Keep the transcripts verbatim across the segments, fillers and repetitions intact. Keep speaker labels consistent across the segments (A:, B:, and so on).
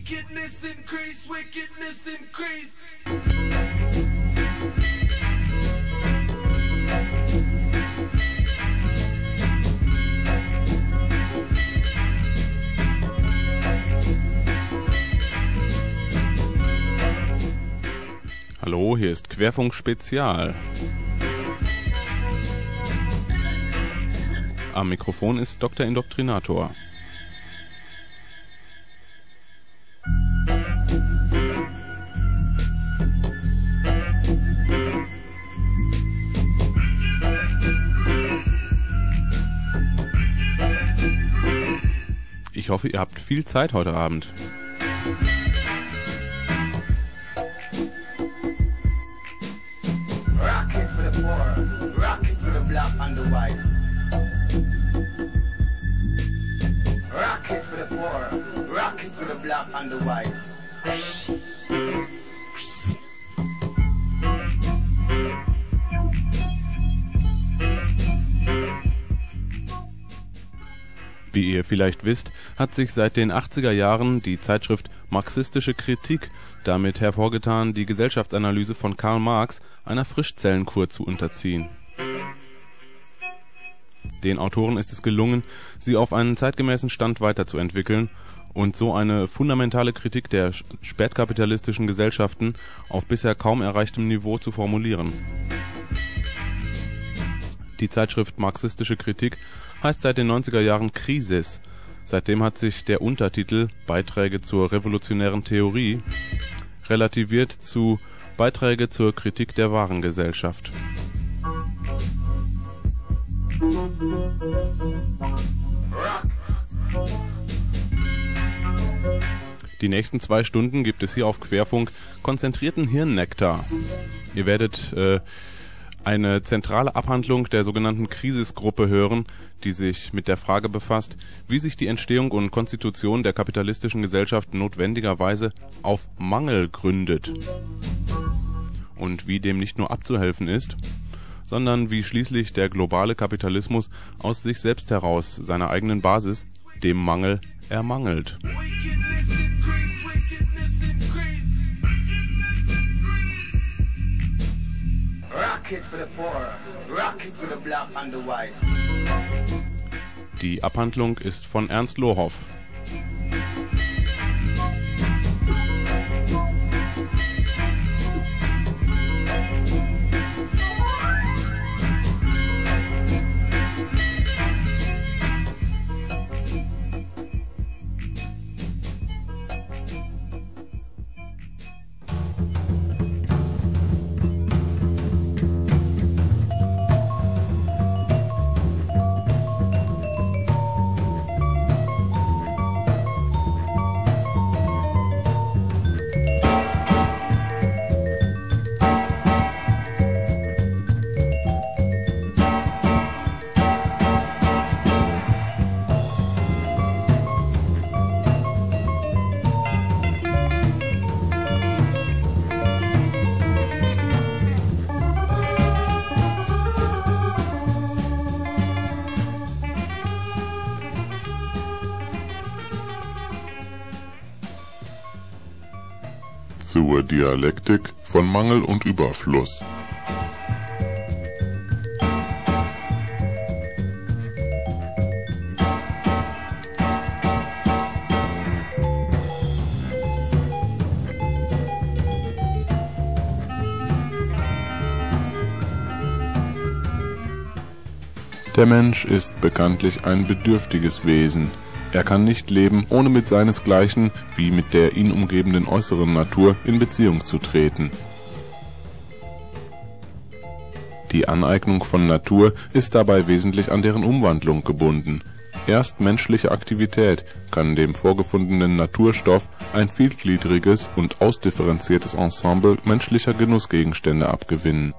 A: Wickedness increase, wickedness increase.
B: Hallo, hier ist Querfunk Spezial. Am Mikrofon ist Doktor Indoktrinator. Ich hoffe, ihr habt viel Zeit heute Abend.
C: Rocket for the poor, rocket for the black and the white. Rocket for the poor, rocket for the black and the white.
B: Wie ihr vielleicht wisst, hat sich seit den achtziger Jahren die Zeitschrift Marxistische Kritik damit hervorgetan, die Gesellschaftsanalyse von Karl Marx einer Frischzellenkur zu unterziehen. Den Autoren ist es gelungen, sie auf einen zeitgemäßen Stand weiterzuentwickeln und so eine fundamentale Kritik der spätkapitalistischen Gesellschaften auf bisher kaum erreichtem Niveau zu formulieren. Die Zeitschrift Marxistische Kritik heißt seit den neunziger Jahren Krisis. Seitdem hat sich der Untertitel Beiträge zur revolutionären Theorie relativiert zu Beiträge zur Kritik der wahren Gesellschaft. Die nächsten zwei Stunden gibt es hier auf Querfunk konzentrierten Hirnnektar. Ihr werdet äh, eine zentrale Abhandlung der sogenannten Krisisgruppe hören, die sich mit der Frage befasst, wie sich die Entstehung und Konstitution der kapitalistischen Gesellschaft notwendigerweise auf Mangel gründet und wie dem nicht nur abzuhelfen ist, sondern wie schließlich der globale Kapitalismus aus sich selbst heraus seiner eigenen Basis, dem Mangel, ermangelt.
C: Rocket for the poor, rocket for the black and the white.
B: Die Abhandlung ist von Ernst Lohoff.
D: Zur Dialektik von Mangel und Überfluss. Der Mensch ist bekanntlich ein bedürftiges Wesen. Er kann nicht leben, ohne mit seinesgleichen wie mit der ihn umgebenden äußeren Natur in Beziehung zu treten. Die Aneignung von Natur ist dabei wesentlich an deren Umwandlung gebunden. Erst menschliche Aktivität kann dem vorgefundenen Naturstoff ein vielgliedriges und ausdifferenziertes Ensemble menschlicher Genussgegenstände abgewinnen.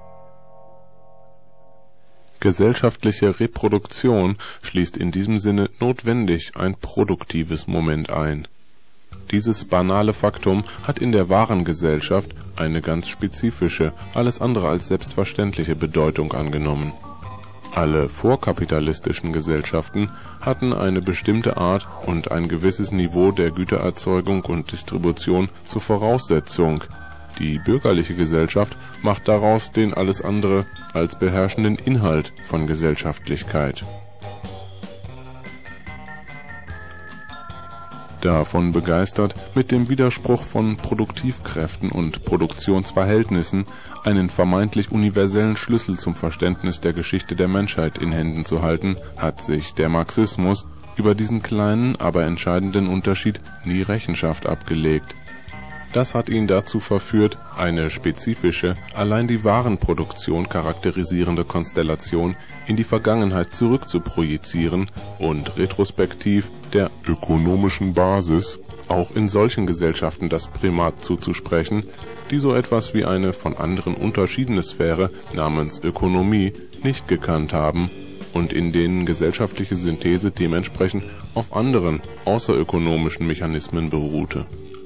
D: Gesellschaftliche Reproduktion schließt in diesem Sinne notwendig ein produktives Moment ein. Dieses banale Faktum hat in der wahren Gesellschaft eine ganz spezifische, alles andere als selbstverständliche Bedeutung angenommen. Alle vorkapitalistischen Gesellschaften hatten eine bestimmte Art und ein gewisses Niveau der Gütererzeugung und Distribution zur Voraussetzung. Die bürgerliche Gesellschaft macht daraus den alles andere als beherrschenden Inhalt von Gesellschaftlichkeit. Davon begeistert, mit dem Widerspruch von Produktivkräften und Produktionsverhältnissen einen vermeintlich universellen Schlüssel zum Verständnis der Geschichte der Menschheit in Händen zu halten, hat sich der Marxismus über diesen kleinen, aber entscheidenden Unterschied nie Rechenschaft abgelegt. Das hat ihn dazu verführt, eine spezifische, allein die Warenproduktion charakterisierende Konstellation in die Vergangenheit zurückzuprojizieren und retrospektiv der ökonomischen Basis auch in solchen Gesellschaften das Primat zuzusprechen, die so etwas wie eine von anderen unterschiedene Sphäre namens Ökonomie nicht gekannt haben und in denen gesellschaftliche Synthese dementsprechend auf anderen außerökonomischen Mechanismen beruhte.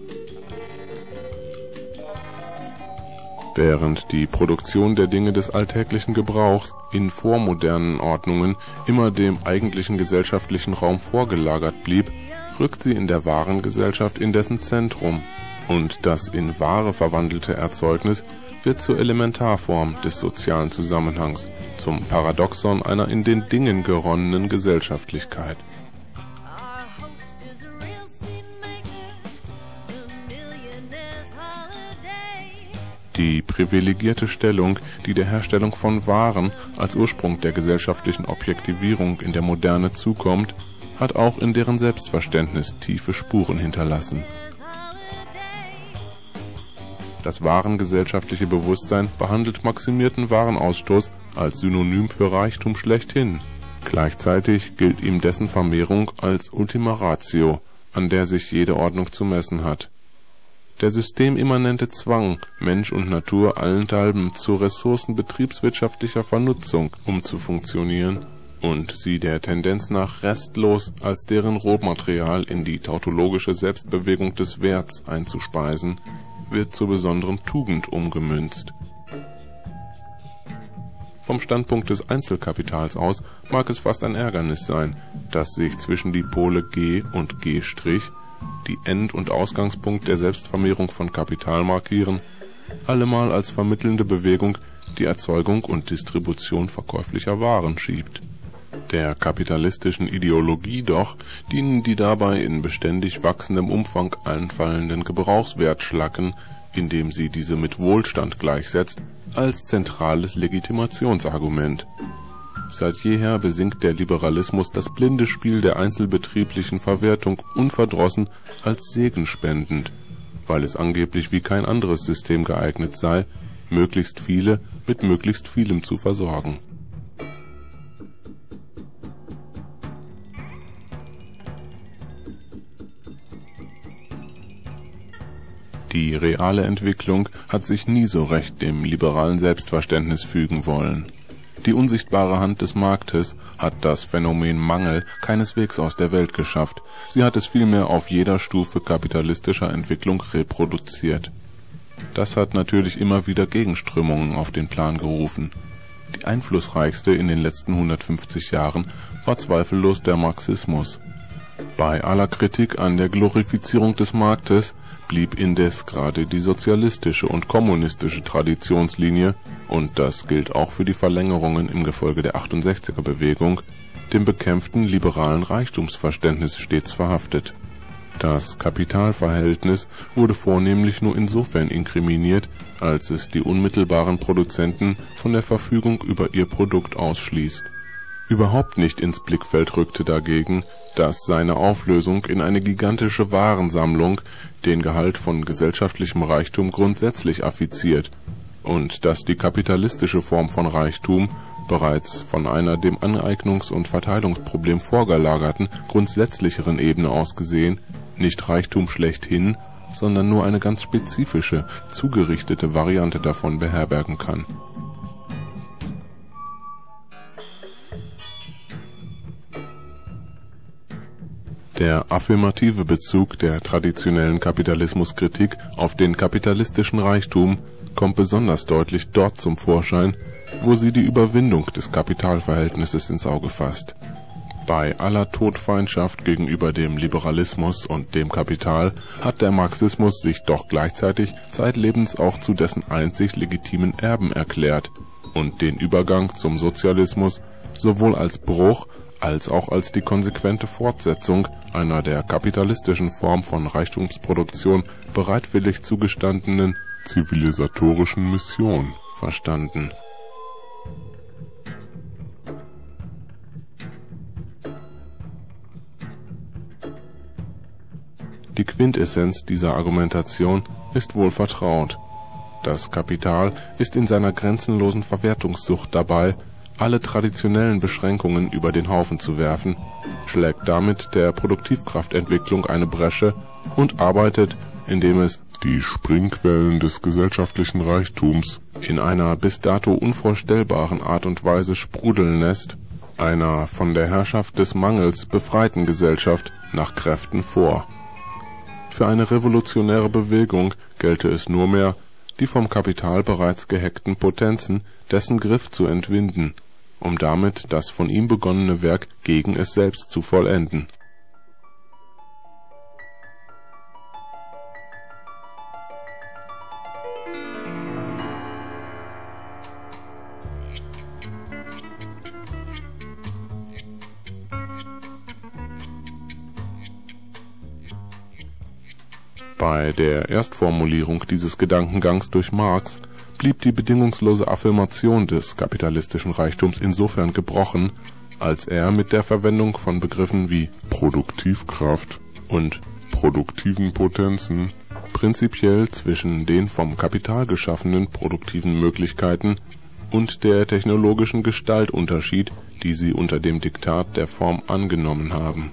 D: Während die Produktion der Dinge des alltäglichen Gebrauchs in vormodernen Ordnungen immer dem eigentlichen gesellschaftlichen Raum vorgelagert blieb, rückt sie in der wahren Gesellschaft in dessen Zentrum, und das in Ware verwandelte Erzeugnis wird zur Elementarform des sozialen Zusammenhangs, zum Paradoxon einer in den Dingen geronnenen Gesellschaftlichkeit. Die privilegierte Stellung, die der Herstellung von Waren als Ursprung der gesellschaftlichen Objektivierung in der Moderne zukommt, hat auch in deren Selbstverständnis tiefe Spuren hinterlassen. Das warengesellschaftliche Bewusstsein behandelt maximierten Warenausstoß als Synonym für Reichtum schlechthin. Gleichzeitig gilt ihm dessen Vermehrung als Ultima Ratio, an der sich jede Ordnung zu messen hat. Der systemimmanente Zwang, Mensch und Natur allenthalben zu Ressourcen betriebswirtschaftlicher Vernutzung umzufunktionieren und sie der Tendenz nach restlos als deren Rohmaterial in die tautologische Selbstbewegung des Werts einzuspeisen, wird zur besonderen Tugend umgemünzt. Vom Standpunkt des Einzelkapitals aus mag es fast ein Ärgernis sein, dass sich zwischen die Pole G und G', die End- und Ausgangspunkt der Selbstvermehrung von Kapital markieren, allemal als vermittelnde Bewegung die Erzeugung und Distribution verkäuflicher Waren schiebt. Der kapitalistischen Ideologie doch dienen die dabei in beständig wachsendem Umfang einfallenden Gebrauchswertschlacken, indem sie diese mit Wohlstand gleichsetzt, als zentrales Legitimationsargument. Seit jeher besingt der Liberalismus das blinde Spiel der einzelbetrieblichen Verwertung unverdrossen als segenspendend, weil es angeblich wie kein anderes System geeignet sei, möglichst viele mit möglichst vielem zu versorgen. Die reale Entwicklung hat sich nie so recht dem liberalen Selbstverständnis fügen wollen. Die unsichtbare Hand des Marktes hat das Phänomen Mangel keineswegs aus der Welt geschafft, sie hat es vielmehr auf jeder Stufe kapitalistischer Entwicklung reproduziert. Das hat natürlich immer wieder Gegenströmungen auf den Plan gerufen. Die einflussreichste in den letzten hundertfünfzig Jahren war zweifellos der Marxismus. Bei aller Kritik an der Glorifizierung des Marktes blieb indes gerade die sozialistische und kommunistische Traditionslinie, und das gilt auch für die Verlängerungen im Gefolge der achtundsechziger Bewegung, dem bekämpften liberalen Reichtumsverständnis stets verhaftet. Das Kapitalverhältnis wurde vornehmlich nur insofern inkriminiert, als es die unmittelbaren Produzenten von der Verfügung über ihr Produkt ausschließt. Überhaupt nicht ins Blickfeld rückte dagegen, dass seine Auflösung in eine gigantische Warensammlung den Gehalt von gesellschaftlichem Reichtum grundsätzlich affiziert und dass die kapitalistische Form von Reichtum bereits von einer dem Aneignungs- und Verteilungsproblem vorgelagerten, grundsätzlicheren Ebene aus gesehen, nicht Reichtum schlechthin, sondern nur eine ganz spezifische, zugerichtete Variante davon beherbergen kann. Der affirmative Bezug der traditionellen Kapitalismuskritik auf den kapitalistischen Reichtum kommt besonders deutlich dort zum Vorschein, wo sie die Überwindung des Kapitalverhältnisses ins Auge fasst. Bei aller Todfeindschaft gegenüber dem Liberalismus und dem Kapital hat der Marxismus sich doch gleichzeitig zeitlebens auch zu dessen einzig legitimen Erben erklärt und den Übergang zum Sozialismus sowohl als Bruch als auch als die konsequente Fortsetzung einer der kapitalistischen Form von Reichtumsproduktion bereitwillig zugestandenen zivilisatorischen Mission verstanden. Die Quintessenz dieser Argumentation ist wohl vertraut. Das Kapital ist in seiner grenzenlosen Verwertungssucht dabei, alle traditionellen Beschränkungen über den Haufen zu werfen, schlägt damit der Produktivkraftentwicklung eine Bresche und arbeitet, indem es die Springquellen des gesellschaftlichen Reichtums in einer bis dato unvorstellbaren Art und Weise sprudeln lässt, einer von der Herrschaft des Mangels befreiten Gesellschaft nach Kräften vor. Für eine revolutionäre Bewegung gelte es nur mehr, die vom Kapital bereits gehackten Potenzen dessen Griff zu entwinden, um damit das von ihm begonnene Werk gegen es selbst zu vollenden. Bei der Erstformulierung dieses Gedankengangs durch Marx blieb die bedingungslose Affirmation des kapitalistischen Reichtums insofern gebrochen, als er mit der Verwendung von Begriffen wie Produktivkraft und produktiven Potenzen prinzipiell zwischen den vom Kapital geschaffenen produktiven Möglichkeiten und der technologischen Gestalt unterschied, die sie unter dem Diktat der Form angenommen haben.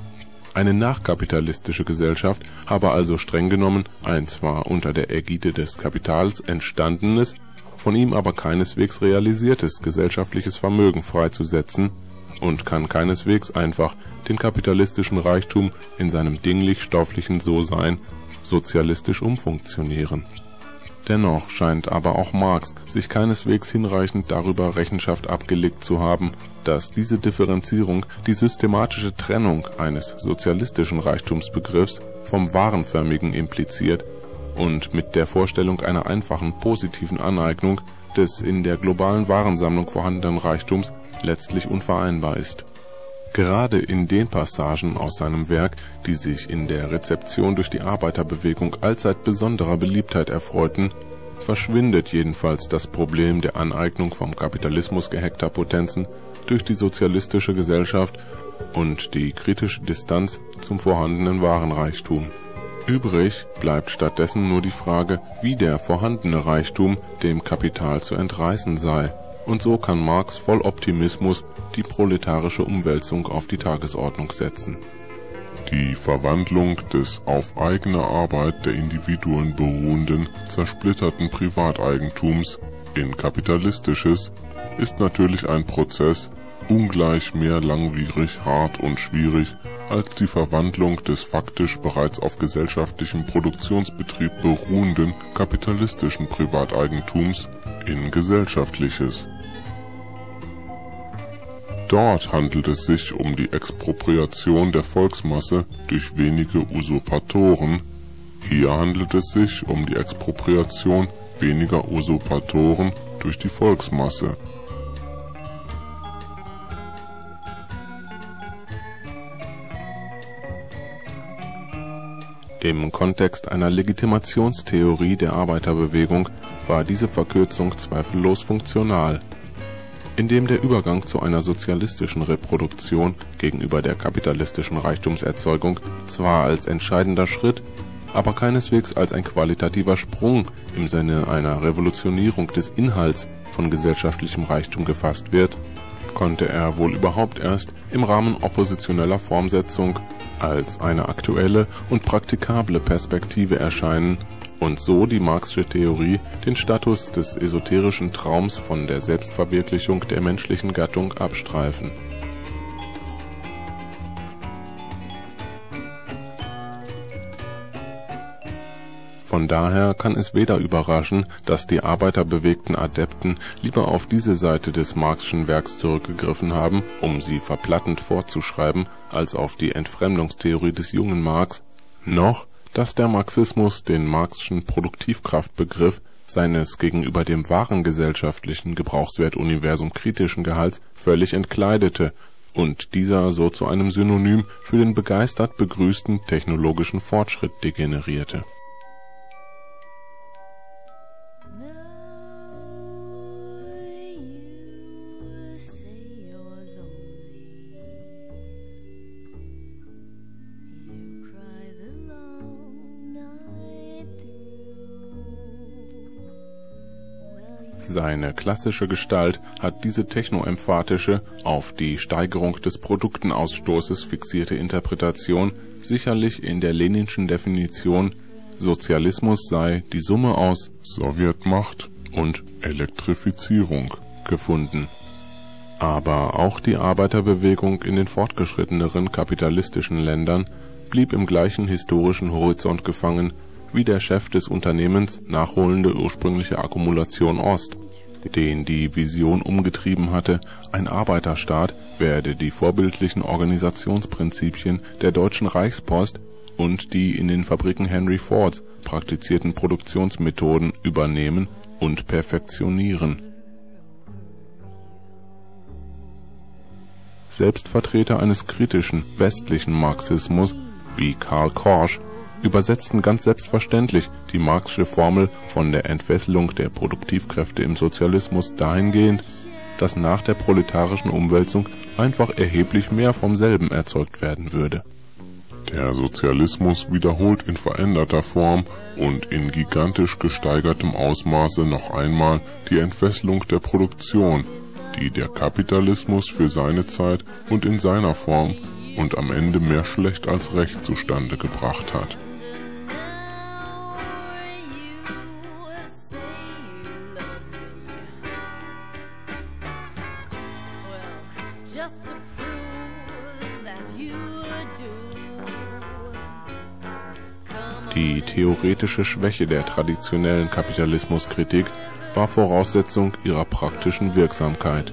D: Eine nachkapitalistische Gesellschaft habe also streng genommen ein zwar unter der Ägide des Kapitals entstandenes, von ihm aber keineswegs realisiertes gesellschaftliches Vermögen freizusetzen und kann keineswegs einfach den kapitalistischen Reichtum in seinem dinglich-stofflichen So-Sein sozialistisch umfunktionieren. Dennoch scheint aber auch Marx sich keineswegs hinreichend darüber Rechenschaft abgelegt zu haben, dass diese Differenzierung die systematische Trennung eines sozialistischen Reichtumsbegriffs vom warenförmigen impliziert und mit der Vorstellung einer einfachen positiven Aneignung des in der globalen Warensammlung vorhandenen Reichtums letztlich unvereinbar ist. Gerade in den Passagen aus seinem Werk, die sich in der Rezeption durch die Arbeiterbewegung allzeit besonderer Beliebtheit erfreuten, verschwindet jedenfalls das Problem der Aneignung vom Kapitalismus gehackter Potenzen durch die sozialistische Gesellschaft und die kritische Distanz zum vorhandenen Warenreichtum. Übrig bleibt stattdessen nur die Frage, wie der vorhandene Reichtum dem Kapital zu entreißen sei. Und so kann Marx voll Optimismus die proletarische Umwälzung auf die Tagesordnung setzen. Die Verwandlung des auf eigener Arbeit der Individuen beruhenden, zersplitterten Privateigentums in kapitalistisches ist natürlich ein Prozess, ungleich mehr langwierig, hart und schwierig als die Verwandlung des faktisch bereits auf gesellschaftlichem Produktionsbetrieb beruhenden kapitalistischen Privateigentums in gesellschaftliches. Dort handelt es sich um die Expropriation der Volksmasse durch wenige Usurpatoren, hier handelt es sich um die Expropriation weniger Usurpatoren durch die Volksmasse. Im Kontext einer Legitimationstheorie der Arbeiterbewegung war diese Verkürzung zweifellos funktional. Indem der Übergang zu einer sozialistischen Reproduktion gegenüber der kapitalistischen Reichtumserzeugung zwar als entscheidender Schritt, aber keineswegs als ein qualitativer Sprung im Sinne einer Revolutionierung des Inhalts von gesellschaftlichem Reichtum gefasst wird, konnte er wohl überhaupt erst im Rahmen oppositioneller Formsetzung als eine aktuelle und praktikable Perspektive erscheinen und so die Marxische Theorie den Status des esoterischen Traums von der Selbstverwirklichung der menschlichen Gattung abstreifen. Von daher kann es weder überraschen, dass die arbeiterbewegten Adepten lieber auf diese Seite des Marxschen Werks zurückgegriffen haben, um sie verplattend vorzuschreiben, als auf die Entfremdungstheorie des jungen Marx, noch, dass der Marxismus den Marxschen Produktivkraftbegriff seines gegenüber dem wahren gesellschaftlichen Gebrauchswertuniversum kritischen Gehalts völlig entkleidete und dieser so zu einem Synonym für den begeistert begrüßten technologischen Fortschritt degenerierte. Seine klassische Gestalt hat diese technoemphatische, auf die Steigerung des Produktenausstoßes fixierte Interpretation sicherlich in der Leninschen Definition, Sozialismus sei die Summe aus Sowjetmacht und Elektrifizierung gefunden. Aber auch die Arbeiterbewegung in den fortgeschritteneren kapitalistischen Ländern blieb im gleichen historischen Horizont gefangen wie der Chef des Unternehmens nachholende ursprüngliche Akkumulation Ost, den die Vision umgetrieben hatte, ein Arbeiterstaat werde die vorbildlichen Organisationsprinzipien der Deutschen Reichspost und die in den Fabriken Henry Fords praktizierten Produktionsmethoden übernehmen und perfektionieren. Selbst Vertreter eines kritischen westlichen Marxismus wie Karl Korsch übersetzten ganz selbstverständlich die Marxsche Formel von der Entfesselung der Produktivkräfte im Sozialismus dahingehend, dass nach der proletarischen Umwälzung einfach erheblich mehr vom selben erzeugt werden würde.
E: Der Sozialismus wiederholt in veränderter Form und in gigantisch gesteigertem Ausmaße noch einmal die Entfesselung der Produktion, die der Kapitalismus für seine Zeit und in seiner Form und am Ende mehr schlecht als recht zustande gebracht hat.
D: Die theoretische Schwäche der traditionellen Kapitalismuskritik war Voraussetzung ihrer praktischen Wirksamkeit.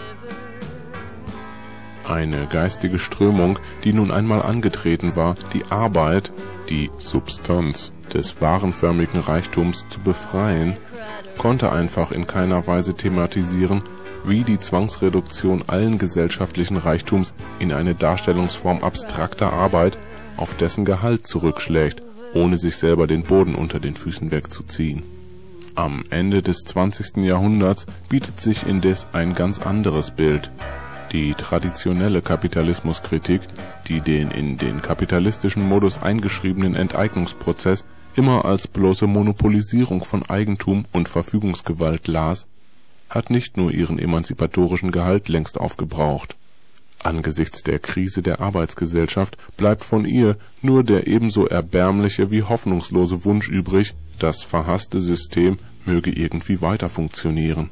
D: Eine geistige Strömung, die nun einmal angetreten war, die Arbeit, die Substanz des warenförmigen Reichtums zu befreien, konnte einfach in keiner Weise thematisieren, wie die Zwangsreduktion allen gesellschaftlichen Reichtums in eine Darstellungsform abstrakter Arbeit auf dessen Gehalt zurückschlägt, ohne sich selber den Boden unter den Füßen wegzuziehen. Am Ende des zwanzigsten Jahrhunderts bietet sich indes ein ganz anderes Bild. Die traditionelle Kapitalismuskritik, die den in den kapitalistischen Modus eingeschriebenen Enteignungsprozess immer als bloße Monopolisierung von Eigentum und Verfügungsgewalt las, hat nicht nur ihren emanzipatorischen Gehalt längst aufgebraucht. Angesichts der Krise der Arbeitsgesellschaft bleibt von ihr nur der ebenso erbärmliche wie hoffnungslose Wunsch übrig, das verhasste System möge irgendwie weiter funktionieren.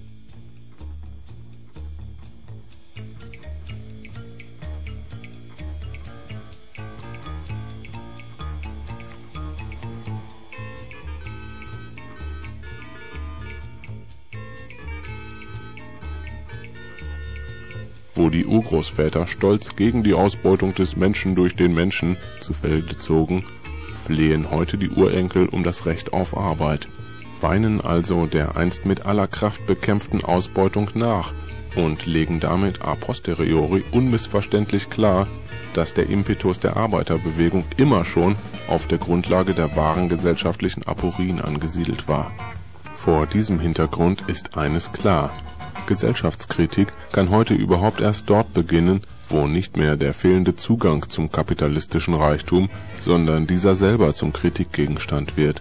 D: Wo die Urgroßväter stolz gegen die Ausbeutung des Menschen durch den Menschen zu Felde zogen, flehen heute die Urenkel um das Recht auf Arbeit, weinen also der einst mit aller Kraft bekämpften Ausbeutung nach und legen damit a posteriori unmissverständlich klar, dass der Impetus der Arbeiterbewegung immer schon auf der Grundlage der wahren gesellschaftlichen Aporien angesiedelt war. Vor diesem Hintergrund ist eines klar: Gesellschaftskritik kann heute überhaupt erst dort beginnen, wo nicht mehr der fehlende Zugang zum kapitalistischen Reichtum, sondern dieser selber zum Kritikgegenstand wird.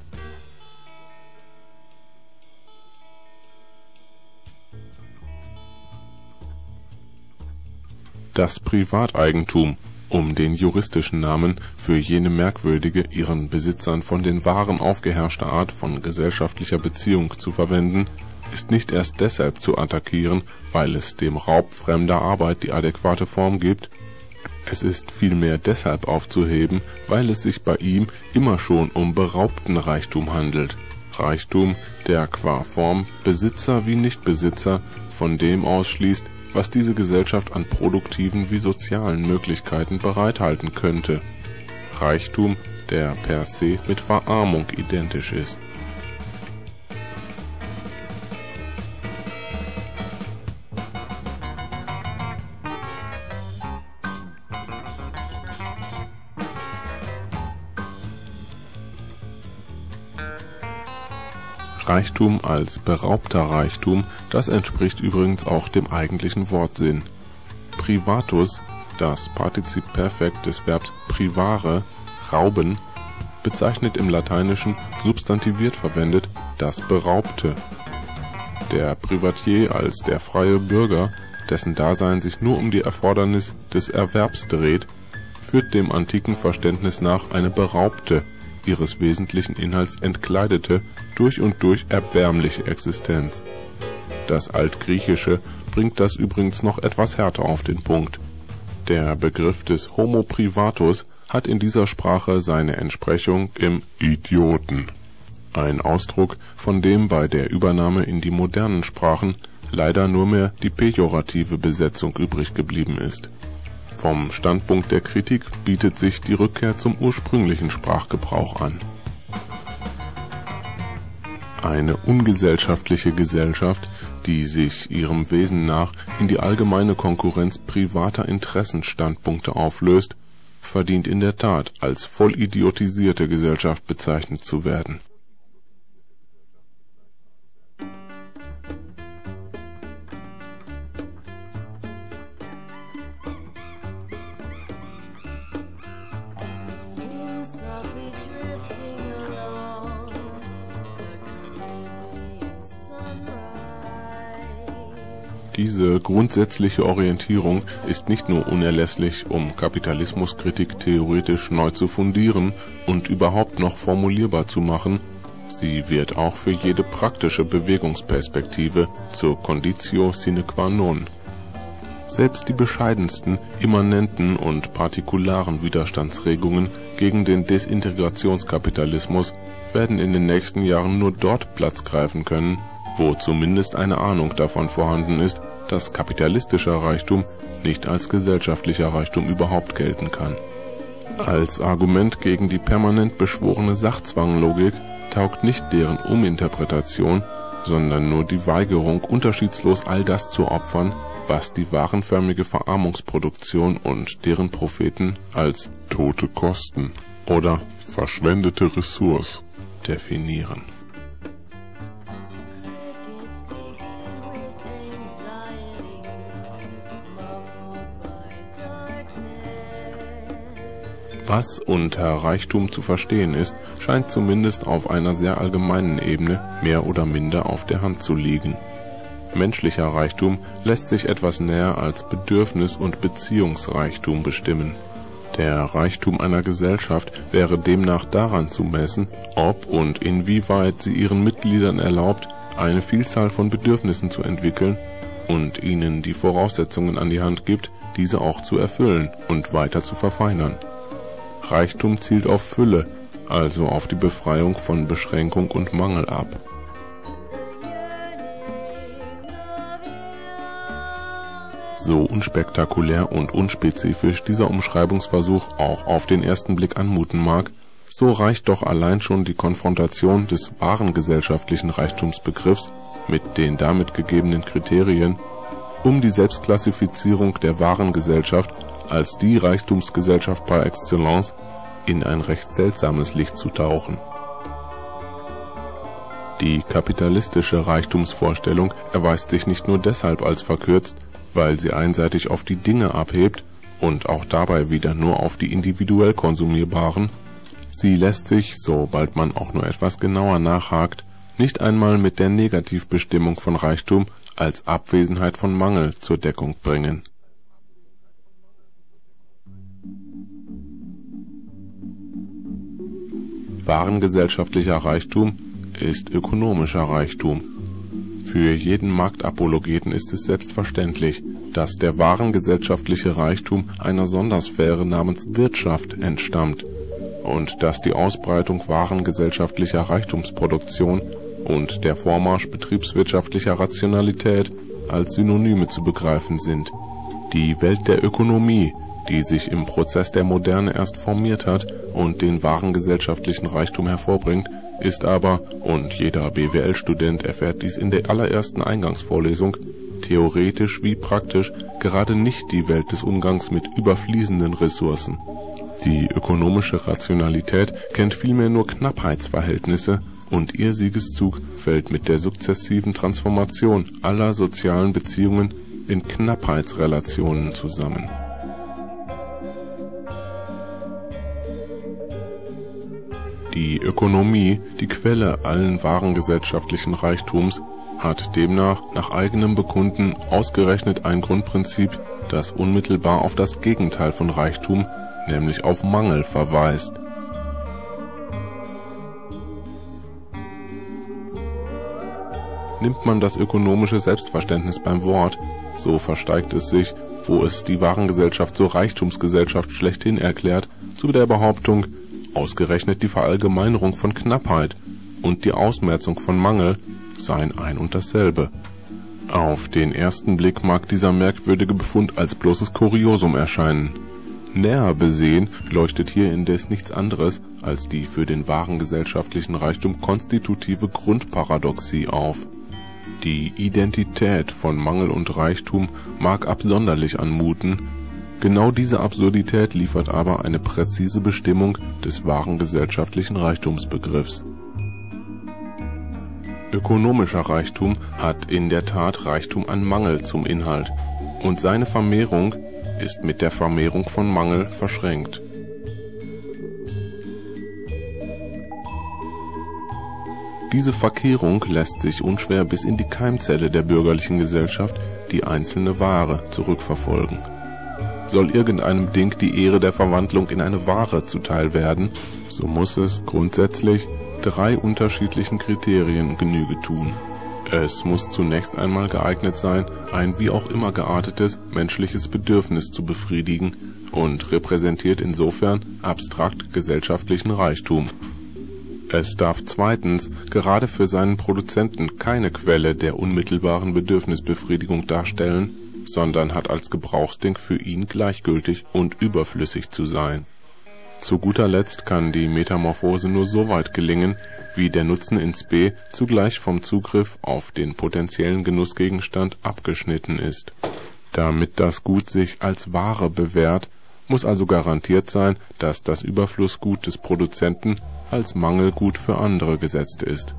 D: Das Privateigentum, um den juristischen Namen für jene merkwürdige, ihren Besitzern von den Waren aufgeherrschte Art von gesellschaftlicher Beziehung zu verwenden, ist nicht erst deshalb zu attackieren, weil es dem Raub fremder Arbeit die adäquate Form gibt, Es ist vielmehr deshalb aufzuheben, weil es sich bei ihm immer schon um beraubten Reichtum handelt. Reichtum, der qua Form Besitzer wie Nichtbesitzer von dem ausschließt, was diese Gesellschaft an produktiven wie sozialen Möglichkeiten bereithalten könnte. Reichtum, der per se mit Verarmung identisch ist. Reichtum als beraubter Reichtum, das entspricht übrigens auch dem eigentlichen Wortsinn. Privatus, das Partizip Perfekt des Verbs privare, rauben, bezeichnet im Lateinischen substantiviert verwendet das Beraubte. Der Privatier als der freie Bürger, dessen Dasein sich nur um die Erfordernis des Erwerbs dreht, führt dem antiken Verständnis nach eine beraubte, ihres wesentlichen Inhalts entkleidete, durch und durch erbärmliche Existenz. Das Altgriechische bringt das übrigens noch etwas härter auf den Punkt. Der Begriff des Homo privatus hat in dieser Sprache seine Entsprechung im Idioten. Ein Ausdruck, von dem bei der Übernahme in die modernen Sprachen leider nur mehr die pejorative Besetzung übrig geblieben ist. Vom Standpunkt der Kritik bietet sich die Rückkehr zum ursprünglichen Sprachgebrauch an. Eine ungesellschaftliche Gesellschaft, die sich ihrem Wesen nach in die allgemeine Konkurrenz privater Interessenstandpunkte auflöst, verdient in der Tat als vollidiotisierte Gesellschaft bezeichnet zu werden. Diese grundsätzliche Orientierung ist nicht nur unerlässlich, um Kapitalismuskritik theoretisch neu zu fundieren und überhaupt noch formulierbar zu machen, sie wird auch für jede praktische Bewegungsperspektive zur Conditio sine qua non. Selbst die bescheidensten, immanenten und partikularen Widerstandsregungen gegen den Desintegrationskapitalismus werden in den nächsten Jahren nur dort Platz greifen können, wo zumindest eine Ahnung davon vorhanden ist, dass kapitalistischer Reichtum nicht als gesellschaftlicher Reichtum überhaupt gelten kann. Als Argument gegen die permanent beschworene Sachzwanglogik taugt nicht deren Uminterpretation, sondern nur die Weigerung, unterschiedslos all das zu opfern, was die warenförmige Verarmungsproduktion und deren Propheten als
E: tote Kosten
D: oder
E: verschwendete Ressource
D: definieren. Was unter Reichtum zu verstehen ist, scheint zumindest auf einer sehr allgemeinen Ebene mehr oder minder auf der Hand zu liegen. Menschlicher Reichtum lässt sich etwas näher als Bedürfnis- und Beziehungsreichtum bestimmen. Der Reichtum einer Gesellschaft wäre demnach daran zu messen, ob und inwieweit sie ihren Mitgliedern erlaubt, eine Vielzahl von Bedürfnissen zu entwickeln und ihnen die Voraussetzungen an die Hand gibt, diese auch zu erfüllen und weiter zu verfeinern. Reichtum zielt auf Fülle, also auf die Befreiung von Beschränkung und Mangel ab. So unspektakulär und unspezifisch dieser Umschreibungsversuch auch auf den ersten Blick anmuten mag, so reicht doch allein schon die Konfrontation des wahren gesellschaftlichen Reichtumsbegriffs mit den damit gegebenen Kriterien, um die Selbstklassifizierung der wahren Gesellschaft als die Reichtumsgesellschaft par excellence in ein recht seltsames Licht zu tauchen. Die kapitalistische Reichtumsvorstellung erweist sich nicht nur deshalb als verkürzt, weil sie einseitig auf die Dinge abhebt und auch dabei wieder nur auf die individuell konsumierbaren. Sie lässt sich, sobald man auch nur etwas genauer nachhakt, nicht einmal mit der Negativbestimmung von Reichtum als Abwesenheit von Mangel zur Deckung bringen. Wahren gesellschaftlicher Reichtum ist ökonomischer Reichtum. Für jeden Marktapologeten ist es selbstverständlich, dass der warengesellschaftliche Reichtum einer Sondersphäre namens Wirtschaft entstammt und dass die Ausbreitung warengesellschaftlicher Reichtumsproduktion und der Vormarsch betriebswirtschaftlicher Rationalität als Synonyme zu begreifen sind. Die Welt der Ökonomie, die sich im Prozess der Moderne erst formiert hat und den warengesellschaftlichen Reichtum hervorbringt, ist aber, und jeder B W L-Student erfährt dies in der allerersten Eingangsvorlesung, theoretisch wie praktisch gerade nicht die Welt des Umgangs mit überfließenden Ressourcen. Die ökonomische Rationalität kennt vielmehr nur Knappheitsverhältnisse, und ihr Siegeszug fällt mit der sukzessiven Transformation aller sozialen Beziehungen in Knappheitsrelationen zusammen. Die Ökonomie, die Quelle allen warengesellschaftlichen Reichtums, hat demnach nach eigenem Bekunden ausgerechnet ein Grundprinzip, das unmittelbar auf das Gegenteil von Reichtum, nämlich auf Mangel, verweist. Nimmt man das ökonomische Selbstverständnis beim Wort, so versteigt es sich, wo es die Warengesellschaft zur Reichtumsgesellschaft schlechthin erklärt, zu der Behauptung, ausgerechnet die Verallgemeinerung von Knappheit und die Ausmerzung von Mangel seien ein und dasselbe. Auf den ersten Blick mag dieser merkwürdige Befund als bloßes Kuriosum erscheinen. Näher besehen leuchtet hier indes nichts anderes als die für den warengesellschaftlichen Reichtum konstitutive Grundparadoxie auf. Die Identität von Mangel und Reichtum mag absonderlich anmuten, genau diese Absurdität liefert aber eine präzise Bestimmung des warengesellschaftlichen Reichtumsbegriffs. Ökonomischer Reichtum hat in der Tat Reichtum an Mangel zum Inhalt, und seine Vermehrung ist mit der Vermehrung von Mangel verschränkt. Diese Verkehrung lässt sich unschwer bis in die Keimzelle der bürgerlichen Gesellschaft, die einzelne Ware, zurückverfolgen. Soll irgendeinem Ding die Ehre der Verwandlung in eine Ware zuteil werden, so muss es grundsätzlich drei unterschiedlichen Kriterien Genüge tun. Es muss zunächst einmal geeignet sein, ein wie auch immer geartetes menschliches Bedürfnis zu befriedigen und repräsentiert insofern abstrakt gesellschaftlichen Reichtum. Es darf zweitens gerade für seinen Produzenten keine Quelle der unmittelbaren Bedürfnisbefriedigung darstellen, sondern hat als Gebrauchsding für ihn gleichgültig und überflüssig zu sein. Zu guter Letzt kann die Metamorphose nur so weit gelingen, wie der Nutzen in spe zugleich vom Zugriff auf den potenziellen Genussgegenstand abgeschnitten ist. Damit das Gut sich als Ware bewährt, muss also garantiert sein, dass das Überflussgut des Produzenten als Mangelgut für andere gesetzt ist.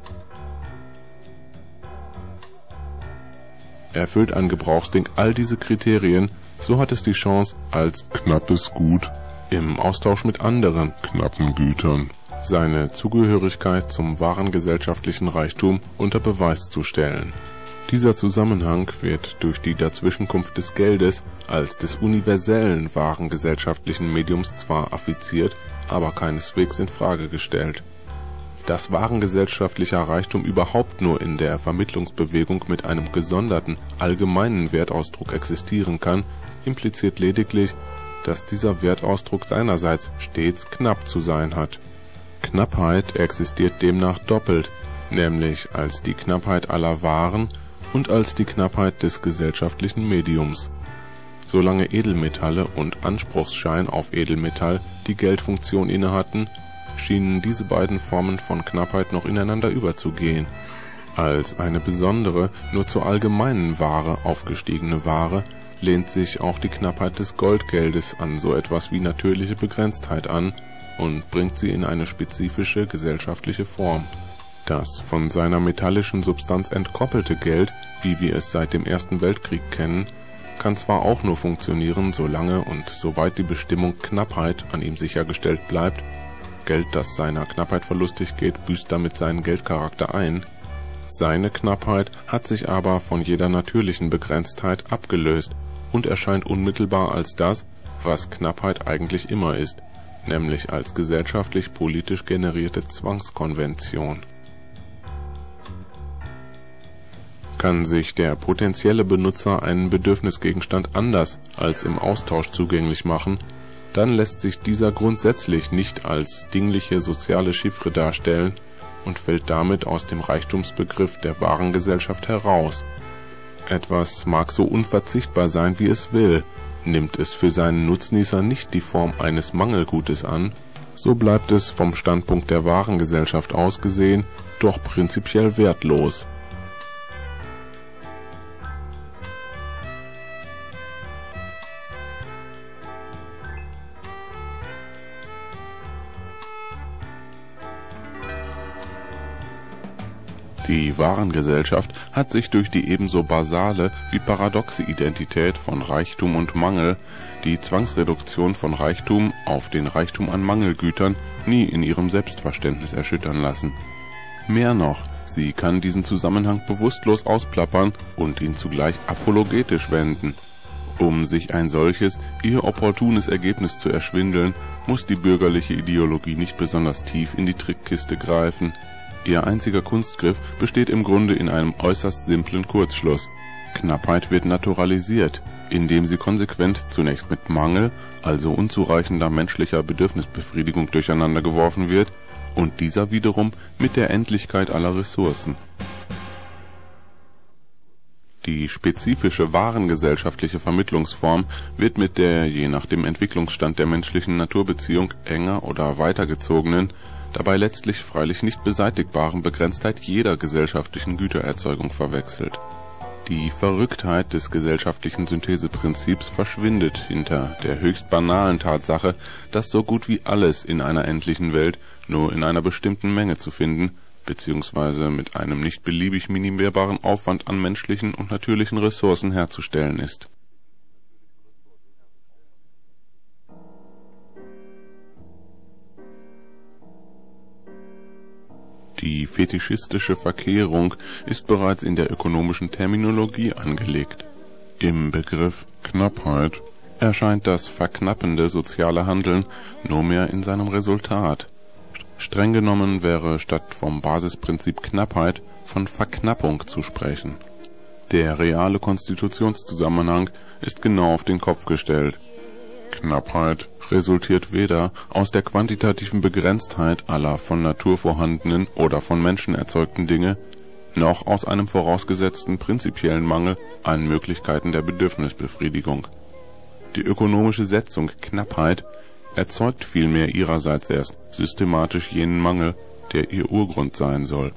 D: Erfüllt ein Gebrauchsding all diese Kriterien, so hat es die Chance, als
E: knappes Gut
D: im Austausch mit anderen
E: knappen Gütern
D: seine Zugehörigkeit zum wahren gesellschaftlichen Reichtum unter Beweis zu stellen. Dieser Zusammenhang wird durch die Dazwischenkunft des Geldes als des universellen wahren gesellschaftlichen Mediums zwar affiziert, aber keineswegs in Frage gestellt. Dass warengesellschaftlicher Reichtum überhaupt nur in der Vermittlungsbewegung mit einem gesonderten, allgemeinen Wertausdruck existieren kann, impliziert lediglich, dass dieser Wertausdruck seinerseits stets knapp zu sein hat. Knappheit existiert demnach doppelt, nämlich als die Knappheit aller Waren und als die Knappheit des gesellschaftlichen Mediums. Solange Edelmetalle und Anspruchsschein auf Edelmetall die Geldfunktion innehatten, schienen diese beiden Formen von Knappheit noch ineinander überzugehen. Als eine besondere, nur zur allgemeinen Ware aufgestiegene Ware lehnt sich auch die Knappheit des Goldgeldes an so etwas wie natürliche Begrenztheit an und bringt sie in eine spezifische gesellschaftliche Form. Das von seiner metallischen Substanz entkoppelte Geld, wie wir es seit dem Ersten Weltkrieg kennen, kann zwar auch nur funktionieren, solange und soweit die Bestimmung Knappheit an ihm sichergestellt bleibt. Geld, das seiner Knappheit verlustig geht, büßt damit seinen Geldcharakter ein. Seine Knappheit hat sich aber von jeder natürlichen Begrenztheit abgelöst und erscheint unmittelbar als das, was Knappheit eigentlich immer ist, nämlich als gesellschaftlich-politisch generierte Zwangskonvention. Kann sich der potenzielle Benutzer einen Bedürfnisgegenstand anders als im Austausch zugänglich machen, dann lässt sich dieser grundsätzlich nicht als dingliche soziale Chiffre darstellen und fällt damit aus dem Reichtumsbegriff der Warengesellschaft heraus. Etwas mag so unverzichtbar sein, wie es will, nimmt es für seinen Nutznießer nicht die Form eines Mangelgutes an, so bleibt es vom Standpunkt der Warengesellschaft aus gesehen doch prinzipiell wertlos. Die Warengesellschaft hat sich durch die ebenso basale wie paradoxe Identität von Reichtum und Mangel, die Zwangsreduktion von Reichtum auf den Reichtum an Mangelgütern, nie in ihrem Selbstverständnis erschüttern lassen. Mehr noch, sie kann diesen Zusammenhang bewusstlos ausplappern und ihn zugleich apologetisch wenden. Um sich ein solches, ihr opportunes Ergebnis zu erschwindeln, muss die bürgerliche Ideologie nicht besonders tief in die Trickkiste greifen. Ihr einziger Kunstgriff besteht im Grunde in einem äußerst simplen Kurzschluss. Knappheit wird naturalisiert, indem sie konsequent zunächst mit Mangel, also unzureichender menschlicher Bedürfnisbefriedigung durcheinander geworfen wird, und dieser wiederum mit der Endlichkeit aller Ressourcen. Die spezifische warengesellschaftliche Vermittlungsform wird mit der je nach dem Entwicklungsstand der menschlichen Naturbeziehung enger oder weitergezogenen, dabei letztlich freilich nicht beseitigbaren Begrenztheit jeder gesellschaftlichen Gütererzeugung verwechselt. Die Verrücktheit des gesellschaftlichen Syntheseprinzips verschwindet hinter der höchst banalen Tatsache, dass so gut wie alles in einer endlichen Welt nur in einer bestimmten Menge zu finden, beziehungsweise mit einem nicht beliebig minimierbaren Aufwand an menschlichen und natürlichen Ressourcen herzustellen ist. Die fetischistische Verkehrung ist bereits in der ökonomischen Terminologie angelegt. Im Begriff Knappheit erscheint das verknappende soziale Handeln nur mehr in seinem Resultat. Streng genommen wäre statt vom Basisprinzip Knappheit von Verknappung zu sprechen. Der reale Konstitutionszusammenhang ist genau auf den Kopf gestellt. Knappheit resultiert weder aus der quantitativen Begrenztheit aller von Natur vorhandenen oder von Menschen erzeugten Dinge, noch aus einem vorausgesetzten prinzipiellen Mangel an Möglichkeiten der Bedürfnisbefriedigung. Die ökonomische Setzung Knappheit erzeugt vielmehr ihrerseits erst systematisch jenen Mangel, der ihr Urgrund sein soll.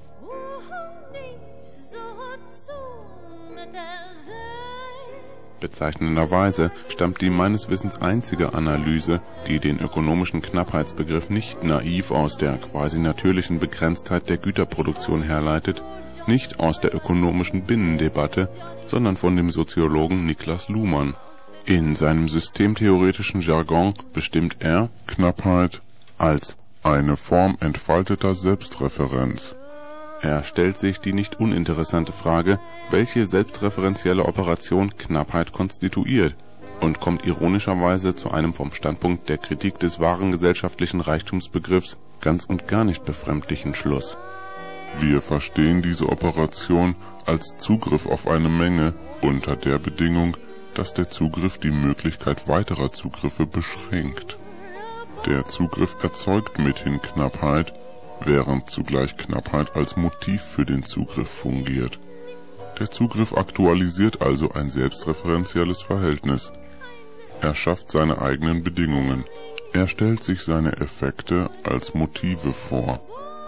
D: Bezeichnenderweise stammt die meines Wissens einzige Analyse, die den ökonomischen Knappheitsbegriff nicht naiv aus der quasi natürlichen Begrenztheit der Güterproduktion herleitet, nicht aus der ökonomischen Binnendebatte, sondern von dem Soziologen Niklas Luhmann. In seinem systemtheoretischen Jargon bestimmt er Knappheit als eine Form entfalteter Selbstreferenz. Er stellt sich die nicht uninteressante Frage, welche selbstreferenzielle Operation Knappheit konstituiert, und kommt ironischerweise zu einem vom Standpunkt der Kritik des wahren gesellschaftlichen Reichtumsbegriffs ganz und gar nicht befremdlichen Schluss.
E: Wir verstehen diese Operation als Zugriff auf eine Menge unter der Bedingung, dass der Zugriff die Möglichkeit weiterer Zugriffe beschränkt. Der Zugriff erzeugt mithin Knappheit, während zugleich Knappheit als Motiv für den Zugriff fungiert. Der Zugriff aktualisiert also ein selbstreferenzielles Verhältnis. Er schafft seine eigenen Bedingungen. Er stellt sich seine Effekte als Motive vor.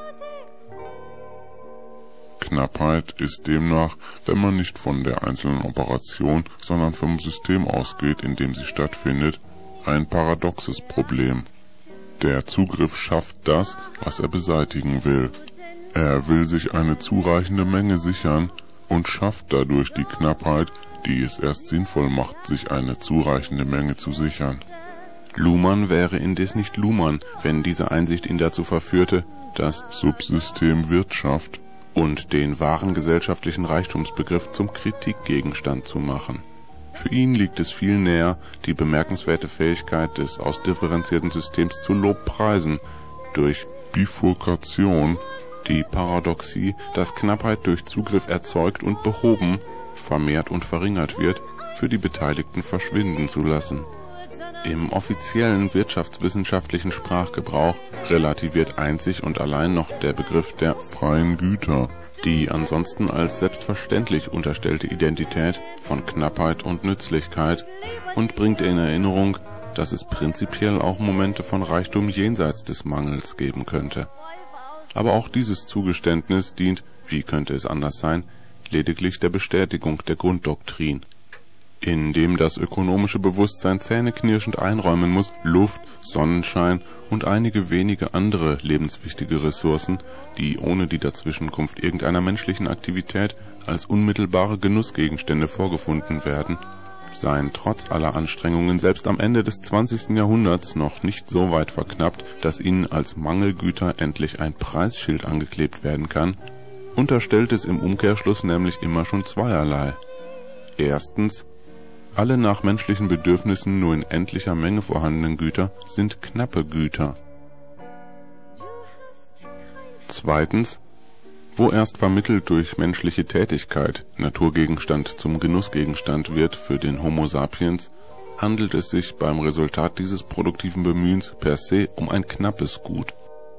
E: Knappheit ist demnach, wenn man nicht von der einzelnen Operation, sondern vom System ausgeht, in dem sie stattfindet, ein paradoxes Problem. Der Zugriff schafft das, was er beseitigen will. Er will sich eine zureichende Menge sichern und schafft dadurch die Knappheit, die es erst sinnvoll macht, sich eine zureichende Menge zu sichern.
B: Luhmann wäre indes nicht Luhmann, wenn diese Einsicht ihn dazu verführte, das
E: Subsystem Wirtschaft
B: und den wahren gesellschaftlichen Reichtumsbegriff zum Kritikgegenstand zu machen. Für ihn liegt es viel näher, die bemerkenswerte Fähigkeit des ausdifferenzierten Systems zu lobpreisen, durch
E: Bifurkation
D: Die Paradoxie, dass Knappheit durch Zugriff erzeugt und behoben, vermehrt und verringert wird, für die Beteiligten verschwinden zu lassen. Im offiziellen wirtschaftswissenschaftlichen Sprachgebrauch relativiert einzig und allein noch der Begriff der
E: freien Güter,
D: die ansonsten als selbstverständlich unterstellte Identität von Knappheit und Nützlichkeit und bringt in Erinnerung, dass es prinzipiell auch Momente von Reichtum jenseits des Mangels geben könnte. Aber auch dieses Zugeständnis dient, wie könnte es anders sein, lediglich der Bestätigung der Grunddoktrin, indem das ökonomische Bewusstsein zähneknirschend einräumen muss, Luft, Sonnenschein und einige wenige andere lebenswichtige Ressourcen, die ohne die Dazwischenkunft irgendeiner menschlichen Aktivität als unmittelbare Genussgegenstände vorgefunden werden, seien trotz aller Anstrengungen selbst am Ende des zwanzigsten Jahrhunderts noch nicht so weit verknappt, dass ihnen als Mangelgüter endlich ein Preisschild angeklebt werden kann, unterstellt es im Umkehrschluss nämlich immer schon zweierlei. Erstens: Alle nach menschlichen Bedürfnissen nur in endlicher Menge vorhandenen Güter sind knappe Güter. Zweitens: Wo erst vermittelt durch menschliche Tätigkeit Naturgegenstand zum Genussgegenstand wird für den Homo sapiens, handelt es sich beim Resultat dieses produktiven Bemühens per se um ein knappes Gut.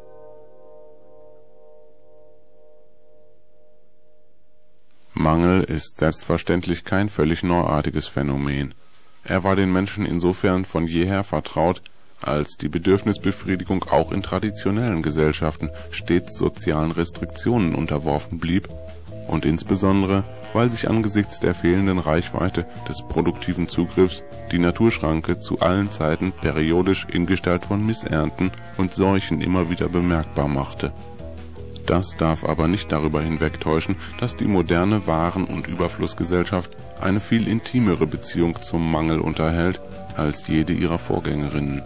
D: Mangel ist selbstverständlich kein völlig neuartiges Phänomen. Er war den Menschen insofern von jeher vertraut, als die Bedürfnisbefriedigung auch in traditionellen Gesellschaften stets sozialen Restriktionen unterworfen blieb und insbesondere, weil sich angesichts der fehlenden Reichweite des produktiven Zugriffs die Naturschranke zu allen Zeiten periodisch in Gestalt von Missernten und Seuchen immer wieder bemerkbar machte. Das darf aber nicht darüber hinwegtäuschen, dass die moderne Waren- und Überflussgesellschaft eine viel intimere Beziehung zum Mangel unterhält als jede ihrer Vorgängerinnen.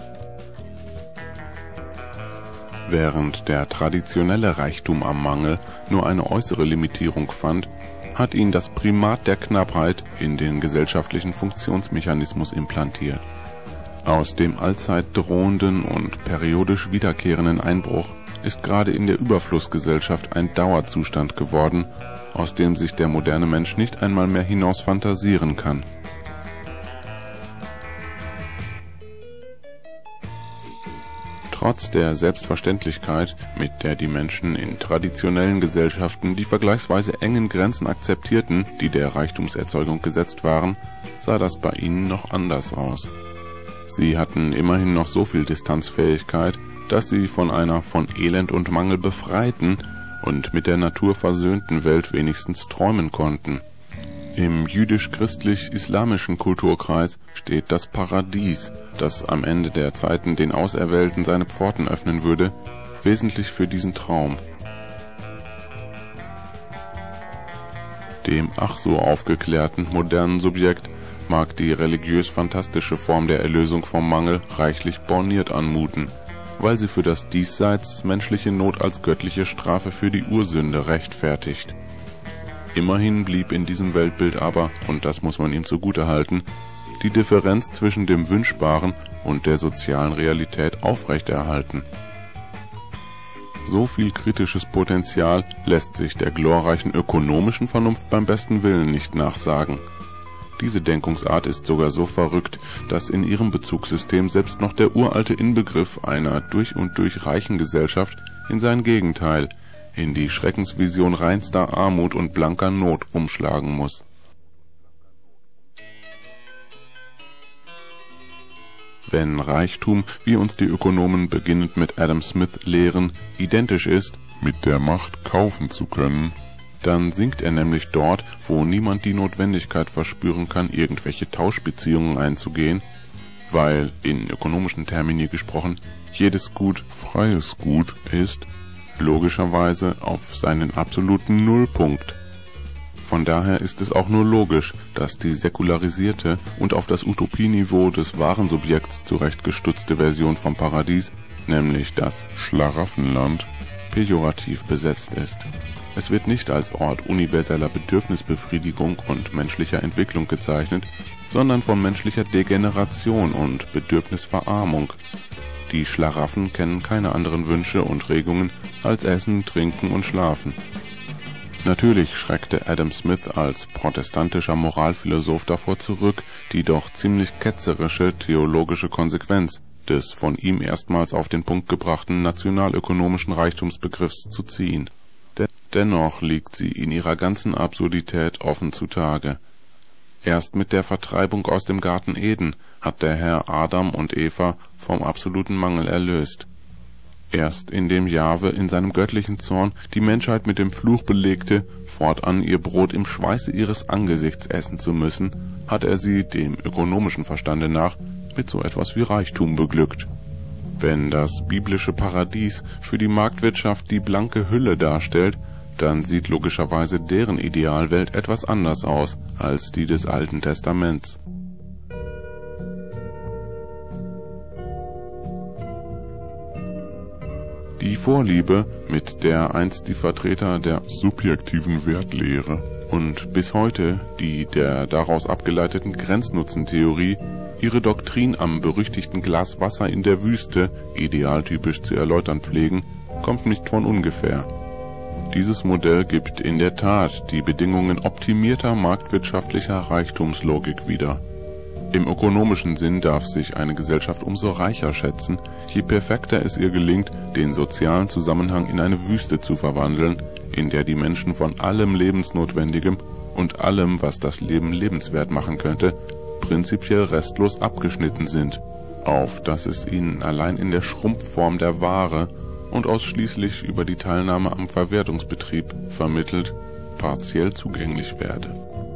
D: Während der traditionelle Reichtum am Mangel nur eine äußere Limitierung fand, hat ihn das Primat der Knappheit in den gesellschaftlichen Funktionsmechanismus implantiert. Aus dem allzeit drohenden und periodisch wiederkehrenden Einbruch ist gerade in der Überflussgesellschaft ein Dauerzustand geworden, aus dem sich der moderne Mensch nicht einmal mehr hinaus fantasieren kann. Trotz der Selbstverständlichkeit, mit der die Menschen in traditionellen Gesellschaften die vergleichsweise engen Grenzen akzeptierten, die der Reichtumserzeugung gesetzt waren, sah das bei ihnen noch anders aus. Sie hatten immerhin noch so viel Distanzfähigkeit, dass sie von einer von Elend und Mangel befreiten und mit der Natur versöhnten Welt wenigstens träumen konnten. Im jüdisch-christlich-islamischen Kulturkreis steht das Paradies, das am Ende der Zeiten den Auserwählten seine Pforten öffnen würde, wesentlich für diesen Traum. Dem ach so aufgeklärten modernen Subjekt mag die religiös-fantastische Form der Erlösung vom Mangel reichlich borniert anmuten, weil sie für das Diesseits menschliche Not als göttliche Strafe für die Ursünde rechtfertigt. Immerhin blieb in diesem Weltbild aber, und das muss man ihm zugutehalten, die Differenz zwischen dem Wünschbaren und der sozialen Realität aufrechterhalten. So viel kritisches Potenzial lässt sich der glorreichen ökonomischen Vernunft beim besten Willen nicht nachsagen. Diese Denkungsart ist sogar so verrückt, dass in ihrem Bezugssystem selbst noch der uralte Inbegriff einer durch und durch reichen Gesellschaft in sein Gegenteil, in die Schreckensvision reinster Armut und blanker Not umschlagen muss. Wenn Reichtum, wie uns die Ökonomen beginnend mit Adam Smith lehren, identisch ist,
E: mit der Macht kaufen zu können,
D: dann sinkt er nämlich dort, wo niemand die Notwendigkeit verspüren kann, irgendwelche Tauschbeziehungen einzugehen, weil, in ökonomischen Termini gesprochen, jedes Gut
E: freies Gut
D: ist, logischerweise auf seinen absoluten Nullpunkt. Von daher ist es auch nur logisch, dass die säkularisierte und auf das Utopieniveau des wahren Subjekts zurechtgestutzte Version vom Paradies, nämlich das
E: Schlaraffenland,
D: pejorativ besetzt ist. Es wird nicht als Ort universeller Bedürfnisbefriedigung und menschlicher Entwicklung gezeichnet, sondern von menschlicher Degeneration und Bedürfnisverarmung. Die Schlaraffen kennen keine anderen Wünsche und Regungen als Essen, Trinken und Schlafen. Natürlich schreckte Adam Smith als protestantischer Moralphilosoph davor zurück, die doch ziemlich ketzerische theologische Konsequenz des von ihm erstmals auf den Punkt gebrachten nationalökonomischen Reichtumsbegriffs zu ziehen. Dennoch liegt sie in ihrer ganzen Absurdität offen zutage. Erst mit der Vertreibung aus dem Garten Eden hat der Herr Adam und Eva vom absoluten Mangel erlöst. Erst indem Jahwe in seinem göttlichen Zorn die Menschheit mit dem Fluch belegte, fortan ihr Brot im Schweiße ihres Angesichts essen zu müssen, hat er sie, dem ökonomischen Verstande nach, mit so etwas wie Reichtum beglückt. Wenn das biblische Paradies für die Marktwirtschaft die blanke Hülle darstellt, dann sieht logischerweise deren Idealwelt etwas anders aus als die des Alten Testaments. Die Vorliebe, mit der einst die Vertreter der
E: subjektiven Wertlehre
D: und bis heute die der daraus abgeleiteten Grenznutzentheorie ihre Doktrin am berüchtigten Glas Wasser in der Wüste idealtypisch zu erläutern pflegen, kommt nicht von ungefähr. Dieses Modell gibt in der Tat die Bedingungen optimierter marktwirtschaftlicher Reichtumslogik wider. Im ökonomischen Sinn darf sich eine Gesellschaft umso reicher schätzen, je perfekter es ihr gelingt, den sozialen Zusammenhang in eine Wüste zu verwandeln, in der die Menschen von allem Lebensnotwendigem und allem, was das Leben lebenswert machen könnte, prinzipiell restlos abgeschnitten sind, auf dass es ihnen allein in der Schrumpfform der Ware und ausschließlich über die Teilnahme am Verwertungsbetrieb vermittelt, partiell zugänglich werde.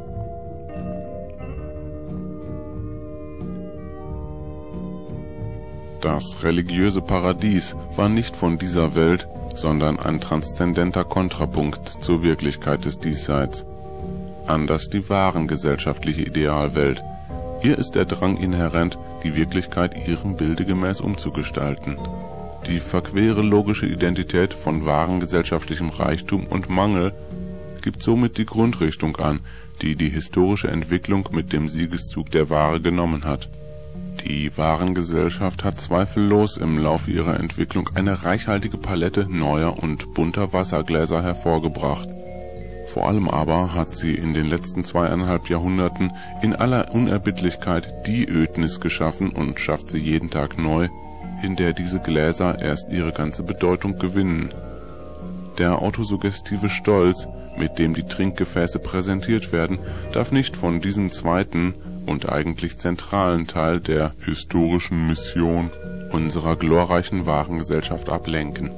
D: Das religiöse Paradies war nicht von dieser Welt, sondern ein transzendenter Kontrapunkt zur Wirklichkeit des Diesseits. Anders die warengesellschaftliche Idealwelt. Ihr ist der Drang inhärent, die Wirklichkeit ihrem Bilde gemäß umzugestalten. Die verquere logische Identität von warengesellschaftlichem Reichtum und Mangel gibt somit die Grundrichtung an, die die historische Entwicklung mit dem Siegeszug der Ware genommen hat. Die Warengesellschaft hat zweifellos im Laufe ihrer Entwicklung eine reichhaltige Palette neuer und bunter Wassergläser hervorgebracht. Vor allem aber hat sie in den letzten zweieinhalb Jahrhunderten in aller Unerbittlichkeit die Ödnis geschaffen und schafft sie jeden Tag neu, in der diese Gläser erst ihre ganze Bedeutung gewinnen. Der autosuggestive Stolz, mit dem die Trinkgefäße präsentiert werden, darf nicht von diesem zweiten und eigentlich zentralen Teil der
E: historischen Mission
D: unserer glorreichen Warengesellschaft ablenken.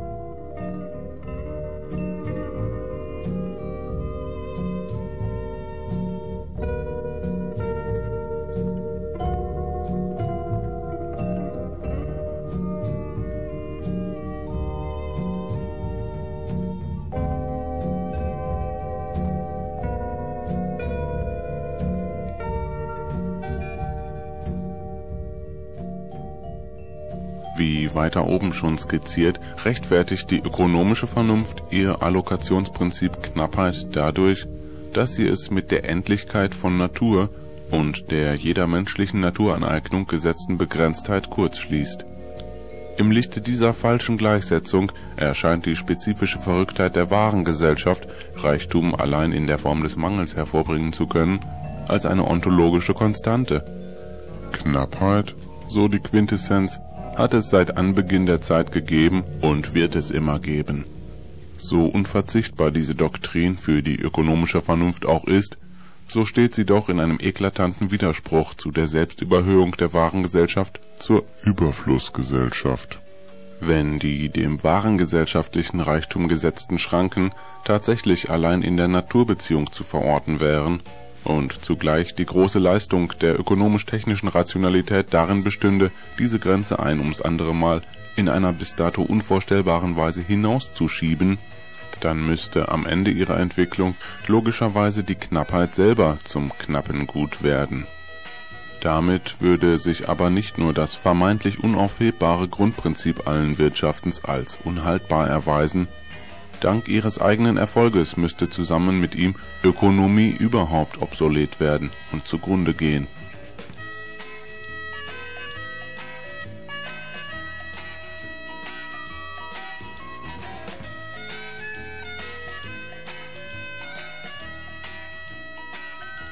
D: Wie weiter oben schon skizziert, rechtfertigt die ökonomische Vernunft ihr Allokationsprinzip Knappheit dadurch, dass sie es mit der Endlichkeit von Natur und der jeder menschlichen Naturaneignung gesetzten Begrenztheit kurzschließt. Im Lichte dieser falschen Gleichsetzung erscheint die spezifische Verrücktheit der Warengesellschaft, Reichtum allein in der Form des Mangels hervorbringen zu können, als eine ontologische Konstante.
E: Knappheit,
D: so die Quintessenz, hat es seit Anbeginn der Zeit gegeben und wird es immer geben. So unverzichtbar diese Doktrin für die ökonomische Vernunft auch ist, so steht sie doch in einem eklatanten Widerspruch zu der Selbstüberhöhung der Warengesellschaft zur
E: Überflussgesellschaft.
D: Wenn die dem warengesellschaftlichen Reichtum gesetzten Schranken tatsächlich allein in der Naturbeziehung zu verorten wären, und zugleich die große Leistung der ökonomisch-technischen Rationalität darin bestünde, diese Grenze ein ums andere Mal in einer bis dato unvorstellbaren Weise hinauszuschieben, dann müsste am Ende ihrer Entwicklung logischerweise die Knappheit selber zum knappen Gut werden. Damit würde sich aber nicht nur das vermeintlich unaufhebbare Grundprinzip allen Wirtschaftens als unhaltbar erweisen, dank ihres eigenen Erfolges müsste zusammen mit ihm Ökonomie überhaupt obsolet werden und zugrunde gehen.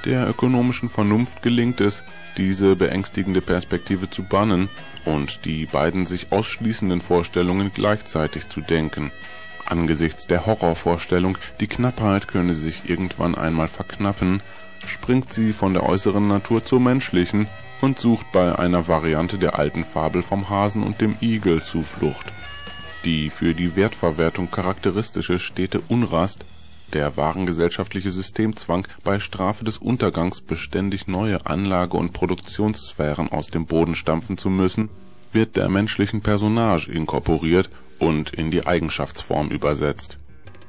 D: Der ökonomischen Vernunft gelingt es, diese beängstigende Perspektive zu bannen und die beiden sich ausschließenden Vorstellungen gleichzeitig zu denken. Angesichts der Horrorvorstellung, die Knappheit könne sich irgendwann einmal verknappen, springt sie von der äußeren Natur zur menschlichen und sucht bei einer Variante der alten Fabel vom Hasen und dem Igel Zuflucht. Die für die Wertverwertung charakteristische stete Unrast, der warengesellschaftliche Systemzwang, bei Strafe des Untergangs beständig neue Anlage- und Produktionssphären aus dem Boden stampfen zu müssen, wird der menschlichen Personage inkorporiert und in die Eigenschaftsform übersetzt.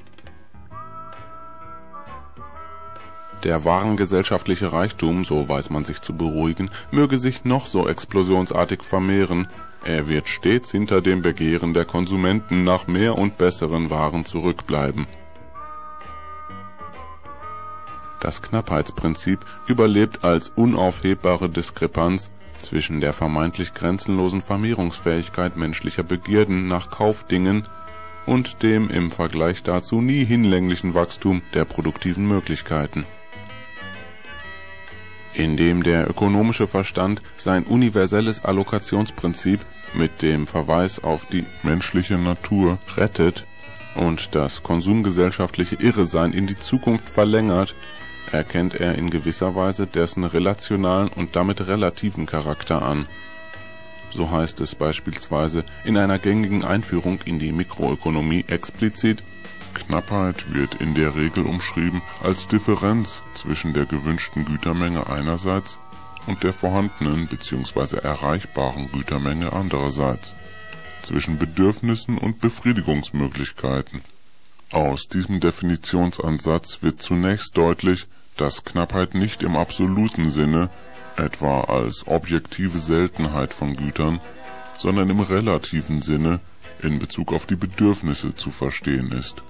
D: Der warengesellschaftliche Reichtum, so weiß man sich zu beruhigen, möge sich noch so explosionsartig vermehren, er wird stets hinter dem Begehren der Konsumenten nach mehr und besseren Waren zurückbleiben. Das Knappheitsprinzip überlebt als unaufhebbare Diskrepanz zwischen der vermeintlich grenzenlosen Vermehrungsfähigkeit menschlicher Begierden nach Kaufdingen und dem im Vergleich dazu nie hinlänglichen Wachstum der produktiven Möglichkeiten. Indem der ökonomische Verstand sein universelles Allokationsprinzip mit dem Verweis auf die menschliche Natur rettet und das konsumgesellschaftliche Irresein in die Zukunft verlängert, erkennt er in gewisser Weise dessen relationalen und damit relativen Charakter an. So heißt es beispielsweise in einer gängigen Einführung in die Mikroökonomie explizit: Knappheit wird in der Regel umschrieben als Differenz zwischen der gewünschten Gütermenge einerseits und der vorhandenen bzw. erreichbaren Gütermenge andererseits, zwischen Bedürfnissen und Befriedigungsmöglichkeiten. Aus diesem Definitionsansatz wird zunächst deutlich, dass Knappheit nicht im absoluten Sinne, etwa als objektive Seltenheit von Gütern, sondern im relativen Sinne, in Bezug auf die Bedürfnisse, zu verstehen ist.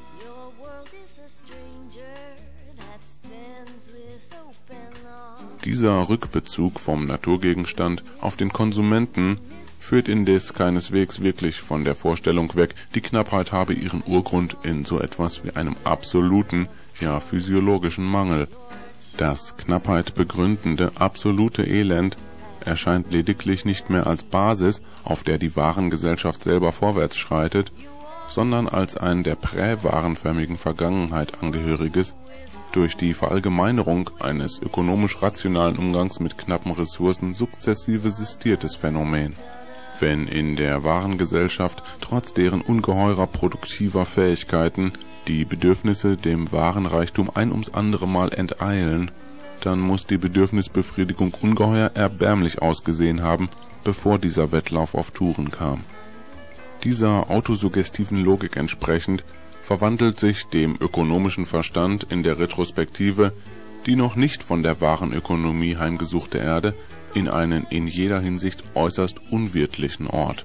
D: Dieser Rückbezug vom Naturgegenstand auf den Konsumenten führt indes keineswegs wirklich von der Vorstellung weg, die Knappheit habe ihren Urgrund in so etwas wie einem absoluten, ja physiologischen Mangel. Das Knappheit begründende absolute Elend erscheint lediglich nicht mehr als Basis, auf der die Warengesellschaft selber vorwärts schreitet, sondern als ein der prä-warenförmigen Vergangenheit angehöriges, durch die Verallgemeinerung eines ökonomisch rationalen Umgangs mit knappen Ressourcen sukzessive sistiertes Phänomen. Wenn in der Warengesellschaft trotz deren ungeheurer produktiver Fähigkeiten die Bedürfnisse dem Warenreichtum ein ums andere Mal enteilen, dann muss die Bedürfnisbefriedigung ungeheuer erbärmlich ausgesehen haben, bevor dieser Wettlauf auf Touren kam. Dieser autosuggestiven Logik entsprechend verwandelt sich dem ökonomischen Verstand in der Retrospektive die noch nicht von der wahren Ökonomie heimgesuchte Erde in einen in jeder Hinsicht äußerst unwirtlichen Ort.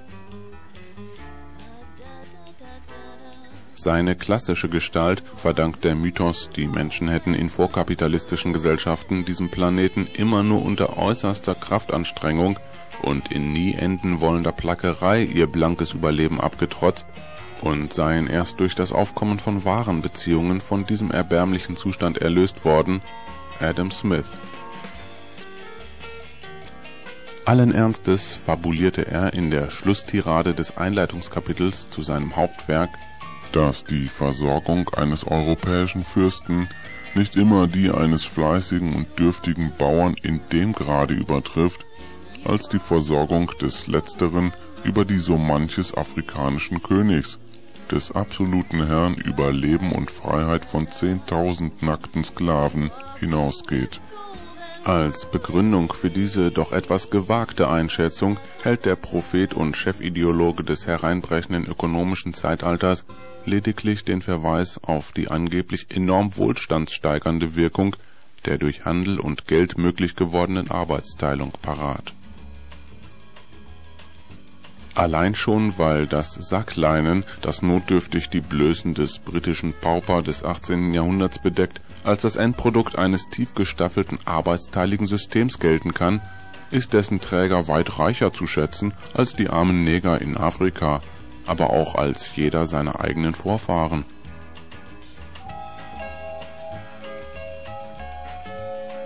D: Seine klassische Gestalt verdankt der Mythos, die Menschen hätten in vorkapitalistischen Gesellschaften diesem Planeten immer nur unter äußerster Kraftanstrengung und in nie enden wollender Plackerei ihr blankes Überleben abgetrotzt und seien erst durch das Aufkommen von Warenbeziehungen von diesem erbärmlichen Zustand erlöst worden. Adam Smith. Allen Ernstes fabulierte er in der Schlusstirade des Einleitungskapitels zu seinem Hauptwerk, dass die Versorgung eines europäischen Fürsten nicht immer die eines fleißigen und dürftigen Bauern in dem Grade übertrifft, als die Versorgung des Letzteren über die so manches afrikanischen Königs, des absoluten Herrn über Leben und Freiheit von zehntausend nackten Sklaven, hinausgeht. Als Begründung für diese doch etwas gewagte Einschätzung hält der Prophet und Chefideologe des hereinbrechenden ökonomischen Zeitalters lediglich den Verweis auf die angeblich enorm wohlstandssteigernde Wirkung der durch Handel und Geld möglich gewordenen Arbeitsteilung parat. Allein schon, weil das Sackleinen, das notdürftig die Blößen des britischen Pauper des achtzehnten Jahrhunderts bedeckt, als das Endprodukt eines tief gestaffelten arbeitsteiligen Systems gelten kann, ist dessen Träger weit reicher zu schätzen als die armen Neger in Afrika, aber auch als jeder seiner eigenen Vorfahren.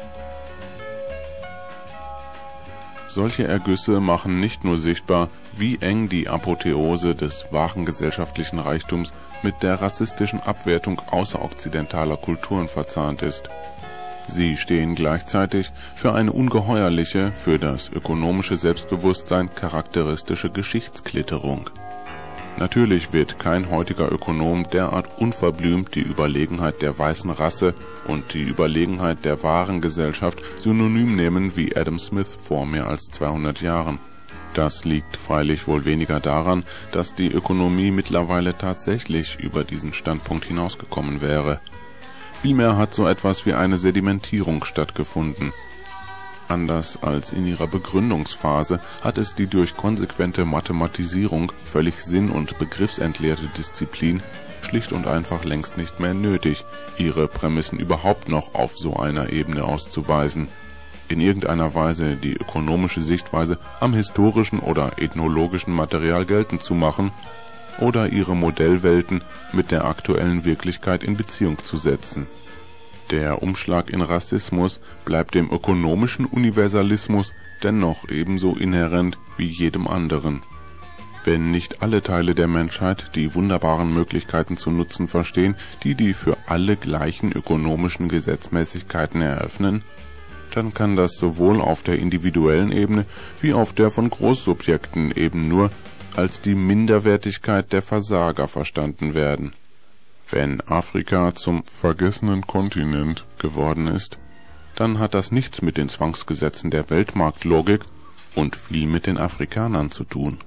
B: Solche Ergüsse machen nicht nur sichtbar, wie eng die Apotheose des wahren gesellschaftlichen Reichtums mit der rassistischen Abwertung außerokzidentaler Kulturen verzahnt ist. Sie stehen gleichzeitig für eine ungeheuerliche, für das ökonomische Selbstbewusstsein charakteristische Geschichtsklitterung. Natürlich wird kein heutiger Ökonom derart unverblümt die Überlegenheit der weißen Rasse und die Überlegenheit der wahren Gesellschaft synonym nehmen wie Adam Smith vor mehr als zweihundert Jahren. Das liegt freilich wohl weniger daran, dass die Ökonomie mittlerweile tatsächlich über diesen Standpunkt hinausgekommen wäre. Vielmehr hat so etwas wie eine Sedimentierung stattgefunden. Anders als in ihrer Begründungsphase hat es die durch konsequente Mathematisierung völlig sinn- und begriffsentleerte Disziplin schlicht und einfach längst nicht mehr nötig, ihre Prämissen überhaupt noch auf so einer Ebene auszuweisen, in irgendeiner Weise die ökonomische Sichtweise am historischen oder ethnologischen Material geltend zu machen oder ihre Modellwelten mit der aktuellen Wirklichkeit in Beziehung zu setzen. Der Umschlag in Rassismus bleibt dem ökonomischen Universalismus dennoch ebenso inhärent wie jedem anderen. Wenn nicht alle Teile der Menschheit die wunderbaren Möglichkeiten zu nutzen verstehen, die die für alle gleichen ökonomischen Gesetzmäßigkeiten eröffnen, dann kann das sowohl auf der individuellen Ebene wie auf der von Großsubjekten eben nur als die Minderwertigkeit der Versager verstanden werden. Wenn Afrika zum vergessenen Kontinent geworden ist, dann hat das nichts mit den Zwangsgesetzen der Weltmarktlogik und viel mit den Afrikanern zu tun.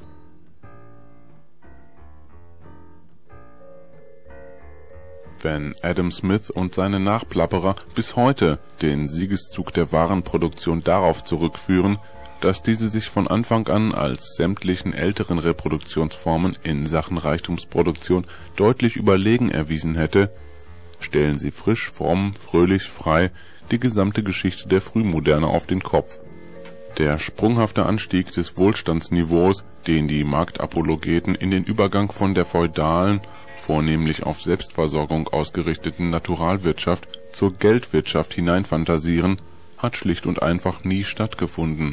B: Wenn Adam Smith und seine Nachplapperer bis heute den Siegeszug der Warenproduktion darauf zurückführen, dass diese sich von Anfang an als sämtlichen älteren Reproduktionsformen in Sachen Reichtumsproduktion deutlich überlegen erwiesen hätte, stellen sie frisch, fromm, fröhlich, frei die gesamte Geschichte der Frühmoderne auf den Kopf. Der sprunghafte Anstieg des Wohlstandsniveaus, den die Marktapologeten in den Übergang von der feudalen, vornehmlich auf Selbstversorgung ausgerichteten Naturalwirtschaft zur Geldwirtschaft hineinfantasieren, hat schlicht und einfach nie stattgefunden.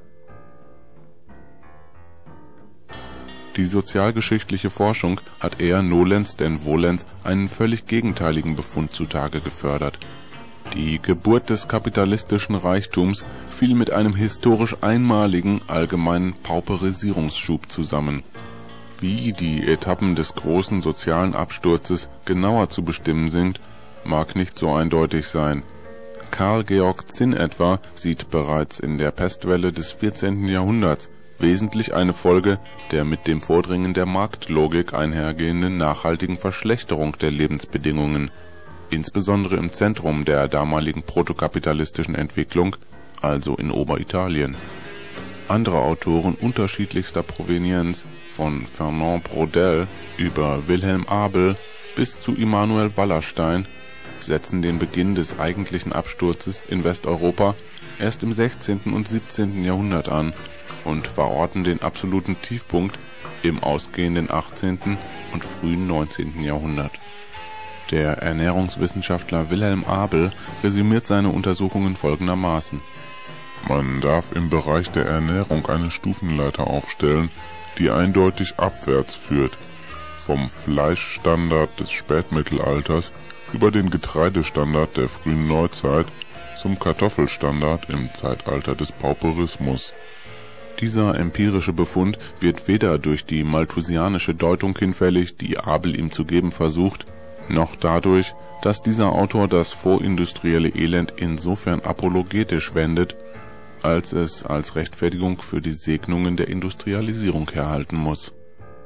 B: Die sozialgeschichtliche Forschung hat eher nolens denn volens einen völlig gegenteiligen Befund zutage gefördert. Die Geburt des kapitalistischen Reichtums fiel mit einem historisch einmaligen allgemeinen Pauperisierungsschub zusammen. Wie die Etappen des großen sozialen Absturzes genauer zu bestimmen sind, mag nicht so eindeutig sein. Karl Georg Zinn etwa sieht bereits in der Pestwelle des vierzehnten Jahrhunderts wesentlich eine Folge der mit dem Vordringen der Marktlogik einhergehenden nachhaltigen Verschlechterung der Lebensbedingungen, insbesondere im Zentrum der damaligen protokapitalistischen Entwicklung, also in Oberitalien. Andere Autoren unterschiedlichster Provenienz, von Fernand Braudel über Wilhelm Abel bis zu Immanuel Wallerstein, setzen den Beginn des eigentlichen Absturzes in Westeuropa erst im sechzehnten und siebzehnten Jahrhundert an und verorten den absoluten Tiefpunkt im ausgehenden achtzehnten und frühen neunzehnten Jahrhundert. Der Ernährungswissenschaftler Wilhelm Abel resümiert seine Untersuchungen folgendermaßen:
E: Man darf im Bereich der Ernährung eine Stufenleiter aufstellen, die eindeutig abwärts führt, vom Fleischstandard des Spätmittelalters über den Getreidestandard der frühen Neuzeit zum Kartoffelstandard im Zeitalter des Pauperismus.
B: Dieser empirische Befund wird weder durch die malthusianische Deutung hinfällig, die Abel ihm zu geben versucht, noch dadurch, dass dieser Autor das vorindustrielle Elend insofern apologetisch wendet, als es als Rechtfertigung für die Segnungen der Industrialisierung herhalten muss.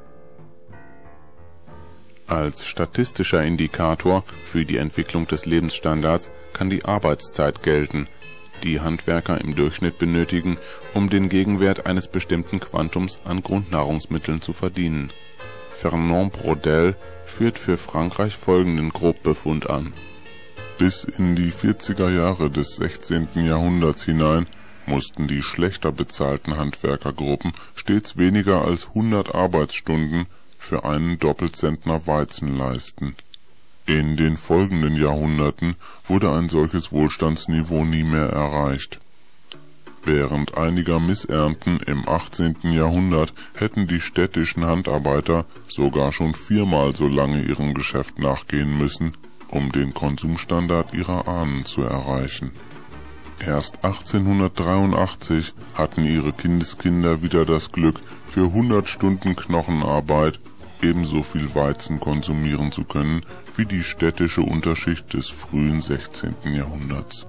B: Als statistischer Indikator für die Entwicklung des Lebensstandards kann die Arbeitszeit gelten, die Handwerker im Durchschnitt benötigen, um den Gegenwert eines bestimmten Quantums an Grundnahrungsmitteln zu verdienen. Fernand Braudel führt für Frankreich folgenden Grobbefund an:
E: Bis in die vierziger Jahre des sechzehnten Jahrhunderts hinein mussten die schlechter bezahlten Handwerkergruppen stets weniger als hundert Arbeitsstunden für einen Doppelzentner Weizen leisten. In den folgenden Jahrhunderten wurde ein solches Wohlstandsniveau nie mehr erreicht. Während einiger Missernten im achtzehnten Jahrhundert hätten die städtischen Handarbeiter sogar schon viermal so lange ihrem Geschäft nachgehen müssen, um den Konsumstandard ihrer Ahnen zu erreichen. Erst achtzehnhundertdreiundachtzig hatten ihre Kindeskinder wieder das Glück, für hundert Stunden Knochenarbeit ebenso viel Weizen konsumieren zu können wie die städtische Unterschicht des frühen sechzehnten Jahrhunderts.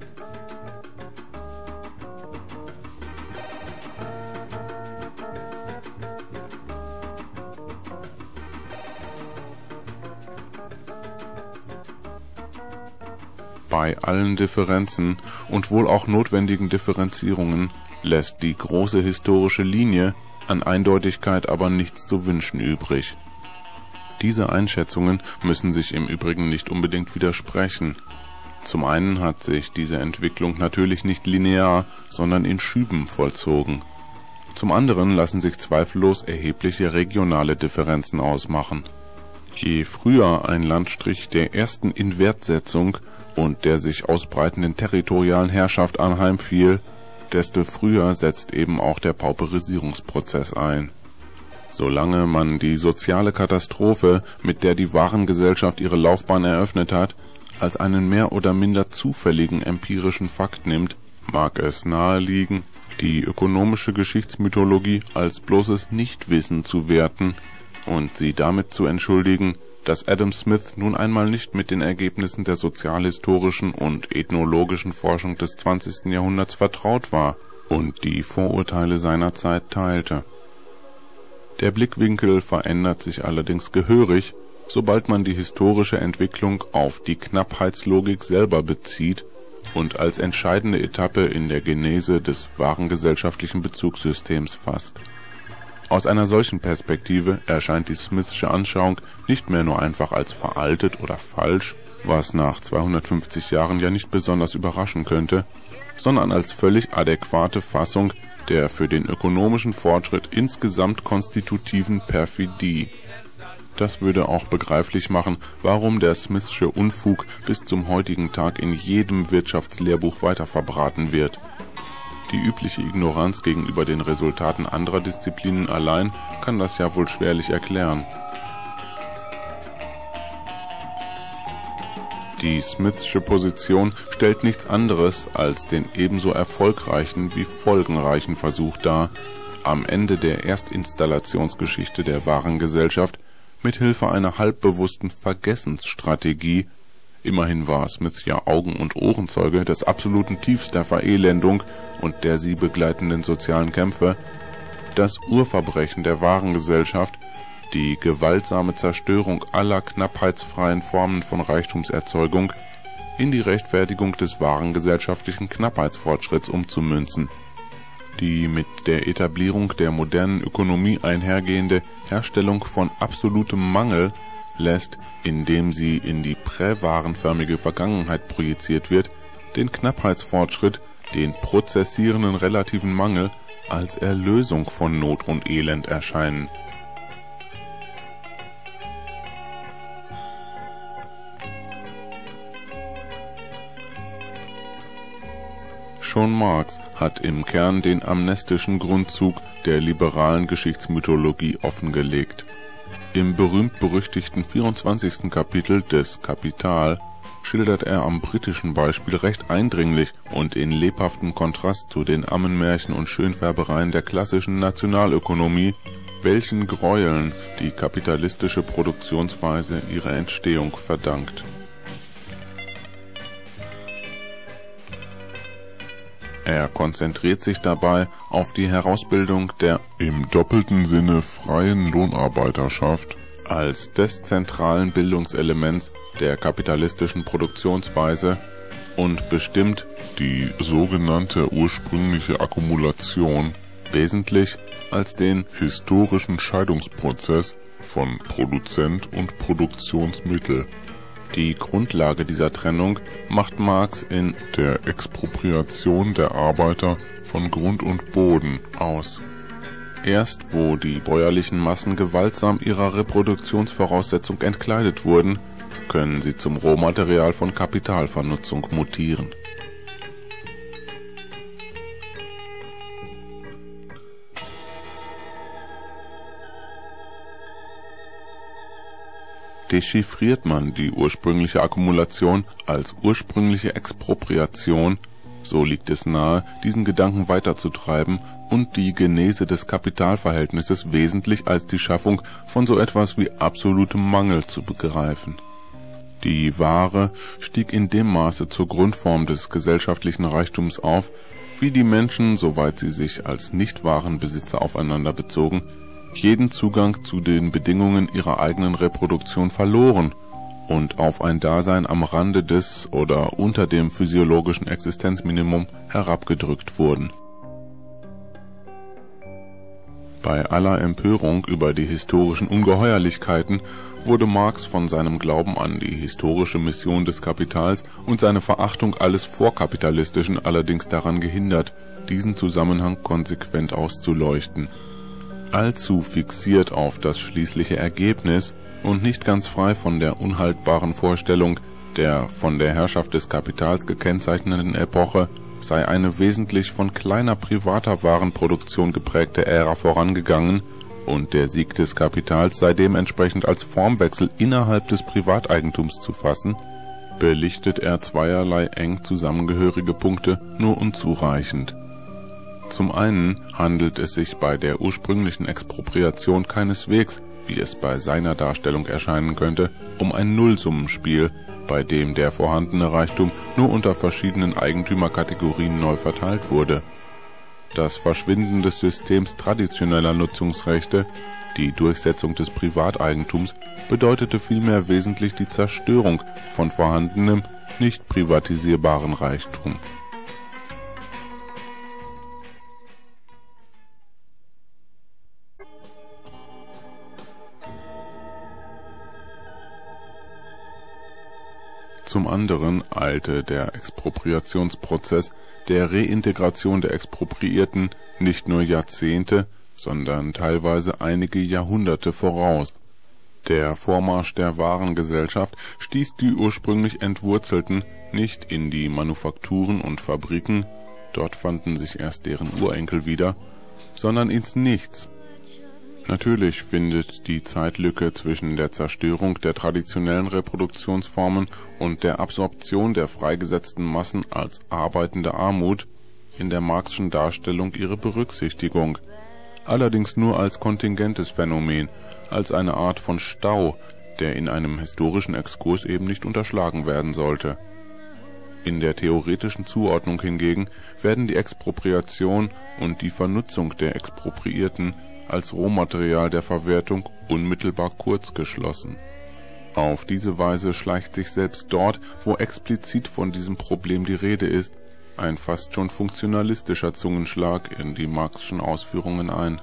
D: Bei allen Differenzen und wohl auch notwendigen Differenzierungen lässt die große historische Linie an Eindeutigkeit aber nichts zu wünschen übrig. Diese Einschätzungen müssen sich im Übrigen nicht unbedingt widersprechen. Zum einen hat sich diese Entwicklung natürlich nicht linear, sondern in Schüben vollzogen. Zum anderen lassen sich zweifellos erhebliche regionale Differenzen ausmachen. Je früher ein Landstrich der ersten Inwertsetzung und der sich ausbreitenden territorialen Herrschaft anheimfiel, desto früher setzt eben auch der Pauperisierungsprozess ein. Solange man die soziale Katastrophe, mit der die Warengesellschaft ihre Laufbahn eröffnet hat, als einen mehr oder minder zufälligen empirischen Fakt nimmt, mag es naheliegen, die ökonomische Geschichtsmythologie als bloßes Nichtwissen zu werten und sie damit zu entschuldigen, dass Adam Smith nun einmal nicht mit den Ergebnissen der sozialhistorischen und ethnologischen Forschung des zwanzigsten Jahrhunderts vertraut war und die Vorurteile seiner Zeit teilte. Der Blickwinkel verändert sich allerdings gehörig, sobald man die historische Entwicklung auf die Knappheitslogik selber bezieht und als entscheidende Etappe in der Genese des wahren gesellschaftlichen Bezugssystems fasst. Aus einer solchen Perspektive erscheint die Smithsche Anschauung nicht mehr nur einfach als veraltet oder falsch, was nach zweihundertfünfzig Jahren ja nicht besonders überraschen könnte, sondern als völlig adäquate Fassung der für den ökonomischen Fortschritt insgesamt konstitutiven Perfidie. Das würde auch begreiflich machen, warum der Smithsche Unfug bis zum heutigen Tag in jedem Wirtschaftslehrbuch weiter verbraten wird. Die übliche Ignoranz gegenüber den Resultaten anderer Disziplinen allein kann das ja wohl schwerlich erklären. Die Smithsche Position stellt nichts anderes als den ebenso erfolgreichen wie folgenreichen Versuch dar, am Ende der Erstinstallationsgeschichte der Warengesellschaft mithilfe einer halbbewussten Vergessensstrategie — immerhin war Smith ja Augen- und Ohrenzeuge des absoluten Tiefs der Verelendung und der sie begleitenden sozialen Kämpfe — das Urverbrechen der Warengesellschaft, die gewaltsame Zerstörung aller knappheitsfreien Formen von Reichtumserzeugung, in die Rechtfertigung des warengesellschaftlichen Knappheitsfortschritts umzumünzen. Die mit der Etablierung der modernen Ökonomie einhergehende Herstellung von absolutem Mangel lässt, indem sie in die präwarenförmige Vergangenheit projiziert wird, den Knappheitsfortschritt, den prozessierenden relativen Mangel, als Erlösung von Not und Elend erscheinen. Schon Marx hat im Kern den amnestischen Grundzug der liberalen Geschichtsmythologie offengelegt. Im berühmt-berüchtigten vierundzwanzigsten Kapitel des Kapital schildert er am britischen Beispiel recht eindringlich und in lebhaftem Kontrast zu den Ammenmärchen und Schönfärbereien der klassischen Nationalökonomie, welchen Gräueln die kapitalistische Produktionsweise ihre Entstehung verdankt. Er konzentriert sich dabei auf die Herausbildung der
E: im doppelten Sinne freien Lohnarbeiterschaft
D: als des zentralen Bildungselements der kapitalistischen Produktionsweise und bestimmt
E: die sogenannte ursprüngliche Akkumulation
D: wesentlich als den
E: historischen Scheidungsprozess von Produzent und Produktionsmittel.
D: Die Grundlage dieser Trennung macht Marx in
E: der Expropriation der Arbeiter von Grund und Boden
D: aus. Erst wo die bäuerlichen Massen gewaltsam ihrer Reproduktionsvoraussetzung entkleidet wurden, können sie zum Rohmaterial von Kapitalvernutzung mutieren. dechiffriert man die ursprüngliche Akkumulation als ursprüngliche Expropriation, so liegt es nahe, diesen Gedanken weiterzutreiben und die Genese des Kapitalverhältnisses wesentlich als die Schaffung von so etwas wie absolutem Mangel zu begreifen. Die Ware stieg in dem Maße zur Grundform des gesellschaftlichen Reichtums auf, wie die Menschen, soweit sie sich als Nichtwarenbesitzer aufeinander bezogen, jeden Zugang zu den Bedingungen ihrer eigenen Reproduktion verloren und auf ein Dasein am Rande des oder unter dem physiologischen Existenzminimum herabgedrückt wurden. Bei aller Empörung über die historischen Ungeheuerlichkeiten wurde Marx von seinem Glauben an die historische Mission des Kapitals und seine Verachtung alles Vorkapitalistischen allerdings daran gehindert, diesen Zusammenhang konsequent auszuleuchten. Allzu fixiert auf das schließliche Ergebnis und nicht ganz frei von der unhaltbaren Vorstellung der von der Herrschaft des Kapitals gekennzeichneten Epoche sei eine wesentlich von kleiner privater Warenproduktion geprägte Ära vorangegangen und der Sieg des Kapitals sei dementsprechend als Formwechsel innerhalb des Privateigentums zu fassen, belichtet er zweierlei eng zusammengehörige Punkte nur unzureichend. Zum einen handelt es sich bei der ursprünglichen Expropriation keineswegs, wie es bei seiner Darstellung erscheinen könnte, um ein Nullsummenspiel, bei dem der vorhandene Reichtum nur unter verschiedenen Eigentümerkategorien neu verteilt wurde. Das Verschwinden des Systems traditioneller Nutzungsrechte, die Durchsetzung des Privateigentums, bedeutete vielmehr wesentlich die Zerstörung von vorhandenem, nicht privatisierbaren Reichtum. Zum anderen eilte der Expropriationsprozess der Reintegration der Expropriierten nicht nur Jahrzehnte, sondern teilweise einige Jahrhunderte voraus. Der Vormarsch der Warengesellschaft stieß die ursprünglich Entwurzelten nicht in die Manufakturen und Fabriken, dort fanden sich erst deren Urenkel wieder, sondern ins Nichts. Natürlich findet die Zeitlücke zwischen der Zerstörung der traditionellen Reproduktionsformen und der Absorption der freigesetzten Massen als arbeitende Armut in der Marxschen Darstellung ihre Berücksichtigung, allerdings nur als kontingentes Phänomen, als eine Art von Stau, der in einem historischen Exkurs eben nicht unterschlagen werden sollte. In der theoretischen Zuordnung hingegen werden die Expropriation und die Vernutzung der Expropriierten als Rohmaterial der Verwertung unmittelbar kurzgeschlossen. Auf diese Weise schleicht sich selbst dort, wo explizit von diesem Problem die Rede ist, ein fast schon funktionalistischer Zungenschlag in die Marxschen Ausführungen ein.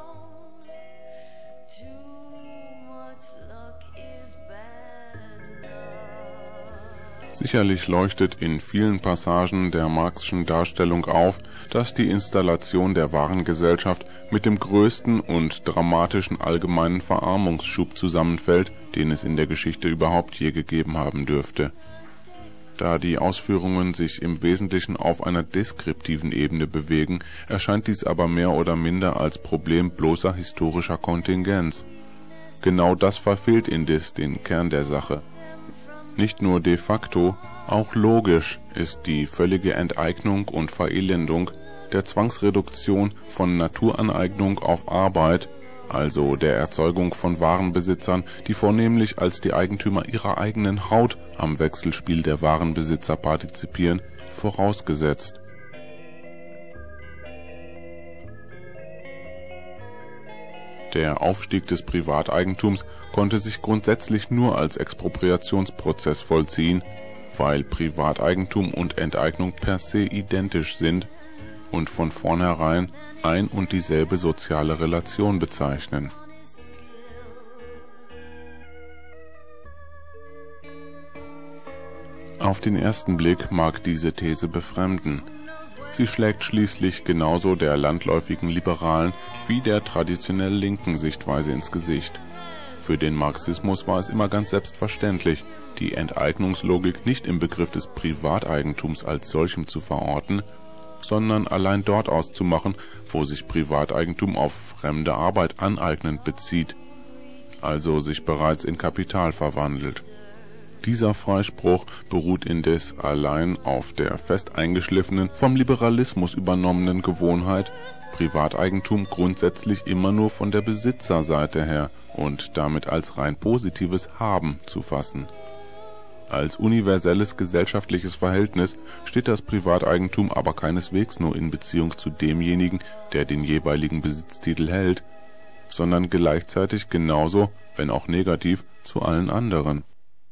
D: Sicherlich leuchtet in vielen Passagen der Marxschen Darstellung auf, dass die Installation der Warengesellschaft mit dem größten und dramatischen allgemeinen Verarmungsschub zusammenfällt, den es in der Geschichte überhaupt je gegeben haben dürfte. Da die Ausführungen sich im Wesentlichen auf einer deskriptiven Ebene bewegen, erscheint dies aber mehr oder minder als Problem bloßer historischer Kontingenz. Genau das verfehlt indes den Kern der Sache. Nicht nur de facto, auch logisch ist die völlige Enteignung und Verelendung der Zwangsreduktion von Naturaneignung auf Arbeit, also der Erzeugung von Warenbesitzern, die vornehmlich als die Eigentümer ihrer eigenen Haut am Wechselspiel der Warenbesitzer partizipieren, vorausgesetzt. Der Aufstieg des Privateigentums konnte sich grundsätzlich nur als Expropriationsprozess vollziehen, weil Privateigentum und Enteignung per se identisch sind und von vornherein ein und dieselbe soziale Relation bezeichnen. Auf den ersten Blick mag diese These befremden. Sie schlägt schließlich genauso der landläufigen liberalen wie der traditionell linken Sichtweise ins Gesicht. Für den Marxismus war es immer ganz selbstverständlich, die Enteignungslogik nicht im Begriff des Privateigentums als solchem zu verorten, sondern allein dort auszumachen, wo sich Privateigentum auf fremde Arbeit aneignend bezieht, also sich bereits in Kapital verwandelt. Dieser Freispruch beruht indes allein auf der fest eingeschliffenen, vom Liberalismus übernommenen Gewohnheit, Privateigentum grundsätzlich immer nur von der Besitzerseite her und damit als rein positives Haben zu fassen. Als universelles gesellschaftliches Verhältnis steht das Privateigentum aber keineswegs nur in Beziehung zu demjenigen, der den jeweiligen Besitztitel hält, sondern gleichzeitig genauso, wenn auch negativ, zu allen anderen.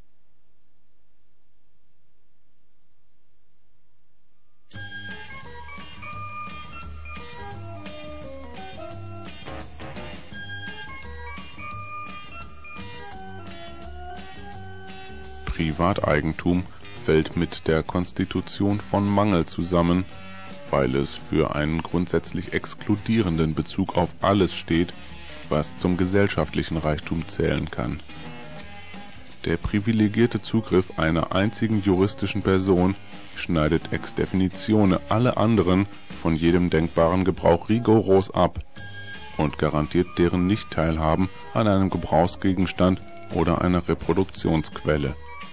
D: Privateigentum fällt mit der Konstitution von Mangel zusammen, weil es für einen grundsätzlich exkludierenden Bezug auf alles steht, was zum gesellschaftlichen Reichtum zählen kann. Der privilegierte Zugriff einer einzigen juristischen Person schneidet ex definitione alle anderen von jedem denkbaren Gebrauch rigoros ab und garantiert deren Nichtteilhaben an einem Gebrauchsgegenstand oder einer Reproduktionsquelle.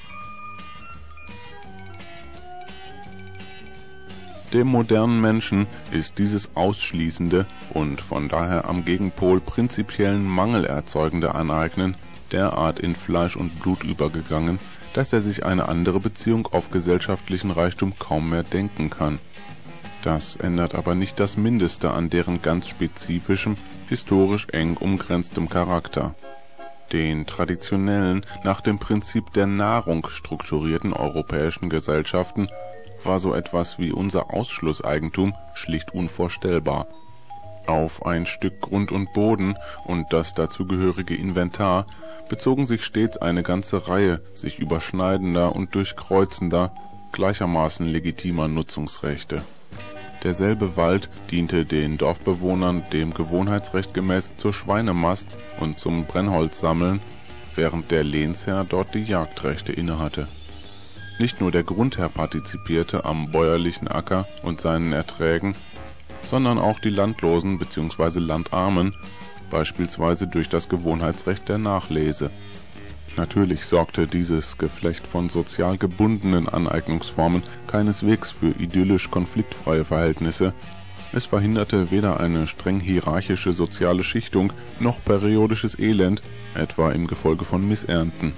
D: Dem modernen Menschen ist dieses ausschließende und von daher am Gegenpol prinzipiellen Mangel erzeugende Aneignen derart in Fleisch und Blut übergegangen, dass er sich eine andere Beziehung auf gesellschaftlichen Reichtum kaum mehr denken kann. Das ändert aber nicht das Mindeste an deren ganz spezifischem, historisch eng umgrenztem Charakter. Den traditionellen, nach dem Prinzip der Nahrung strukturierten europäischen Gesellschaften war so etwas wie unser Ausschlusseigentum schlicht unvorstellbar. Auf ein Stück Grund und Boden und das dazugehörige Inventar bezogen sich stets eine ganze Reihe sich überschneidender und durchkreuzender, gleichermaßen legitimer Nutzungsrechte. Derselbe Wald diente den Dorfbewohnern dem Gewohnheitsrecht gemäß zur Schweinemast und zum Brennholzsammeln, während der Lehnsherr dort die Jagdrechte innehatte. Nicht nur der Grundherr partizipierte am bäuerlichen Acker und seinen Erträgen, sondern auch die Landlosen bzw. Landarmen, beispielsweise durch das Gewohnheitsrecht der Nachlese. Natürlich sorgte dieses Geflecht von sozial gebundenen Aneignungsformen keineswegs für idyllisch konfliktfreie Verhältnisse. Es verhinderte weder eine streng hierarchische soziale Schichtung noch periodisches Elend, etwa im Gefolge von Missernten.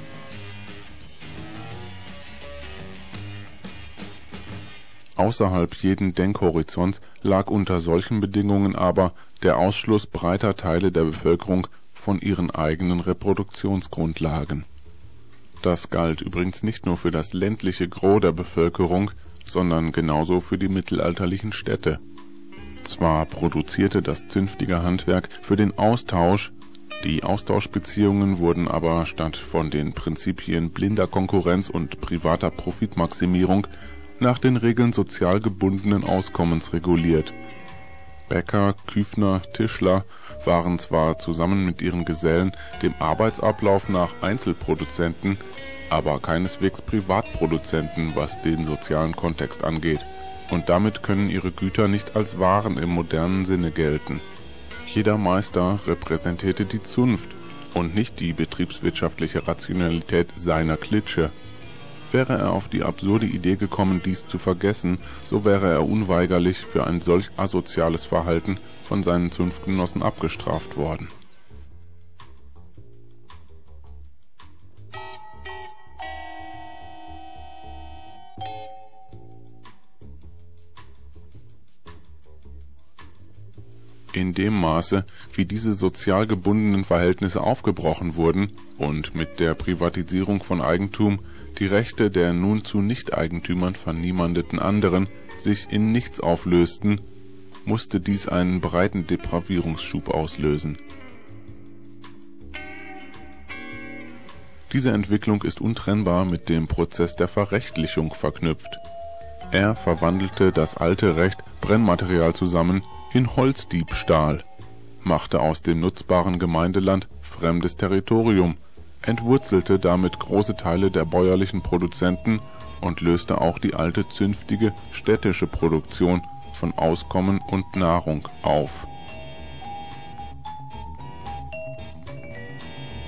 D: Außerhalb jeden Denkhorizonts lag unter solchen Bedingungen aber der Ausschluss breiter Teile der Bevölkerung von ihren eigenen Reproduktionsgrundlagen. Das galt übrigens nicht nur für das ländliche Gros der Bevölkerung, sondern genauso für die mittelalterlichen Städte. Zwar produzierte das zünftige Handwerk für den Austausch, die Austauschbeziehungen wurden aber statt von den Prinzipien blinder Konkurrenz und privater Profitmaximierung nach den Regeln sozial gebundenen Auskommens reguliert. Bäcker, Küfner, Tischler waren zwar zusammen mit ihren Gesellen dem Arbeitsablauf nach Einzelproduzenten, aber keineswegs Privatproduzenten, was den sozialen Kontext angeht, und damit können ihre Güter nicht als Waren im modernen Sinne gelten. Jeder Meister repräsentierte die Zunft und nicht die betriebswirtschaftliche Rationalität seiner Klitsche. Wäre er auf die absurde Idee gekommen, dies zu vergessen, so wäre er unweigerlich für ein solch asoziales Verhalten von seinen Zunftgenossen abgestraft worden. In dem Maße, wie diese sozial gebundenen Verhältnisse aufgebrochen wurden und mit der Privatisierung von Eigentum die Rechte der nun zu Nichteigentümern verniemandeten anderen sich in nichts auflösten, musste dies einen breiten Depravierungsschub auslösen. Diese Entwicklung ist untrennbar mit dem Prozess der Verrechtlichung verknüpft. Er verwandelte das alte Recht Brennmaterial zusammen in Holzdiebstahl, machte aus dem nutzbaren Gemeindeland fremdes Territorium, entwurzelte damit große Teile der bäuerlichen Produzenten und löste auch die alte zünftige städtische Produktion von Auskommen und Nahrung auf.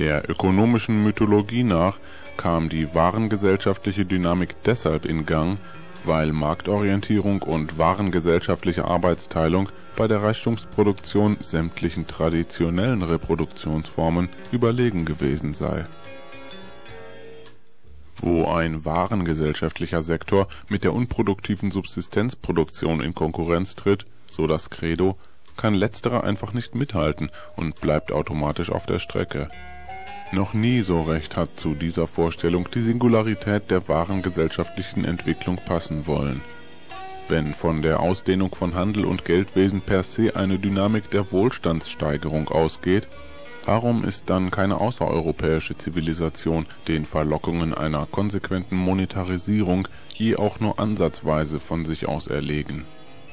D: Der ökonomischen Mythologie nach kam die warengesellschaftliche Dynamik deshalb in Gang, weil Marktorientierung und warengesellschaftliche Arbeitsteilung bei der Reichtumsproduktion sämtlichen traditionellen Reproduktionsformen überlegen gewesen sei. Wo ein warengesellschaftlicher Sektor mit der unproduktiven Subsistenzproduktion in Konkurrenz tritt, so das Credo, kann letzterer einfach nicht mithalten und bleibt automatisch auf der Strecke. Noch nie so recht hat zu dieser Vorstellung die Singularität der warengesellschaftlichen Entwicklung passen wollen. Wenn von der Ausdehnung von Handel und Geldwesen per se eine Dynamik der Wohlstandssteigerung ausgeht, warum ist dann keine außereuropäische Zivilisation den Verlockungen einer konsequenten Monetarisierung je auch nur ansatzweise von sich aus erlegen?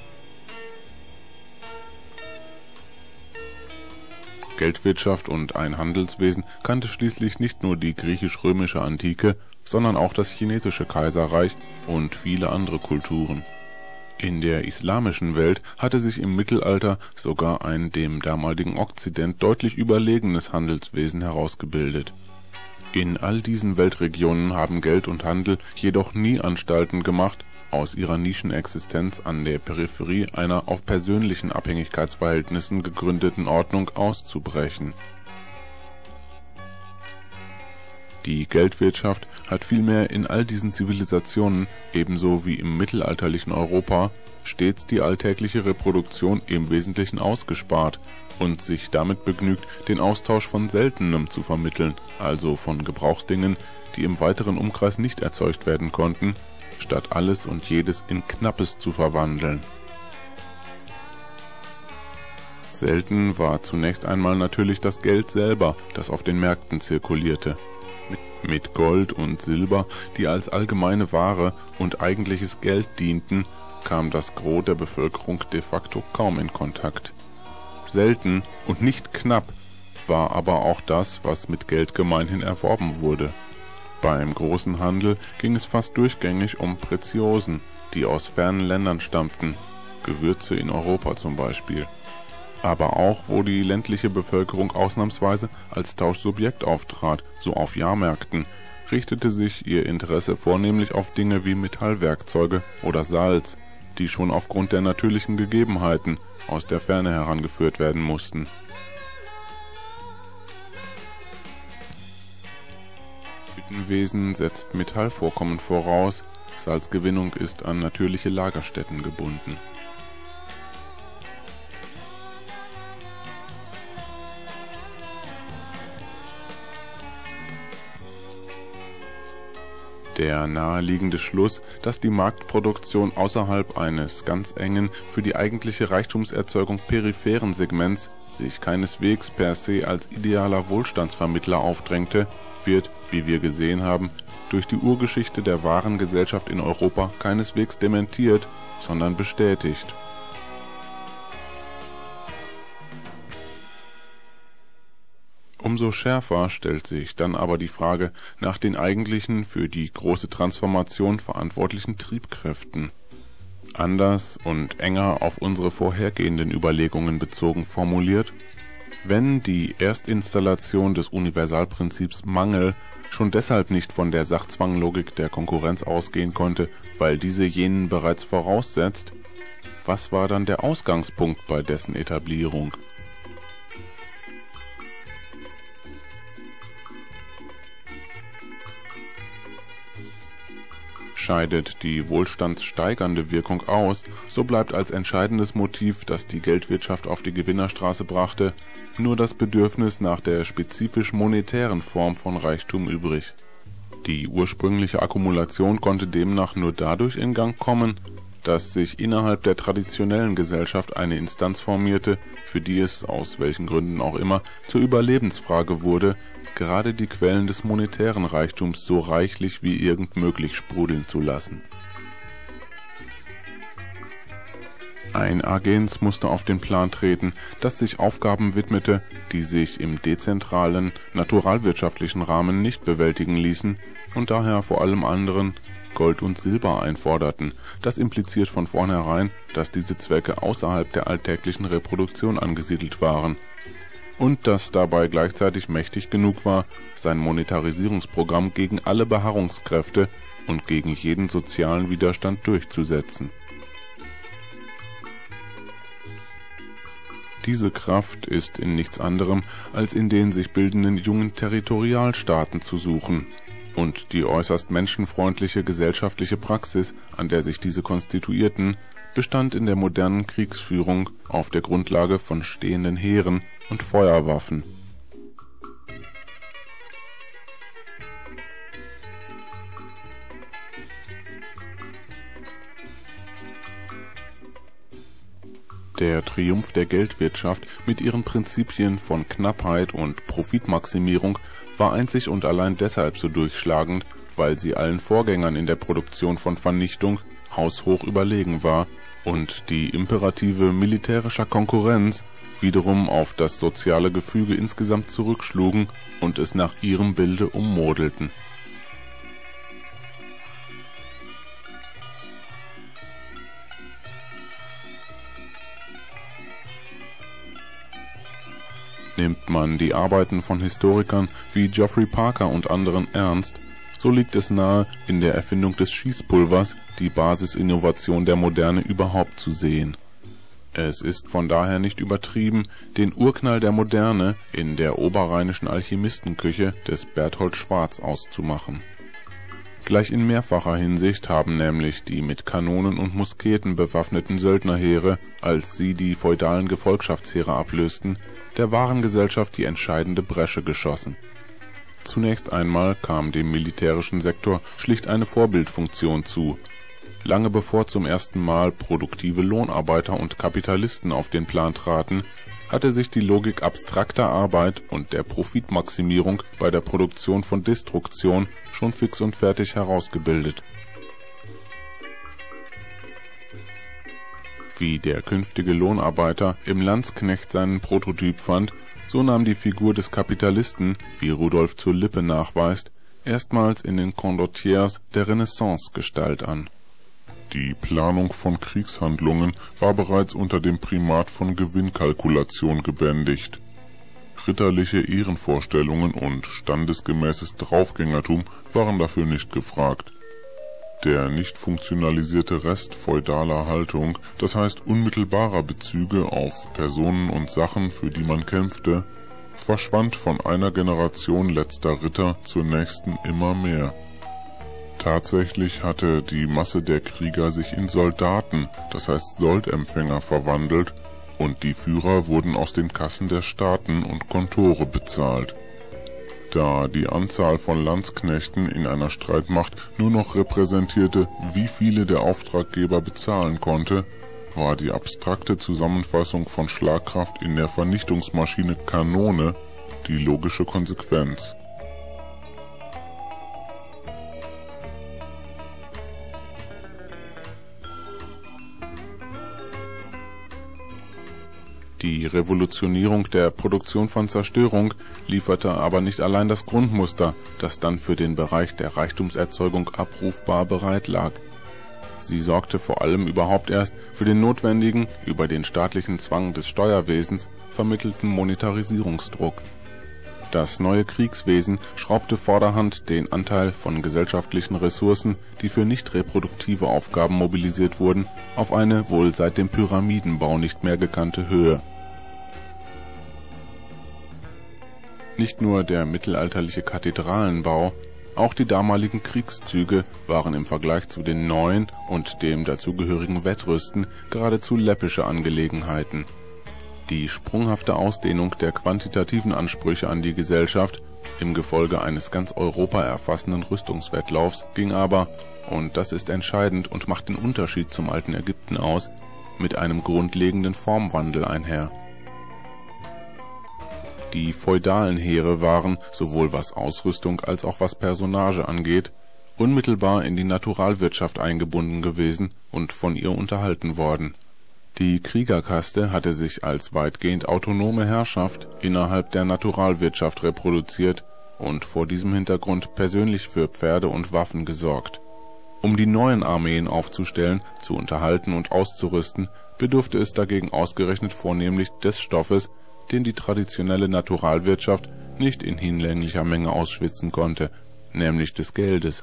D: Geldwirtschaft und ein Handelswesen kannte schließlich nicht nur die griechisch-römische Antike, sondern auch das chinesische Kaiserreich und viele andere Kulturen. In der islamischen Welt hatte sich im Mittelalter sogar ein dem damaligen Okzident deutlich überlegenes Handelswesen herausgebildet. In all diesen Weltregionen haben Geld und Handel jedoch nie Anstalten gemacht, aus ihrer Nischenexistenz an der Peripherie einer auf persönlichen Abhängigkeitsverhältnissen gegründeten Ordnung auszubrechen. Die Geldwirtschaft hat vielmehr in all diesen Zivilisationen, ebenso wie im mittelalterlichen Europa, stets die alltägliche Reproduktion im Wesentlichen ausgespart und sich damit begnügt, den Austausch von Seltenem zu vermitteln, also von Gebrauchsdingen, die im weiteren Umkreis nicht erzeugt werden konnten, statt alles und jedes in Knappes zu verwandeln. Selten war zunächst einmal natürlich das Geld selber, das auf den Märkten zirkulierte. Mit Gold und Silber, die als allgemeine Ware und eigentliches Geld dienten, kam das Gros der Bevölkerung de facto kaum in Kontakt. Selten und nicht knapp war aber auch das, was mit Geld gemeinhin erworben wurde. Beim großen Handel ging es fast durchgängig um Preziosen, die aus fernen Ländern stammten, Gewürze in Europa zum Beispiel. Aber auch, wo die ländliche Bevölkerung ausnahmsweise als Tauschsubjekt auftrat, so auf Jahrmärkten, richtete sich ihr Interesse vornehmlich auf Dinge wie Metallwerkzeuge oder Salz, die schon aufgrund der natürlichen Gegebenheiten aus der Ferne herangeführt werden mussten. Hüttenwesen setzt Metallvorkommen voraus, Salzgewinnung ist an natürliche Lagerstätten gebunden. Der naheliegende Schluss, dass die Marktproduktion außerhalb eines ganz engen, für die eigentliche Reichtumserzeugung peripheren Segments sich keineswegs per se als idealer Wohlstandsvermittler aufdrängte, wird, wie wir gesehen haben, durch die Urgeschichte der Warengesellschaft in Europa keineswegs dementiert, sondern bestätigt. Umso schärfer stellt sich dann aber die Frage nach den eigentlichen für die große Transformation verantwortlichen Triebkräften. Anders und enger auf unsere vorhergehenden Überlegungen bezogen formuliert: Wenn die Erstinstallation des Universalprinzips Mangel schon deshalb nicht von der Sachzwanglogik der Konkurrenz ausgehen konnte, weil diese jenen bereits voraussetzt, was war dann der Ausgangspunkt bei dessen Etablierung? Scheidet die wohlstandssteigernde Wirkung aus, so bleibt als entscheidendes Motiv, das die Geldwirtschaft auf die Gewinnerstraße brachte, nur das Bedürfnis nach der spezifisch monetären Form von Reichtum übrig. Die ursprüngliche Akkumulation konnte demnach nur dadurch in Gang kommen, dass sich innerhalb der traditionellen Gesellschaft eine Instanz formierte, für die es, aus welchen Gründen auch immer, zur Überlebensfrage wurde, gerade die Quellen des monetären Reichtums so reichlich wie irgend möglich sprudeln zu lassen. Ein Agens musste auf den Plan treten, das sich Aufgaben widmete, die sich im dezentralen, naturalwirtschaftlichen Rahmen nicht bewältigen ließen und daher vor allem anderen Gold und Silber einforderten. Das impliziert von vornherein, dass diese Zwecke außerhalb der alltäglichen Reproduktion angesiedelt waren. und das dabei gleichzeitig mächtig genug war, sein Monetarisierungsprogramm gegen alle Beharrungskräfte und gegen jeden sozialen Widerstand durchzusetzen. Diese Kraft ist in nichts anderem als in den sich bildenden jungen Territorialstaaten zu suchen, und die äußerst menschenfreundliche gesellschaftliche Praxis, an der sich diese konstituierten, bestand in der modernen Kriegsführung auf der Grundlage von stehenden Heeren und Feuerwaffen. Der Triumph der Geldwirtschaft mit ihren Prinzipien von Knappheit und Profitmaximierung war einzig und allein deshalb so durchschlagend, weil sie allen Vorgängern in der Produktion von Vernichtung haushoch überlegen war und die Imperative militärischer Konkurrenz wiederum auf das soziale Gefüge insgesamt zurückschlugen und es nach ihrem Bilde ummodelten. Nimmt man die Arbeiten von Historikern wie Geoffrey Parker und anderen ernst, so liegt es nahe, in der Erfindung des Schießpulvers die Basisinnovation der Moderne überhaupt zu sehen. Es ist von daher nicht übertrieben, den Urknall der Moderne in der oberrheinischen Alchemistenküche des Berthold Schwarz auszumachen. Gleich in mehrfacher Hinsicht haben nämlich die mit Kanonen und Musketen bewaffneten Söldnerheere, als sie die feudalen Gefolgschaftsheere ablösten, der Warengesellschaft die entscheidende Bresche geschossen. Zunächst einmal kam dem militärischen Sektor schlicht eine Vorbildfunktion zu. Lange bevor zum ersten Mal produktive Lohnarbeiter und Kapitalisten auf den Plan traten, hatte sich die Logik abstrakter Arbeit und der Profitmaximierung bei der Produktion von Destruktion schon fix und fertig herausgebildet. Wie der künftige Lohnarbeiter im Landsknecht seinen Prototyp fand, so nahm die Figur des Kapitalisten, wie Rudolf zur Lippe nachweist, erstmals in den Condottières der Renaissance Gestalt an.
E: Die Planung von Kriegshandlungen war bereits unter dem Primat von Gewinnkalkulation gebändigt. Ritterliche Ehrenvorstellungen und standesgemäßes Draufgängertum waren dafür nicht gefragt. Der nicht funktionalisierte Rest feudaler Haltung, das heißt unmittelbarer Bezüge auf Personen und Sachen, für die man kämpfte, verschwand von einer Generation letzter Ritter zur nächsten immer mehr. Tatsächlich hatte die Masse der Krieger sich in Soldaten, das heißt Soldempfänger, verwandelt, und die Führer wurden aus den Kassen der Staaten und Kontore bezahlt. Da die Anzahl von Landsknechten in einer Streitmacht nur noch repräsentierte, wie viele der Auftraggeber bezahlen konnte, war die abstrakte Zusammenfassung von Schlagkraft in der Vernichtungsmaschine Kanone die logische Konsequenz.
D: Die Revolutionierung der Produktion von Zerstörung lieferte aber nicht allein das Grundmuster, das dann für den Bereich der Reichtumserzeugung abrufbar bereit lag. Sie sorgte vor allem überhaupt erst für den notwendigen, über den staatlichen Zwang des Steuerwesens vermittelten Monetarisierungsdruck. Das neue Kriegswesen schraubte vorderhand den Anteil von gesellschaftlichen Ressourcen, die für nicht reproduktive Aufgaben mobilisiert wurden, auf eine wohl seit dem Pyramidenbau nicht mehr gekannte Höhe. Nicht nur der mittelalterliche Kathedralenbau, auch die damaligen Kriegszüge waren im Vergleich zu den neuen und dem dazugehörigen Wettrüsten geradezu läppische Angelegenheiten. Die sprunghafte Ausdehnung der quantitativen Ansprüche an die Gesellschaft im Gefolge eines ganz Europa erfassenden Rüstungswettlaufs ging aber, und das ist entscheidend und macht den Unterschied zum alten Ägypten aus, mit einem grundlegenden Formwandel einher. Die feudalen Heere waren, sowohl was Ausrüstung als auch was Personage angeht, unmittelbar in die Naturalwirtschaft eingebunden gewesen und von ihr unterhalten worden. Die Kriegerkaste hatte sich als weitgehend autonome Herrschaft innerhalb der Naturalwirtschaft reproduziert und vor diesem Hintergrund persönlich für Pferde und Waffen gesorgt. Um die neuen Armeen aufzustellen, zu unterhalten und auszurüsten, bedurfte es dagegen ausgerechnet vornehmlich des Stoffes, den die traditionelle Naturalwirtschaft nicht in hinlänglicher Menge ausschwitzen konnte, nämlich des Geldes.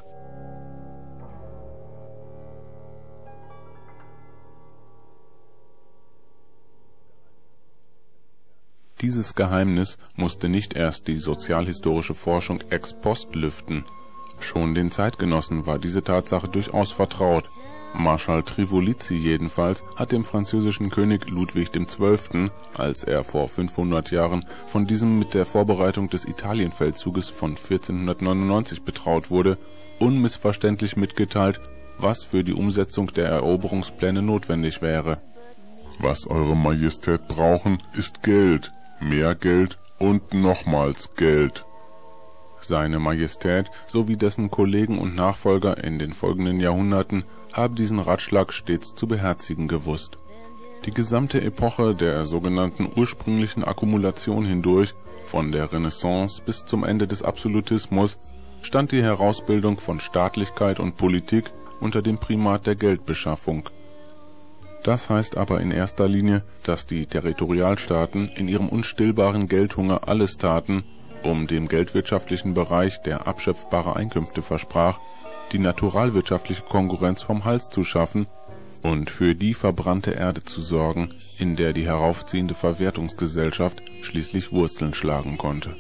D: Dieses Geheimnis musste nicht erst die sozialhistorische Forschung ex post lüften. Schon den Zeitgenossen war diese Tatsache durchaus vertraut. Marschall Trivulizzi jedenfalls hat dem französischen König Ludwig der Zwölfte., als er vor fünfhundert Jahren von diesem mit der Vorbereitung des Italienfeldzuges von vierzehnhundertneunundneunzig betraut wurde, unmissverständlich mitgeteilt, was für die Umsetzung der Eroberungspläne notwendig wäre.
E: Was Eure Majestät brauchen, ist Geld, mehr Geld und nochmals Geld.
D: Seine Majestät sowie dessen Kollegen und Nachfolger in den folgenden Jahrhunderten haben diesen Ratschlag stets zu beherzigen gewusst. Die gesamte Epoche der sogenannten ursprünglichen Akkumulation hindurch, von der Renaissance bis zum Ende des Absolutismus, stand die Herausbildung von Staatlichkeit und Politik unter dem Primat der Geldbeschaffung. Das heißt aber in erster Linie, dass die Territorialstaaten in ihrem unstillbaren Geldhunger alles taten, um dem geldwirtschaftlichen Bereich, der abschöpfbare Einkünfte versprach, die naturalwirtschaftliche Konkurrenz vom Hals zu schaffen und für die verbrannte Erde zu sorgen, in der die heraufziehende Verwertungsgesellschaft schließlich Wurzeln schlagen konnte.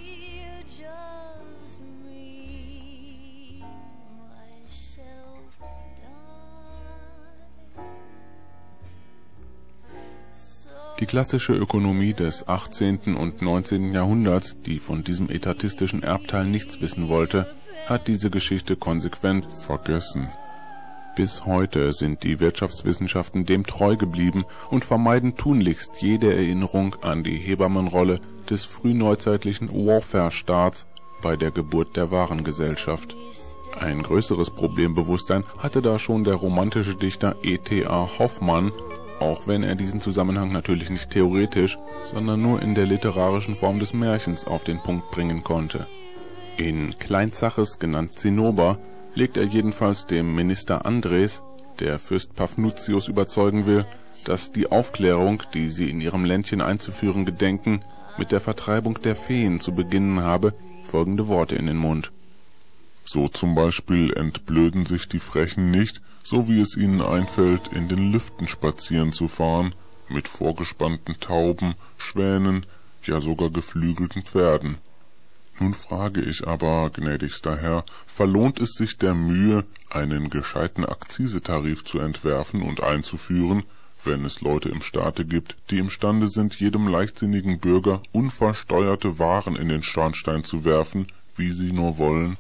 D: Die klassische Ökonomie des achtzehnten und neunzehnten Jahrhunderts, die von diesem etatistischen Erbteil nichts wissen wollte, hat diese Geschichte konsequent vergessen. Bis heute sind die Wirtschaftswissenschaften dem treu geblieben und vermeiden tunlichst jede Erinnerung an die Hebammenrolle des frühneuzeitlichen Warfare-Staats bei der Geburt der Warengesellschaft. Ein größeres Problembewusstsein hatte da schon der romantische Dichter E T A Hoffmann, auch wenn er diesen Zusammenhang natürlich nicht theoretisch, sondern nur in der literarischen Form des Märchens auf den Punkt bringen konnte. In Kleinzaches, genannt Zinnober, legt er jedenfalls dem Minister Andres, der Fürst Paphnutius, überzeugen will, dass die Aufklärung, die sie in ihrem Ländchen einzuführen gedenken, mit der Vertreibung der Feen zu beginnen habe, folgende Worte in den Mund.
E: So zum Beispiel entblöden sich die Frechen nicht, so wie es ihnen einfällt, in den Lüften spazieren zu fahren, mit vorgespannten Tauben, Schwänen, ja sogar geflügelten Pferden. Nun frage ich aber, gnädigster Herr, verlohnt es sich der Mühe, einen gescheiten Akzisetarif zu entwerfen und einzuführen, wenn es Leute im Staate gibt, die imstande sind, jedem leichtsinnigen Bürger unversteuerte Waren in den Schornstein zu werfen, wie sie nur wollen?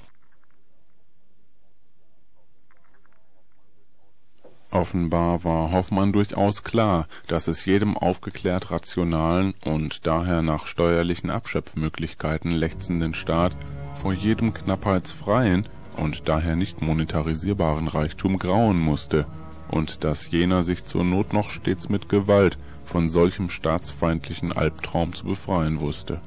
D: Offenbar war Hoffmann durchaus klar, dass es jedem aufgeklärt rationalen und daher nach steuerlichen Abschöpfmöglichkeiten lechzenden Staat vor jedem knappheitsfreien und daher nicht monetarisierbaren Reichtum grauen musste und dass jener sich zur Not noch stets mit Gewalt von solchem staatsfeindlichen Albtraum zu befreien wusste.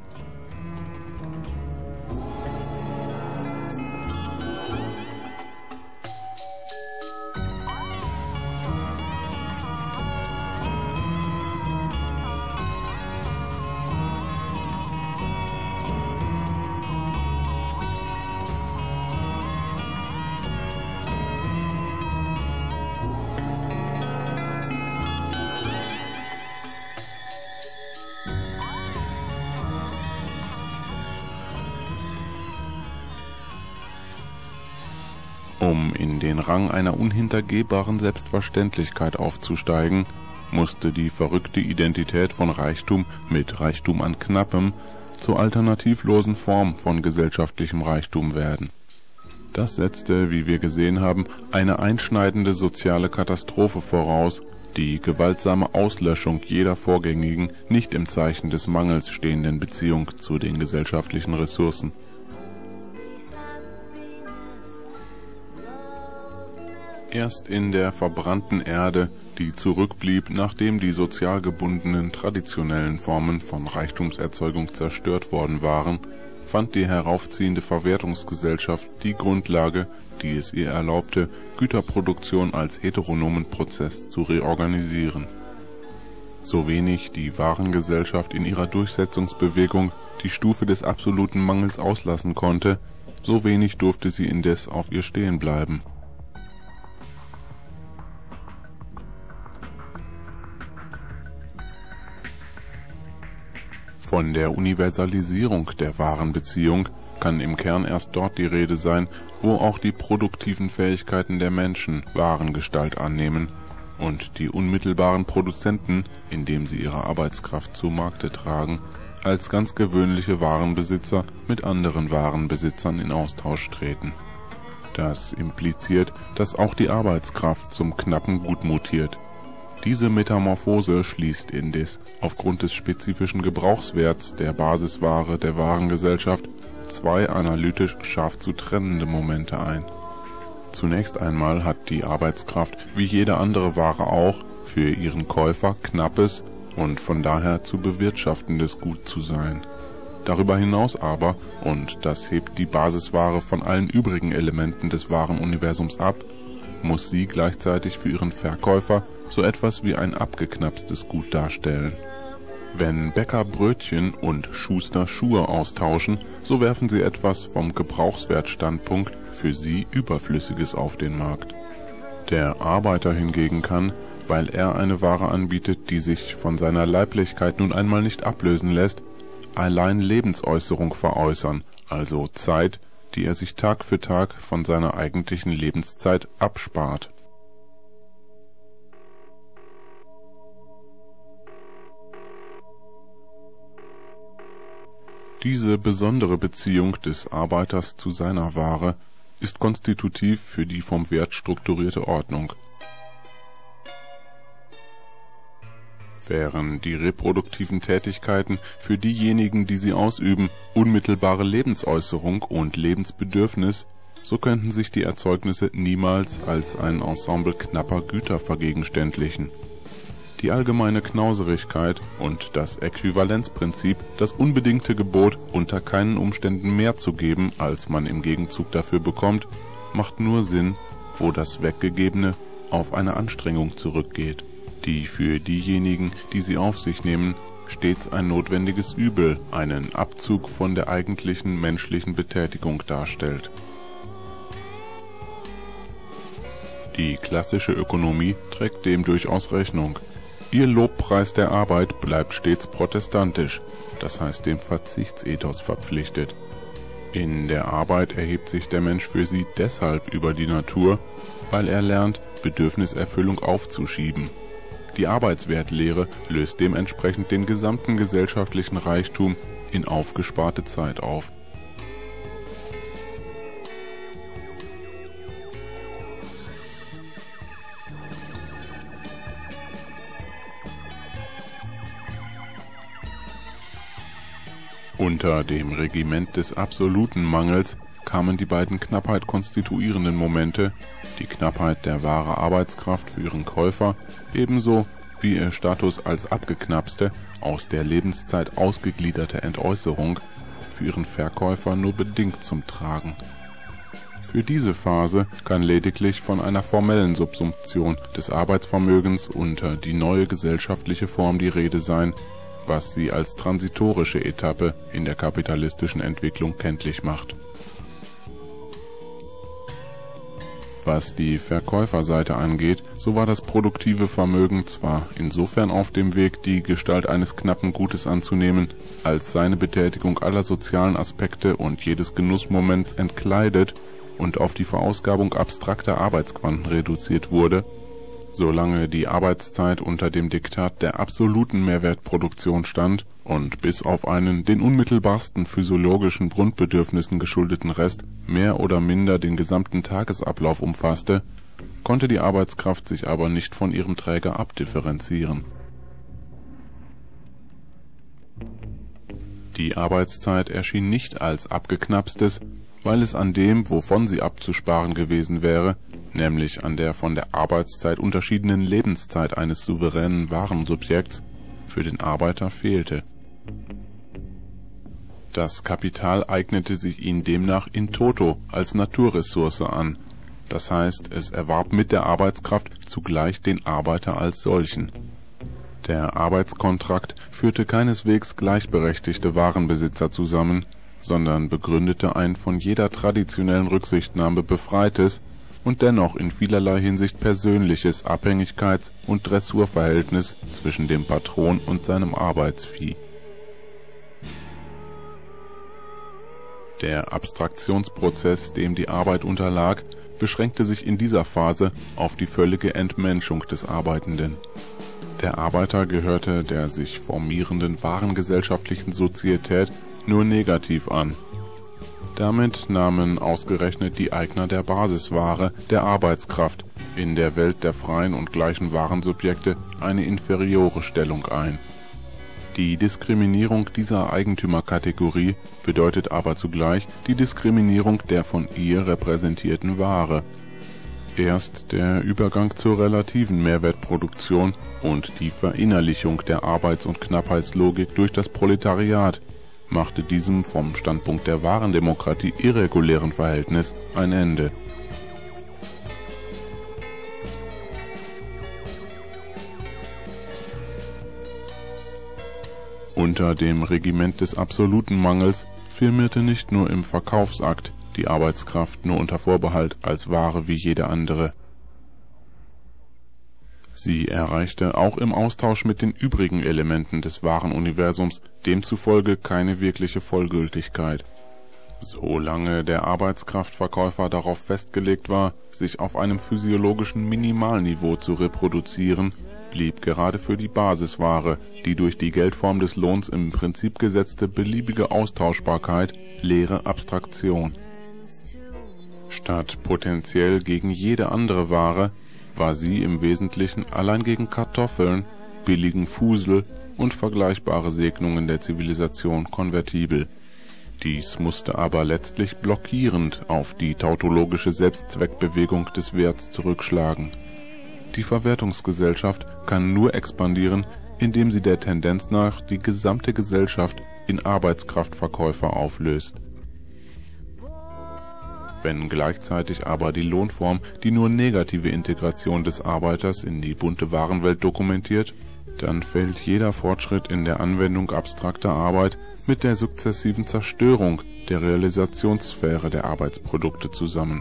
D: Um in den Rang einer unhintergehbaren Selbstverständlichkeit aufzusteigen, musste die verrückte Identität von Reichtum mit Reichtum an Knappem zur alternativlosen Form von gesellschaftlichem Reichtum werden. Das setzte, wie wir gesehen haben, eine einschneidende soziale Katastrophe voraus, die gewaltsame Auslöschung jeder vorgängigen, nicht im Zeichen des Mangels stehenden Beziehung zu den gesellschaftlichen Ressourcen. Erst in der verbrannten Erde, die zurückblieb, nachdem die sozial gebundenen traditionellen Formen von Reichtumserzeugung zerstört worden waren, fand die heraufziehende Verwertungsgesellschaft die Grundlage, die es ihr erlaubte, Güterproduktion als heteronomen Prozess zu reorganisieren. So wenig die Warengesellschaft in ihrer Durchsetzungsbewegung die Stufe des absoluten Mangels auslassen konnte, so wenig durfte sie indes auf ihr stehen bleiben. Von der Universalisierung der Warenbeziehung kann im Kern erst dort die Rede sein, wo auch die produktiven Fähigkeiten der Menschen Warengestalt annehmen und die unmittelbaren Produzenten, indem sie ihre Arbeitskraft zu Markte tragen, als ganz gewöhnliche Warenbesitzer mit anderen Warenbesitzern in Austausch treten. Das impliziert, dass auch die Arbeitskraft zum knappen Gut mutiert. Diese Metamorphose schließt indes aufgrund des spezifischen Gebrauchswerts der Basisware der Warengesellschaft zwei analytisch scharf zu trennende Momente ein. Zunächst einmal hat die Arbeitskraft wie jede andere Ware auch für ihren Käufer knappes und von daher zu bewirtschaftendes Gut zu sein. Darüber hinaus aber, und das hebt die Basisware von allen übrigen Elementen des Warenuniversums ab, muss sie gleichzeitig für ihren Verkäufer so etwas wie ein abgeknapstes Gut darstellen. Wenn Bäcker Brötchen und Schuster Schuhe austauschen, so werfen sie etwas vom Gebrauchswertstandpunkt für sie Überflüssiges auf den Markt. Der Arbeiter hingegen kann, weil er eine Ware anbietet, die sich von seiner Leiblichkeit nun einmal nicht ablösen lässt, allein Lebensäußerung veräußern, also Zeit, die er sich Tag für Tag von seiner eigentlichen Lebenszeit abspart. Diese besondere Beziehung des Arbeiters zu seiner Ware ist konstitutiv für die vom Wert strukturierte Ordnung. Wären die reproduktiven Tätigkeiten für diejenigen, die sie ausüben, unmittelbare Lebensäußerung und Lebensbedürfnis, so könnten sich die Erzeugnisse niemals als ein Ensemble knapper Güter vergegenständlichen. Die allgemeine Knauserigkeit und das Äquivalenzprinzip, das unbedingte Gebot, unter keinen Umständen mehr zu geben, als man im Gegenzug dafür bekommt, macht nur Sinn, wo das Weggegebene auf eine Anstrengung zurückgeht, die für diejenigen, die sie auf sich nehmen, stets ein notwendiges Übel, einen Abzug von der eigentlichen menschlichen Betätigung darstellt. Die klassische Ökonomie trägt dem durchaus Rechnung. Ihr Lobpreis der Arbeit bleibt stets protestantisch, das heißt dem Verzichtsethos verpflichtet. In der Arbeit erhebt sich der Mensch für sie deshalb über die Natur, weil er lernt, Bedürfniserfüllung aufzuschieben. Die Arbeitswertlehre löst dementsprechend den gesamten gesellschaftlichen Reichtum in aufgesparte Zeit auf. Unter dem Regiment des absoluten Mangels kamen die beiden Knappheit konstituierenden Momente, die Knappheit der wahren Arbeitskraft für ihren Käufer, ebenso wie ihr Status als abgeknapste, aus der Lebenszeit ausgegliederte Entäußerung, für ihren Verkäufer nur bedingt zum Tragen. Für diese Phase kann lediglich von einer formellen Subsumption des Arbeitsvermögens unter die neue gesellschaftliche Form die Rede sein, was sie als transitorische Etappe in der kapitalistischen Entwicklung kenntlich macht. Was die Verkäuferseite angeht, so war das produktive Vermögen zwar insofern auf dem Weg, die Gestalt eines knappen Gutes anzunehmen, als seine Betätigung aller sozialen Aspekte und jedes Genussmoments entkleidet und auf die Verausgabung abstrakter Arbeitsquanten reduziert wurde, solange die Arbeitszeit unter dem Diktat der absoluten Mehrwertproduktion stand und bis auf einen den unmittelbarsten physiologischen Grundbedürfnissen geschuldeten Rest mehr oder minder den gesamten Tagesablauf umfasste, konnte die Arbeitskraft sich aber nicht von ihrem Träger abdifferenzieren. Die Arbeitszeit erschien nicht als abgeknapstes, weil es an dem, wovon sie abzusparen gewesen wäre, nämlich an der von der Arbeitszeit unterschiedenen Lebenszeit eines souveränen Warensubjekts, für den Arbeiter fehlte. Das Kapital eignete sich ihm demnach in toto als Naturressource an, das heißt, es erwarb mit der Arbeitskraft zugleich den Arbeiter als solchen. Der Arbeitskontrakt führte keineswegs gleichberechtigte Warenbesitzer zusammen, sondern begründete ein von jeder traditionellen Rücksichtnahme befreites und dennoch in vielerlei Hinsicht persönliches Abhängigkeits- und Dressurverhältnis zwischen dem Patron und seinem Arbeitsvieh. Der Abstraktionsprozess, dem die Arbeit unterlag, beschränkte sich in dieser Phase auf die völlige Entmenschung des Arbeitenden. Der Arbeiter gehörte der sich formierenden warengesellschaftlichen Sozietät nur negativ an. Damit nahmen ausgerechnet die Eigner der Basisware, der Arbeitskraft, in der Welt der freien und gleichen Warensubjekte eine inferiore Stellung ein. Die Diskriminierung dieser Eigentümerkategorie bedeutet aber zugleich die Diskriminierung der von ihr repräsentierten Ware. Erst der Übergang zur relativen Mehrwertproduktion und die Verinnerlichung der Arbeits- und Knappheitslogik durch das Proletariat machte diesem vom Standpunkt der Warendemokratie irregulären Verhältnis ein Ende. Unter dem Regiment des absoluten Mangels firmierte nicht nur im Verkaufsakt die Arbeitskraft nur unter Vorbehalt als Ware wie jede andere. Sie erreichte auch im Austausch mit den übrigen Elementen des Warenuniversums demzufolge keine wirkliche Vollgültigkeit. Solange der Arbeitskraftverkäufer darauf festgelegt war, sich auf einem physiologischen Minimalniveau zu reproduzieren, blieb gerade für die Basisware die durch die Geldform des Lohns im Prinzip gesetzte beliebige Austauschbarkeit leere Abstraktion. Statt potenziell gegen jede andere Ware war sie im Wesentlichen allein gegen Kartoffeln, billigen Fusel und vergleichbare Segnungen der Zivilisation konvertibel. Dies musste aber letztlich blockierend auf die tautologische Selbstzweckbewegung des Werts zurückschlagen. Die Verwertungsgesellschaft kann nur expandieren, indem sie der Tendenz nach die gesamte Gesellschaft in Arbeitskraftverkäufer auflöst. Wenn gleichzeitig aber die Lohnform die nur negative Integration des Arbeiters in die bunte Warenwelt dokumentiert, dann fällt jeder Fortschritt in der Anwendung abstrakter Arbeit mit der sukzessiven Zerstörung der Realisationssphäre der Arbeitsprodukte zusammen.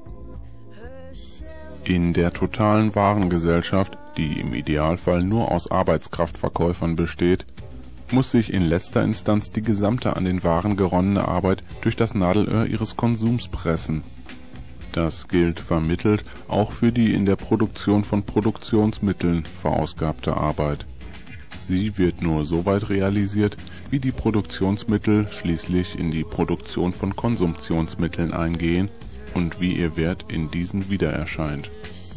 D: In der totalen Warengesellschaft, die im Idealfall nur aus Arbeitskraftverkäufern besteht, muss sich in letzter Instanz die gesamte an den Waren geronnene Arbeit durch das Nadelöhr ihres Konsums pressen. Das gilt vermittelt auch für die in der Produktion von Produktionsmitteln verausgabte Arbeit. Sie wird nur so weit realisiert, wie die Produktionsmittel schließlich in die Produktion von Konsumptionsmitteln eingehen und wie ihr Wert in diesen wieder erscheint.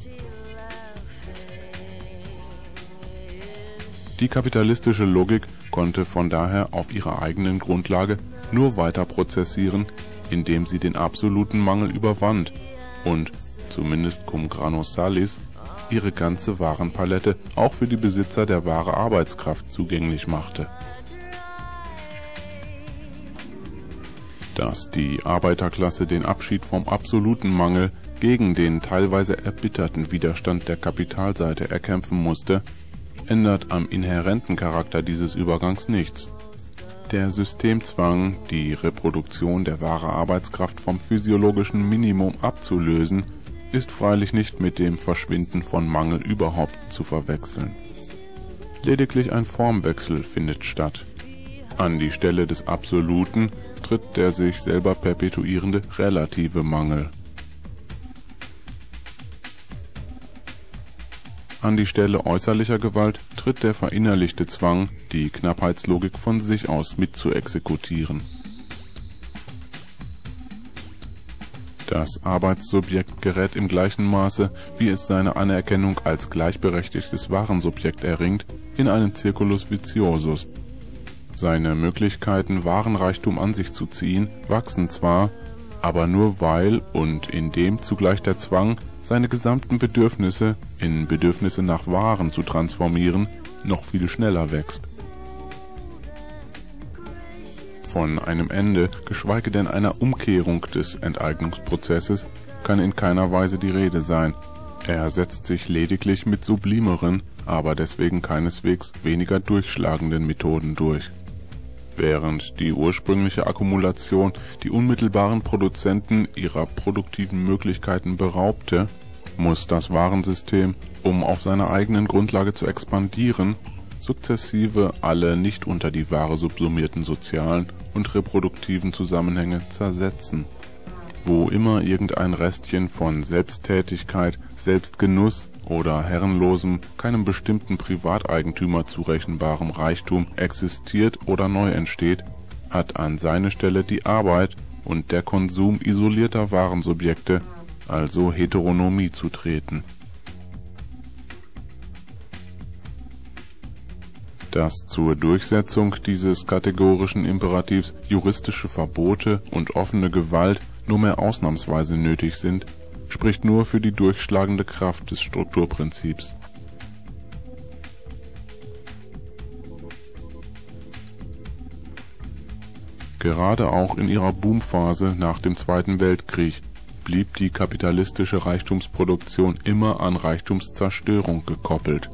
D: Die kapitalistische Logik konnte von daher auf ihrer eigenen Grundlage nur weiter prozessieren, indem sie den absoluten Mangel überwand und, zumindest cum grano salis, ihre ganze Warenpalette auch für die Besitzer der wahre Arbeitskraft zugänglich machte. Dass die Arbeiterklasse den Abschied vom absoluten Mangel gegen den teilweise erbitterten Widerstand der Kapitalseite erkämpfen musste, ändert am inhärenten Charakter dieses Übergangs nichts. Der Systemzwang, die Reproduktion der wahren Arbeitskraft vom physiologischen Minimum abzulösen, ist freilich nicht mit dem Verschwinden von Mangel überhaupt zu verwechseln. Lediglich ein Formwechsel findet statt. An die Stelle des Absoluten tritt der sich selber perpetuierende relative Mangel. An die Stelle äußerlicher Gewalt tritt der verinnerlichte Zwang, die Knappheitslogik von sich aus mitzuexekutieren. Das Arbeitssubjekt gerät im gleichen Maße, wie es seine Anerkennung als gleichberechtigtes Warensubjekt erringt, in einen Circulus viciosus. Seine Möglichkeiten, Warenreichtum an sich zu ziehen, wachsen zwar, aber nur weil und indem zugleich der Zwang, seine gesamten Bedürfnisse in Bedürfnisse nach Waren zu transformieren, noch viel schneller wächst. Von einem Ende, geschweige denn einer Umkehrung des Enteignungsprozesses, kann in keiner Weise die Rede sein, Er setzt sich lediglich mit sublimeren, aber deswegen keineswegs weniger durchschlagenden Methoden durch. Während die ursprüngliche Akkumulation die unmittelbaren Produzenten ihrer produktiven Möglichkeiten beraubte, muss das Warensystem, um auf seiner eigenen Grundlage zu expandieren, sukzessive alle nicht unter die Ware subsumierten sozialen und reproduktiven Zusammenhänge zersetzen. Wo immer irgendein Restchen von Selbsttätigkeit, Selbstgenuss oder herrenlosem, keinem bestimmten Privateigentümer zurechenbarem Reichtum existiert oder neu entsteht, hat an seine Stelle die Arbeit und der Konsum isolierter Warensubjekte, also Heteronomie, zu treten. Dass zur Durchsetzung dieses kategorischen Imperativs juristische Verbote und offene Gewalt nur mehr ausnahmsweise nötig sind, spricht nur für die durchschlagende Kraft des Strukturprinzips. Gerade auch in ihrer Boomphase nach dem Zweiten Weltkrieg blieb die kapitalistische Reichtumsproduktion immer an Reichtumszerstörung gekoppelt.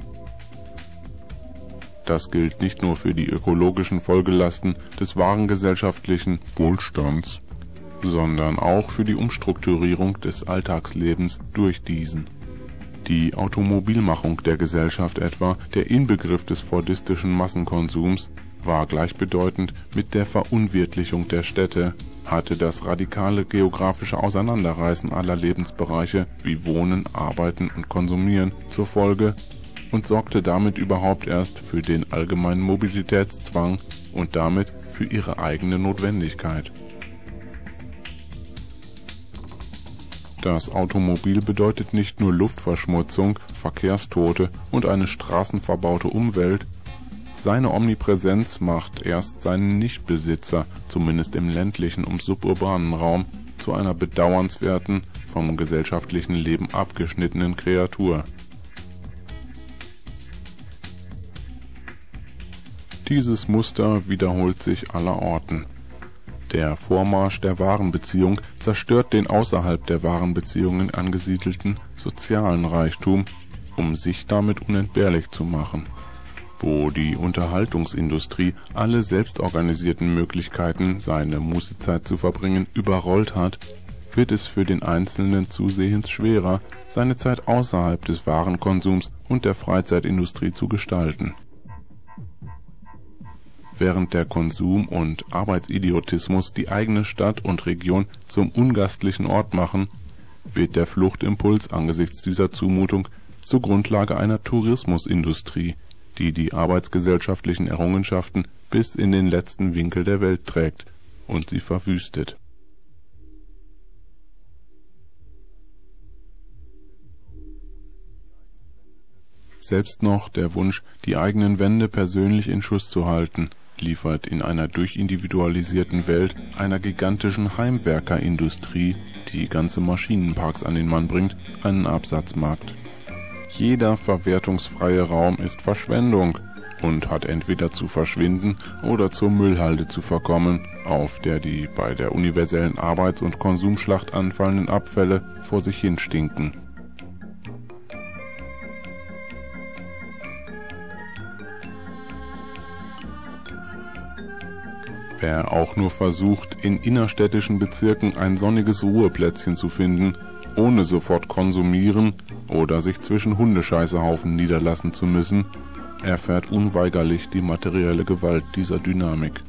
D: Das gilt nicht nur für die ökologischen Folgelasten des wahren gesellschaftlichen Wohlstands, sondern auch für die Umstrukturierung des Alltagslebens durch diesen. Die Automobilmachung der Gesellschaft etwa, der Inbegriff des fordistischen Massenkonsums, war gleichbedeutend mit der Verunwirtlichung der Städte, hatte das radikale geografische Auseinanderreißen aller Lebensbereiche wie Wohnen, Arbeiten und Konsumieren zur Folge und sorgte damit überhaupt erst für den allgemeinen Mobilitätszwang und damit für ihre eigene Notwendigkeit. Das Automobil bedeutet nicht nur Luftverschmutzung, Verkehrstote und eine straßenverbaute Umwelt. Seine Omnipräsenz macht erst seinen Nichtbesitzer, zumindest im ländlichen und suburbanen Raum, zu einer bedauernswerten, vom gesellschaftlichen Leben abgeschnittenen Kreatur. Dieses Muster wiederholt sich allerorten. Der Vormarsch der Warenbeziehung zerstört den außerhalb der Warenbeziehungen angesiedelten sozialen Reichtum, um sich damit unentbehrlich zu machen. Wo die Unterhaltungsindustrie alle selbstorganisierten Möglichkeiten, seine Mußezeit zu verbringen, überrollt hat, wird es für den Einzelnen zusehends schwerer, seine Zeit außerhalb des Warenkonsums und der Freizeitindustrie zu gestalten. Während der Konsum- und Arbeitsidiotismus die eigene Stadt und Region zum ungastlichen Ort machen, wird der Fluchtimpuls angesichts dieser Zumutung zur Grundlage einer Tourismusindustrie, die die arbeitsgesellschaftlichen Errungenschaften bis in den letzten Winkel der Welt trägt und sie verwüstet. Selbst noch der Wunsch, die eigenen Wände persönlich in Schuss zu halten, liefert in einer durchindividualisierten Welt einer gigantischen Heimwerkerindustrie, die ganze Maschinenparks an den Mann bringt, einen Absatzmarkt. Jeder verwertungsfreie Raum ist Verschwendung und hat entweder zu verschwinden oder zur Müllhalde zu verkommen, auf der die bei der universellen Arbeits- und Konsumschlacht anfallenden Abfälle vor sich hin stinken. Wer auch nur versucht, in innerstädtischen Bezirken ein sonniges Ruheplätzchen zu finden, ohne sofort konsumieren oder sich zwischen Hundescheißehaufen niederlassen zu müssen, erfährt unweigerlich die materielle Gewalt dieser Dynamik.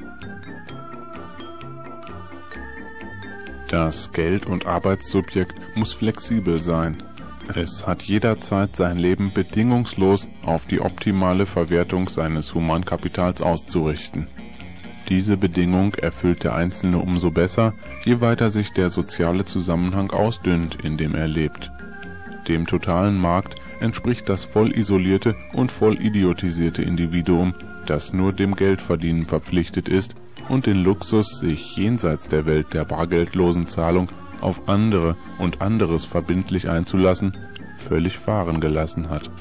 D: Das Geld- und Arbeitssubjekt muss flexibel sein. Es hat jederzeit sein Leben bedingungslos auf die optimale Verwertung seines Humankapitals auszurichten. Diese Bedingung erfüllt der Einzelne umso besser, je weiter sich der soziale Zusammenhang ausdünnt, in dem er lebt. Dem totalen Markt entspricht das voll isolierte und voll idiotisierte Individuum, das nur dem Geldverdienen verpflichtet ist und den Luxus, sich jenseits der Welt der bargeldlosen Zahlung auf andere und anderes verbindlich einzulassen, völlig fahren gelassen hat.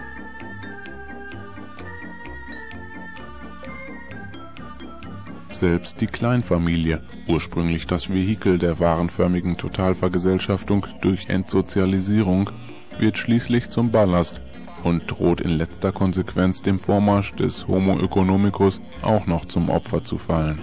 D: Selbst die Kleinfamilie, ursprünglich das Vehikel der warenförmigen Totalvergesellschaftung durch Entsozialisierung, wird schließlich zum Ballast und droht in letzter Konsequenz dem Vormarsch des Homo economicus auch noch zum Opfer zu fallen.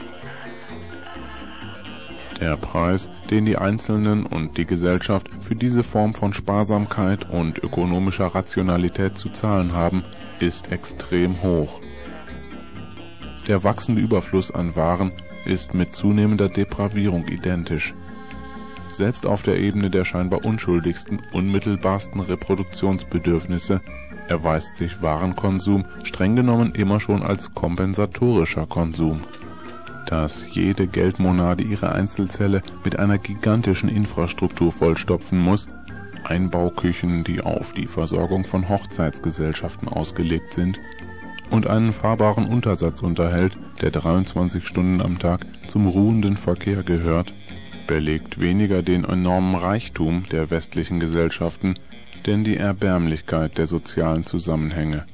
D: Der Preis, den die Einzelnen und die Gesellschaft für diese Form von Sparsamkeit und ökonomischer Rationalität zu zahlen haben, ist extrem hoch. Der wachsende Überfluss an Waren ist mit zunehmender Depravierung identisch. Selbst auf der Ebene der scheinbar unschuldigsten, unmittelbarsten Reproduktionsbedürfnisse erweist sich Warenkonsum streng genommen immer schon als kompensatorischer Konsum. Dass jede Geldmonade ihre Einzelzelle mit einer gigantischen Infrastruktur vollstopfen muss, Einbauküchen, die auf die Versorgung von Hochzeitsgesellschaften ausgelegt sind, und einen fahrbaren Untersatz unterhält, der dreiundzwanzig Stunden am Tag zum ruhenden Verkehr gehört, belegt weniger den enormen Reichtum der westlichen Gesellschaften, denn die Erbärmlichkeit der sozialen Zusammenhänge.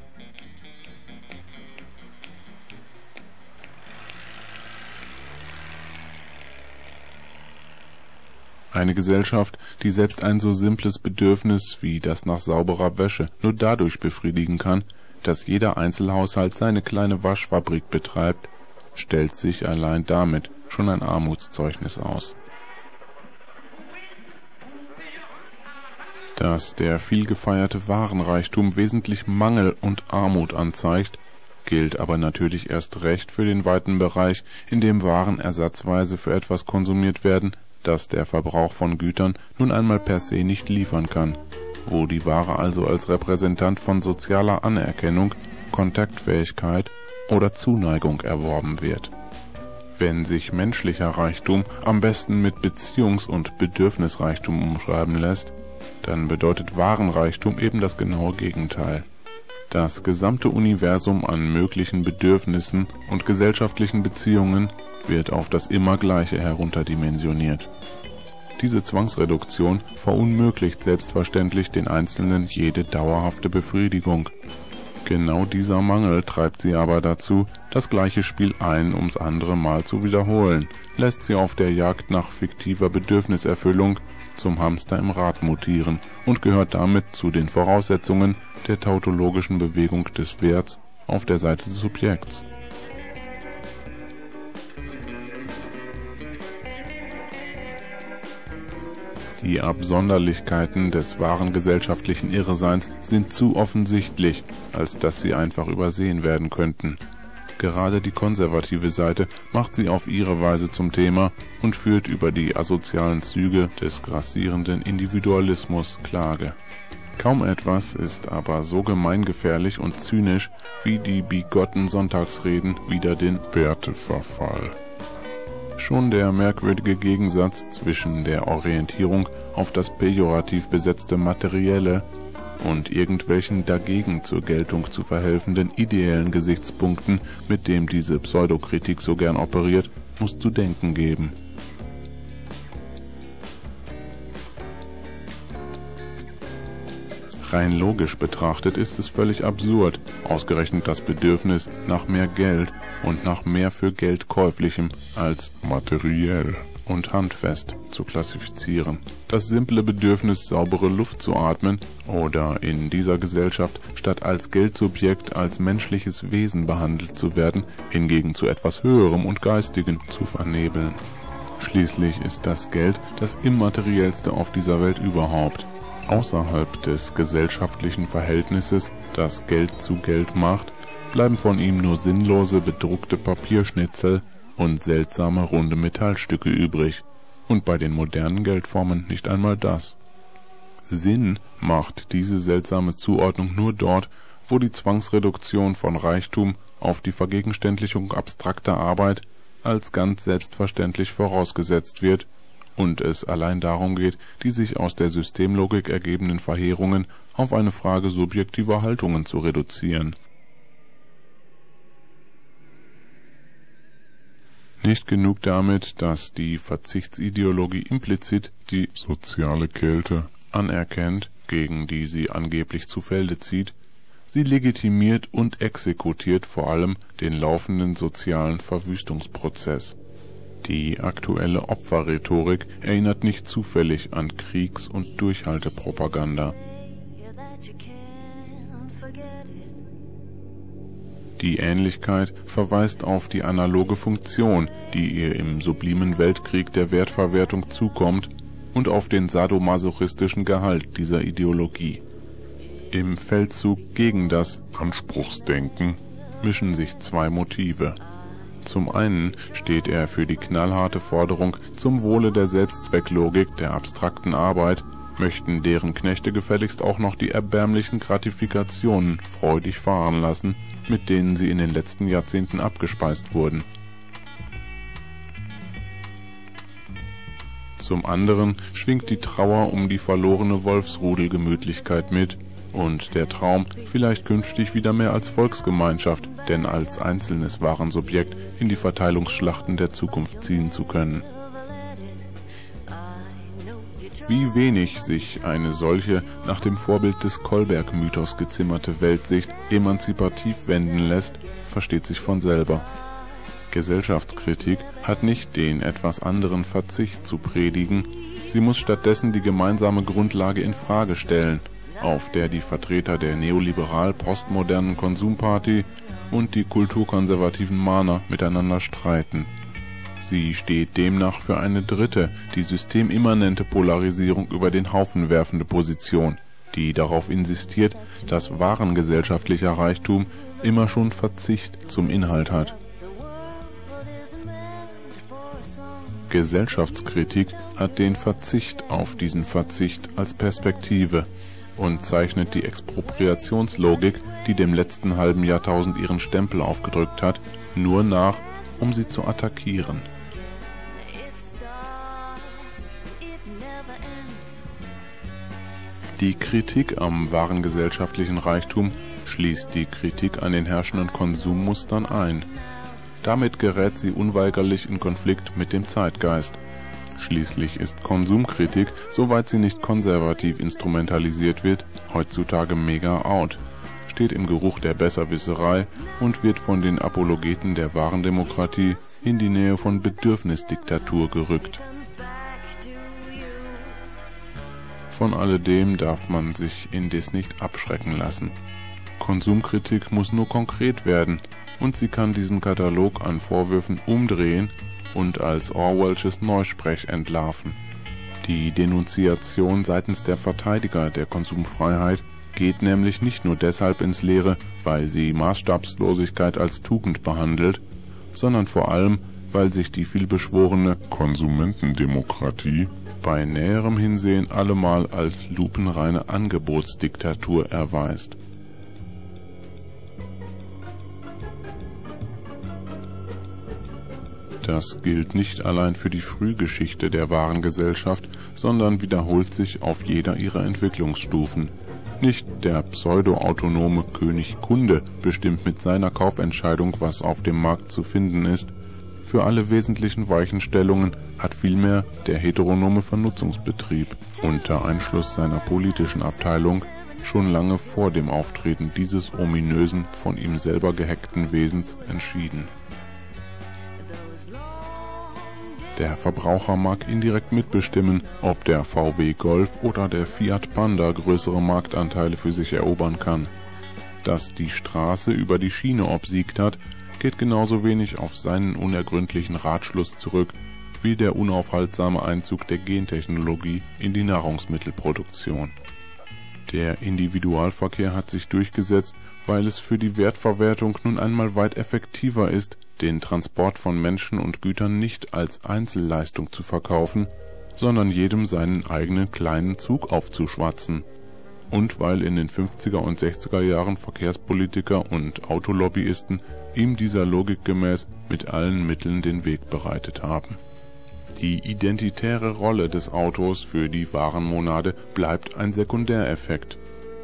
D: Eine Gesellschaft, die selbst ein so simples Bedürfnis wie das nach sauberer Wäsche nur dadurch befriedigen kann, dass jeder Einzelhaushalt seine kleine Waschfabrik betreibt, stellt sich allein damit schon ein Armutszeugnis aus. Dass der viel gefeierte Warenreichtum wesentlich Mangel und Armut anzeigt, gilt aber natürlich erst recht für den weiten Bereich, in dem Waren ersatzweise für etwas konsumiert werden, das der Verbrauch von Gütern nun einmal per se nicht liefern kann, wo die Ware also als Repräsentant von sozialer Anerkennung, Kontaktfähigkeit oder Zuneigung erworben wird. Wenn sich menschlicher Reichtum am besten mit Beziehungs- und Bedürfnisreichtum umschreiben lässt, dann bedeutet Warenreichtum eben das genaue Gegenteil. Das gesamte Universum an möglichen Bedürfnissen und gesellschaftlichen Beziehungen wird auf das Immergleiche herunterdimensioniert. Diese Zwangsreduktion verunmöglicht selbstverständlich den Einzelnen jede dauerhafte Befriedigung. Genau dieser Mangel treibt sie aber dazu, das gleiche Spiel ein ums andere Mal zu wiederholen, lässt sie auf der Jagd nach fiktiver Bedürfniserfüllung zum Hamster im Rad mutieren und gehört damit zu den Voraussetzungen der tautologischen Bewegung des Werts auf der Seite des Subjekts. Die Absonderlichkeiten des wahren gesellschaftlichen Irrseins sind zu offensichtlich, als dass sie einfach übersehen werden könnten. Gerade die konservative Seite macht sie auf ihre Weise zum Thema und führt über die asozialen Züge des grassierenden Individualismus Klage. Kaum etwas ist aber so gemeingefährlich und zynisch wie die bigotten Sonntagsreden wider den Werteverfall. Schon der merkwürdige Gegensatz zwischen der Orientierung auf das pejorativ besetzte Materielle und irgendwelchen dagegen zur Geltung zu verhelfenden ideellen Gesichtspunkten, mit dem diese Pseudokritik so gern operiert, muss zu denken geben. Rein logisch betrachtet ist es völlig absurd, ausgerechnet das Bedürfnis nach mehr Geld und nach mehr für Geld Käuflichem als materiell und handfest zu klassifizieren. Das simple Bedürfnis, saubere Luft zu atmen oder in dieser Gesellschaft statt als Geldsubjekt als menschliches Wesen behandelt zu werden, hingegen zu etwas Höherem und Geistigem zu vernebeln. Schließlich ist das Geld das Immateriellste auf dieser Welt überhaupt. Außerhalb des gesellschaftlichen Verhältnisses, das Geld zu Geld macht, bleiben von ihm nur sinnlose bedruckte Papierschnitzel und seltsame runde Metallstücke übrig, und bei den modernen Geldformen nicht einmal das. Sinn macht diese seltsame Zuordnung nur dort, wo die Zwangsreduktion von Reichtum auf die Vergegenständlichung abstrakter Arbeit als ganz selbstverständlich vorausgesetzt wird und es allein darum geht, die sich aus der Systemlogik ergebenden Verheerungen auf eine Frage subjektiver Haltungen zu reduzieren. Nicht genug damit, dass die Verzichtsideologie implizit die soziale Kälte anerkennt, gegen die sie angeblich zu Felde zieht, sie legitimiert und exekutiert vor allem den laufenden sozialen Verwüstungsprozess. Die aktuelle Opferrhetorik erinnert nicht zufällig an Kriegs- und Durchhaltepropaganda. Die Ähnlichkeit verweist auf die analoge Funktion, die ihr im sublimen Weltkrieg der Wertverwertung zukommt, und auf den sadomasochistischen Gehalt dieser Ideologie. Im Feldzug gegen das Anspruchsdenken mischen sich zwei Motive. Zum einen steht er für die knallharte Forderung zum Wohle der Selbstzwecklogik der abstrakten Arbeit, möchten deren Knechte gefälligst auch noch die erbärmlichen Gratifikationen freudig fahren lassen, mit denen sie in den letzten Jahrzehnten abgespeist wurden. Zum anderen schwingt die Trauer um die verlorene Wolfsrudelgemütlichkeit mit und der Traum, vielleicht künftig wieder mehr als Volksgemeinschaft, denn als einzelnes Warensubjekt in die Verteilungsschlachten der Zukunft ziehen zu können. Wie wenig sich eine solche, nach dem Vorbild des Kolberg-Mythos gezimmerte Weltsicht emanzipativ wenden lässt, versteht sich von selber. Gesellschaftskritik hat nicht den etwas anderen Verzicht zu predigen, sie muss stattdessen die gemeinsame Grundlage in Frage stellen, auf der die Vertreter der neoliberal-postmodernen Konsumparty und die kulturkonservativen Mahner miteinander streiten. Sie steht demnach für eine dritte, die systemimmanente Polarisierung über den Haufen werfende Position, die darauf insistiert, dass warengesellschaftlicher Reichtum immer schon Verzicht zum Inhalt hat. Gesellschaftskritik hat den Verzicht auf diesen Verzicht als Perspektive und zeichnet die Expropriationslogik, die dem letzten halben Jahrtausend ihren Stempel aufgedrückt hat, nur nach, um sie zu attackieren. Die Kritik am wahren gesellschaftlichen Reichtum schließt die Kritik an den herrschenden Konsummustern ein. Damit gerät sie unweigerlich in Konflikt mit dem Zeitgeist. Schließlich ist Konsumkritik, soweit sie nicht konservativ instrumentalisiert wird, heutzutage mega out, steht im Geruch der Besserwisserei und wird von den Apologeten der wahren Demokratie in die Nähe von Bedürfnisdiktatur gerückt. Von alledem darf man sich indes nicht abschrecken lassen. Konsumkritik muss nur konkret werden, und sie kann diesen Katalog an Vorwürfen umdrehen und als Orwellsches Neusprech entlarven. Die Denunziation seitens der Verteidiger der Konsumfreiheit geht nämlich nicht nur deshalb ins Leere, weil sie Maßstabslosigkeit als Tugend behandelt, sondern vor allem, weil sich die vielbeschworene Konsumentendemokratie bei näherem Hinsehen allemal als lupenreine Angebotsdiktatur erweist. Das gilt nicht allein für die Frühgeschichte der wahren Gesellschaft, sondern wiederholt sich auf jeder ihrer Entwicklungsstufen. Nicht der pseudo-autonome König Kunde bestimmt mit seiner Kaufentscheidung, was auf dem Markt zu finden ist. Für alle wesentlichen Weichenstellungen hat vielmehr der heteronome Vernutzungsbetrieb unter Einschluss seiner politischen Abteilung schon lange vor dem Auftreten dieses ominösen, von ihm selber gehackten Wesens entschieden. Der Verbraucher mag indirekt mitbestimmen, ob der V W Golf oder der Fiat Panda größere Marktanteile für sich erobern kann. Dass die Straße über die Schiene obsiegt hat, geht genauso wenig auf seinen unergründlichen Ratschluss zurück, wie der unaufhaltsame Einzug der Gentechnologie in die Nahrungsmittelproduktion. Der Individualverkehr hat sich durchgesetzt, weil es für die Wertverwertung nun einmal weit effektiver ist, den Transport von Menschen und Gütern nicht als Einzelleistung zu verkaufen, sondern jedem seinen eigenen kleinen Zug aufzuschwatzen. Und weil in den fünfziger und sechziger Jahren Verkehrspolitiker und Autolobbyisten ihm dieser Logik gemäß mit allen Mitteln den Weg bereitet haben. Die identitäre Rolle des Autos für die Warenmonade bleibt ein Sekundäreffekt.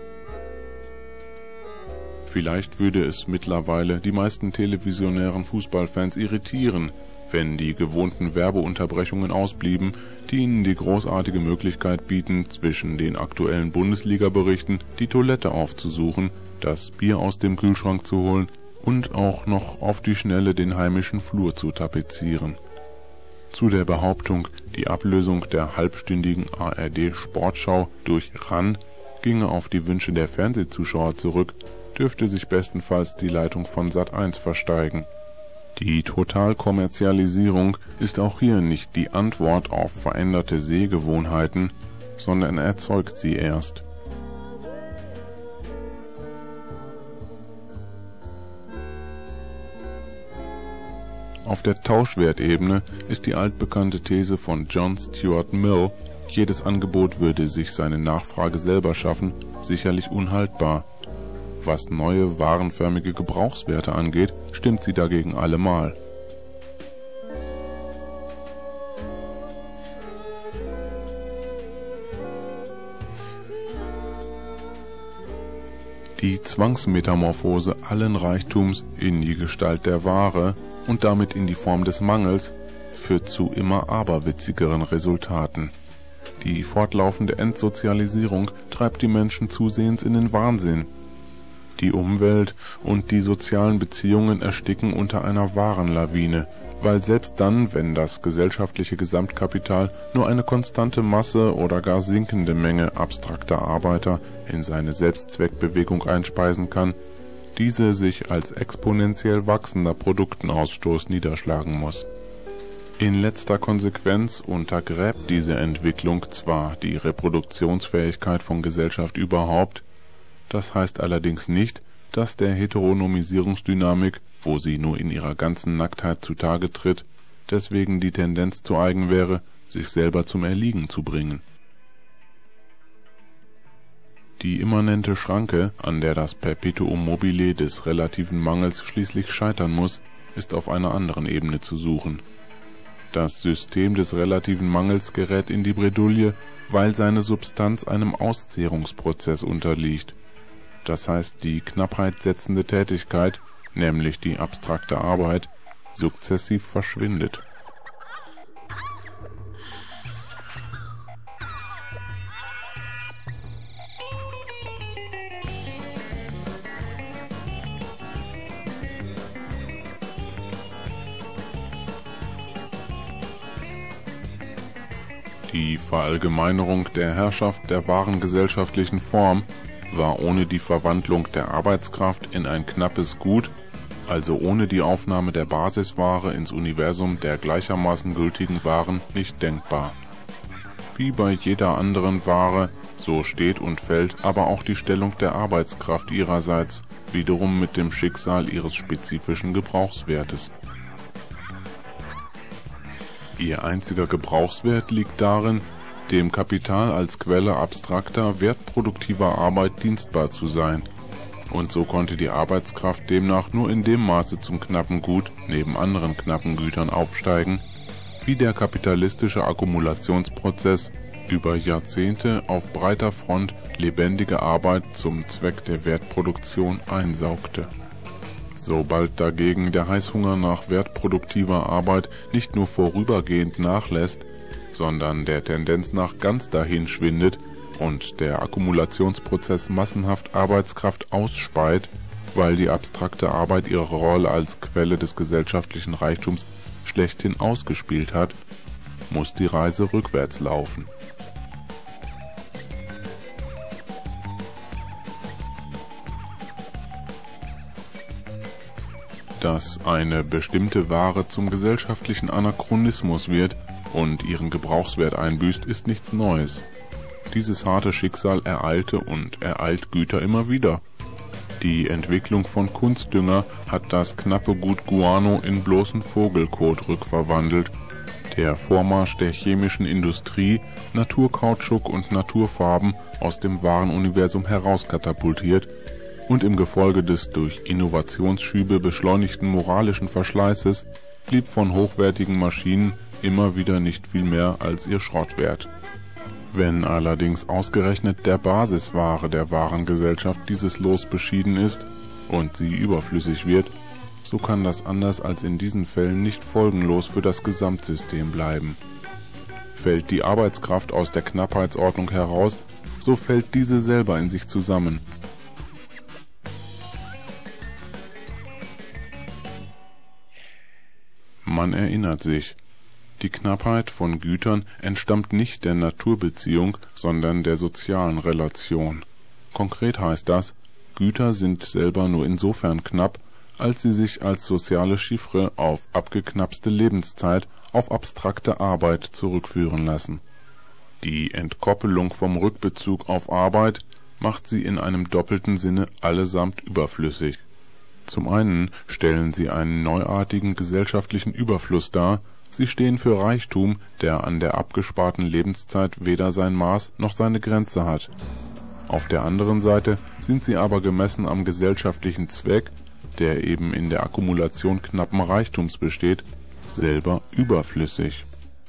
D: Vielleicht würde es mittlerweile die meisten televisionären Fußballfans irritieren, wenn die gewohnten Werbeunterbrechungen ausblieben, die ihnen die großartige Möglichkeit bieten, zwischen den aktuellen Bundesliga-Berichten die Toilette aufzusuchen, das Bier aus dem Kühlschrank zu holen und auch noch auf die Schnelle den heimischen Flur zu tapezieren. Zu der Behauptung, die Ablösung der halbstündigen A R D-Sportschau durch R A N ginge auf die Wünsche der Fernsehzuschauer zurück, dürfte sich bestenfalls die Leitung von Sat eins versteigen. Die Totalkommerzialisierung ist auch hier nicht die Antwort auf veränderte Sehgewohnheiten, sondern erzeugt sie erst. Auf der Tauschwertebene ist die altbekannte These von John Stuart Mill, jedes Angebot würde sich seine Nachfrage selber schaffen, sicherlich unhaltbar. Was neue, warenförmige Gebrauchswerte angeht, stimmt sie dagegen allemal. Die Zwangsmetamorphose allen Reichtums in die Gestalt der Ware und damit in die Form des Mangels führt zu immer aberwitzigeren Resultaten. Die fortlaufende Entsozialisierung treibt die Menschen zusehends in den Wahnsinn. Die Umwelt und die sozialen Beziehungen ersticken unter einer Warenlawine, weil selbst dann, wenn das gesellschaftliche Gesamtkapital nur eine konstante Masse oder gar sinkende Menge abstrakter Arbeiter in seine Selbstzweckbewegung einspeisen kann, diese sich als exponentiell wachsender Produktenausstoß niederschlagen muss. In letzter Konsequenz untergräbt diese Entwicklung zwar die Reproduktionsfähigkeit von Gesellschaft überhaupt, das heißt allerdings nicht, dass der Heteronomisierungsdynamik, wo sie nur in ihrer ganzen Nacktheit zutage tritt, deswegen die Tendenz zu eigen wäre, sich selber zum Erliegen zu bringen. Die immanente Schranke, an der das Perpetuum mobile des relativen Mangels schließlich scheitern muss, ist auf einer anderen Ebene zu suchen. Das System des relativen Mangels gerät in die Bredouille, weil seine Substanz einem Auszehrungsprozess unterliegt. Das heißt, die Knappheit setzende Tätigkeit, nämlich die abstrakte Arbeit, sukzessiv verschwindet. Die Verallgemeinerung der Herrschaft der wahren gesellschaftlichen Form war ohne die Verwandlung der Arbeitskraft in ein knappes Gut, also ohne die Aufnahme der Basisware ins Universum der gleichermaßen gültigen Waren, nicht denkbar. Wie bei jeder anderen Ware, so steht und fällt aber auch die Stellung der Arbeitskraft ihrerseits wiederum mit dem Schicksal ihres spezifischen Gebrauchswertes. Ihr einziger Gebrauchswert liegt darin, dem Kapital als Quelle abstrakter, wertproduktiver Arbeit dienstbar zu sein. Und so konnte die Arbeitskraft demnach nur in dem Maße zum knappen Gut neben anderen knappen Gütern aufsteigen, wie der kapitalistische Akkumulationsprozess über Jahrzehnte auf breiter Front lebendige Arbeit zum Zweck der Wertproduktion einsaugte. Sobald dagegen der Heißhunger nach wertproduktiver Arbeit nicht nur vorübergehend nachlässt, sondern der Tendenz nach ganz dahin schwindet und der Akkumulationsprozess massenhaft Arbeitskraft ausspeit, weil die abstrakte Arbeit ihre Rolle als Quelle des gesellschaftlichen Reichtums schlechthin ausgespielt hat, muss die Reise rückwärts laufen. Dass eine bestimmte Ware zum gesellschaftlichen Anachronismus wird und ihren Gebrauchswert einbüßt, ist nichts Neues. Dieses harte Schicksal ereilte und ereilt Güter immer wieder. Die Entwicklung von Kunstdünger hat das knappe Gut Guano in bloßen Vogelkot rückverwandelt, der Vormarsch der chemischen Industrie Naturkautschuk und Naturfarben aus dem Warenuniversum herauskatapultiert und im Gefolge des durch Innovationsschübe beschleunigten moralischen Verschleißes blieb von hochwertigen Maschinen immer wieder nicht viel mehr als ihr Schrottwert. Wenn allerdings ausgerechnet der Basisware der Warengesellschaft dieses Los beschieden ist und sie überflüssig wird, so kann das anders als in diesen Fällen nicht folgenlos für das Gesamtsystem bleiben. Fällt die Arbeitskraft aus der Knappheitsordnung heraus, so fällt diese selber in sich zusammen. Man erinnert sich, Die Knappheit von Gütern entstammt nicht der Naturbeziehung, sondern der sozialen Relation. Konkret heißt das, Güter sind selber nur insofern knapp, als sie sich als soziale Chiffre auf abgeknapste Lebenszeit, auf abstrakte Arbeit zurückführen lassen. Die Entkoppelung vom Rückbezug auf Arbeit macht sie in einem doppelten Sinne allesamt überflüssig. Zum einen stellen sie einen neuartigen gesellschaftlichen Überfluss dar, sie stehen für Reichtum, der an der abgesparten Lebenszeit weder sein Maß noch seine Grenze hat. Auf der anderen Seite sind sie aber gemessen am gesellschaftlichen Zweck, der eben in der Akkumulation knappen Reichtums besteht, selber überflüssig.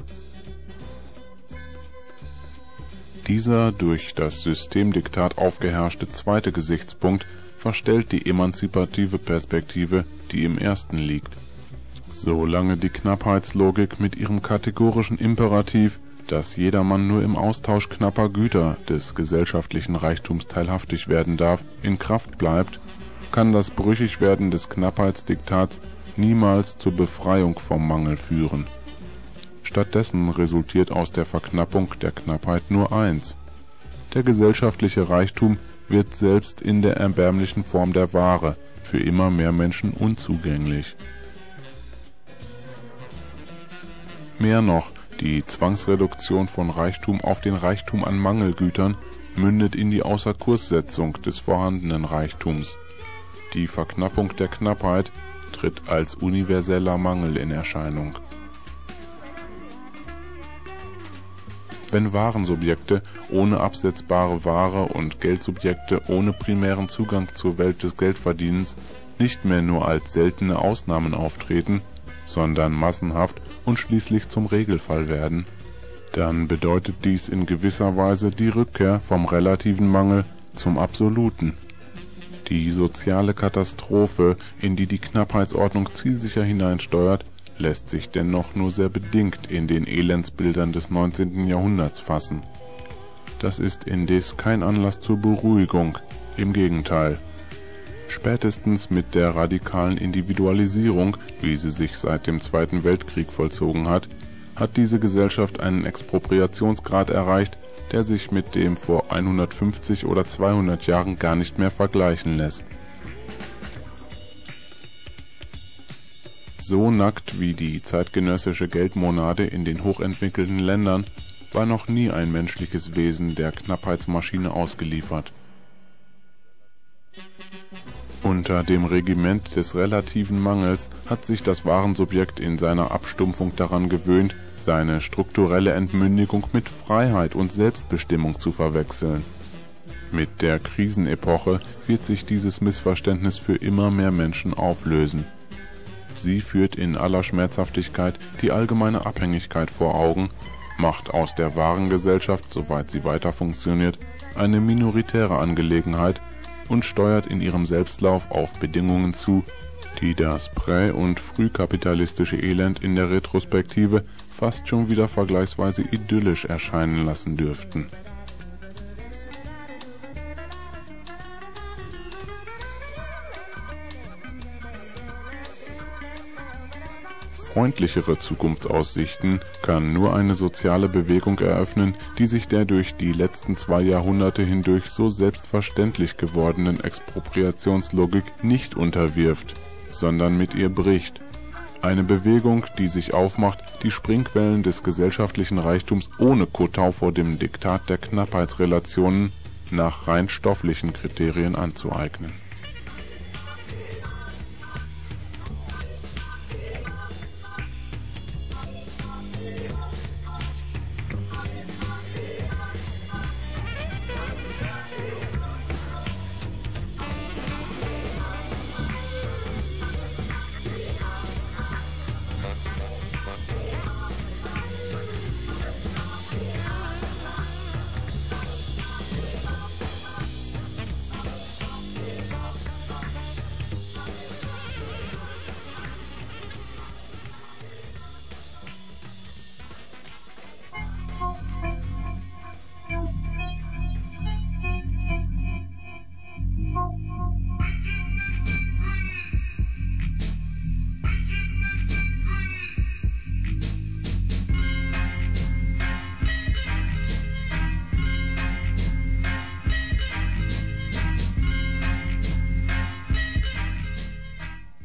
D: Dieser durch das Systemdiktat aufgeherrschte zweite Gesichtspunkt verstellt die emanzipative Perspektive, die im ersten liegt. Solange die Knappheitslogik mit ihrem kategorischen Imperativ, dass jedermann nur im Austausch knapper Güter des gesellschaftlichen Reichtums teilhaftig werden darf, in Kraft bleibt, kann das Brüchigwerden des Knappheitsdiktats niemals zur Befreiung vom Mangel führen. Stattdessen resultiert aus der Verknappung der Knappheit nur eins: Der gesellschaftliche Reichtum wird selbst in der erbärmlichen Form der Ware für immer mehr Menschen unzugänglich. Mehr noch, die Zwangsreduktion von Reichtum auf den Reichtum an Mangelgütern mündet in die Außerkurssetzung des vorhandenen Reichtums. Die Verknappung der Knappheit tritt als universeller Mangel in Erscheinung. Wenn Warensubjekte ohne absetzbare Ware und Geldsubjekte ohne primären Zugang zur Welt des Geldverdienens nicht mehr nur als seltene Ausnahmen auftreten, sondern massenhaft und schließlich zum Regelfall werden, dann bedeutet dies in gewisser Weise die Rückkehr vom relativen Mangel zum absoluten. Die soziale Katastrophe, in die die Knappheitsordnung zielsicher hineinsteuert, lässt sich dennoch nur sehr bedingt in den Elendsbildern des neunzehnten Jahrhunderts fassen. Das ist indes kein Anlass zur Beruhigung, im Gegenteil. Spätestens mit der radikalen Individualisierung, wie sie sich seit dem Zweiten Weltkrieg vollzogen hat, hat diese Gesellschaft einen Expropriationsgrad erreicht, der sich mit dem vor hundertfünfzig oder zweihundert Jahren gar nicht mehr vergleichen lässt. So nackt wie die zeitgenössische Geldmonade in den hochentwickelten Ländern war noch nie ein menschliches Wesen der Knappheitsmaschine ausgeliefert. Unter dem Regiment des relativen Mangels hat sich das Warensubjekt in seiner Abstumpfung daran gewöhnt, seine strukturelle Entmündigung mit Freiheit und Selbstbestimmung zu verwechseln. Mit der Krisenepoche wird sich dieses Missverständnis für immer mehr Menschen auflösen. Sie führt in aller Schmerzhaftigkeit die allgemeine Abhängigkeit vor Augen, macht aus der Warengesellschaft, soweit sie weiter funktioniert, eine minoritäre Angelegenheit und steuert in ihrem Selbstlauf auf Bedingungen zu, die das prä- und frühkapitalistische Elend in der Retrospektive fast schon wieder vergleichsweise idyllisch erscheinen lassen dürften. Freundlichere Zukunftsaussichten kann nur eine soziale Bewegung eröffnen, die sich der durch die letzten zwei Jahrhunderte hindurch so selbstverständlich gewordenen Expropriationslogik nicht unterwirft, sondern mit ihr bricht. Eine Bewegung, die sich aufmacht, die Springquellen des gesellschaftlichen Reichtums ohne Kotau vor dem Diktat der Knappheitsrelationen nach rein stofflichen Kriterien anzueignen.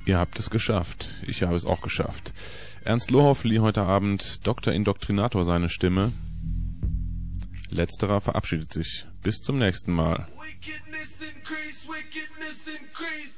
B: Ihr habt es geschafft. Ich habe es auch geschafft. Ernst Lohoff lieh heute Abend Doktor Indoktrinator seine Stimme. Letzterer verabschiedet sich. Bis zum nächsten Mal.
A: Wickedness increase, wickedness increase.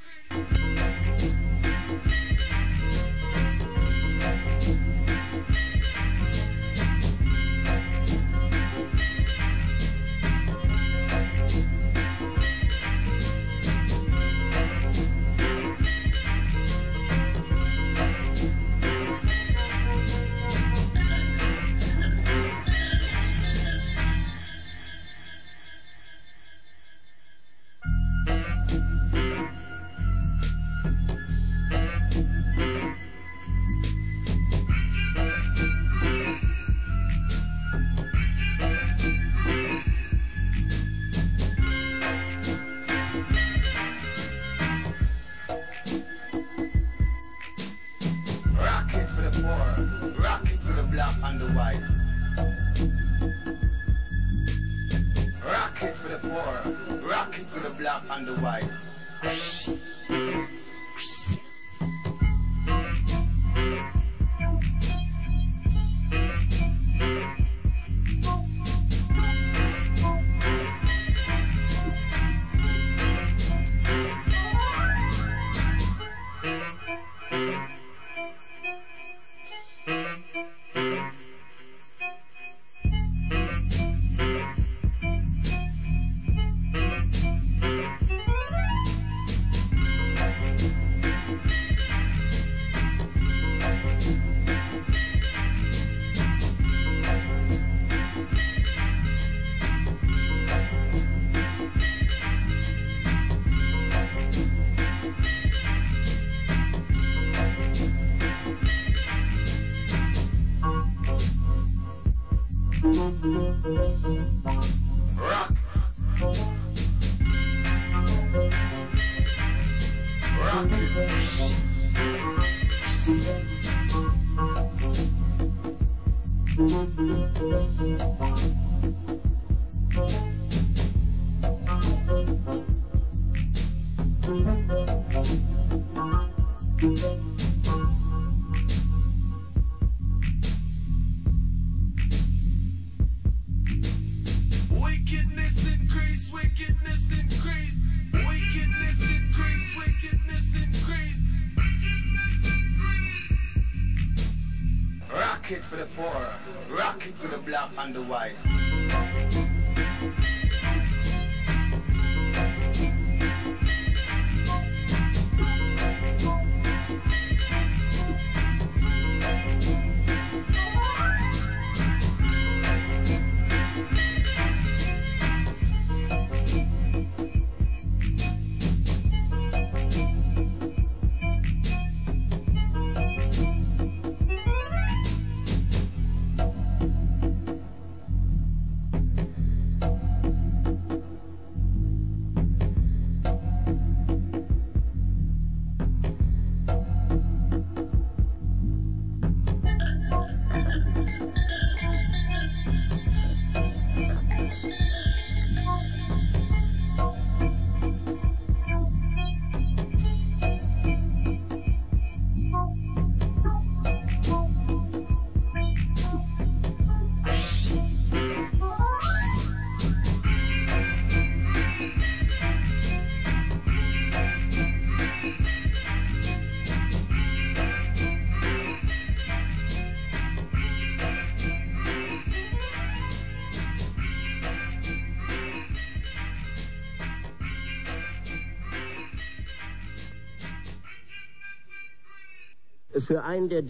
C: Rock. Rock
A: Wickedness increase, wickedness increase. Wickedness increase, wickedness increase.
C: Rock it for the poor, rock it for the black and the white.
F: Für einen, der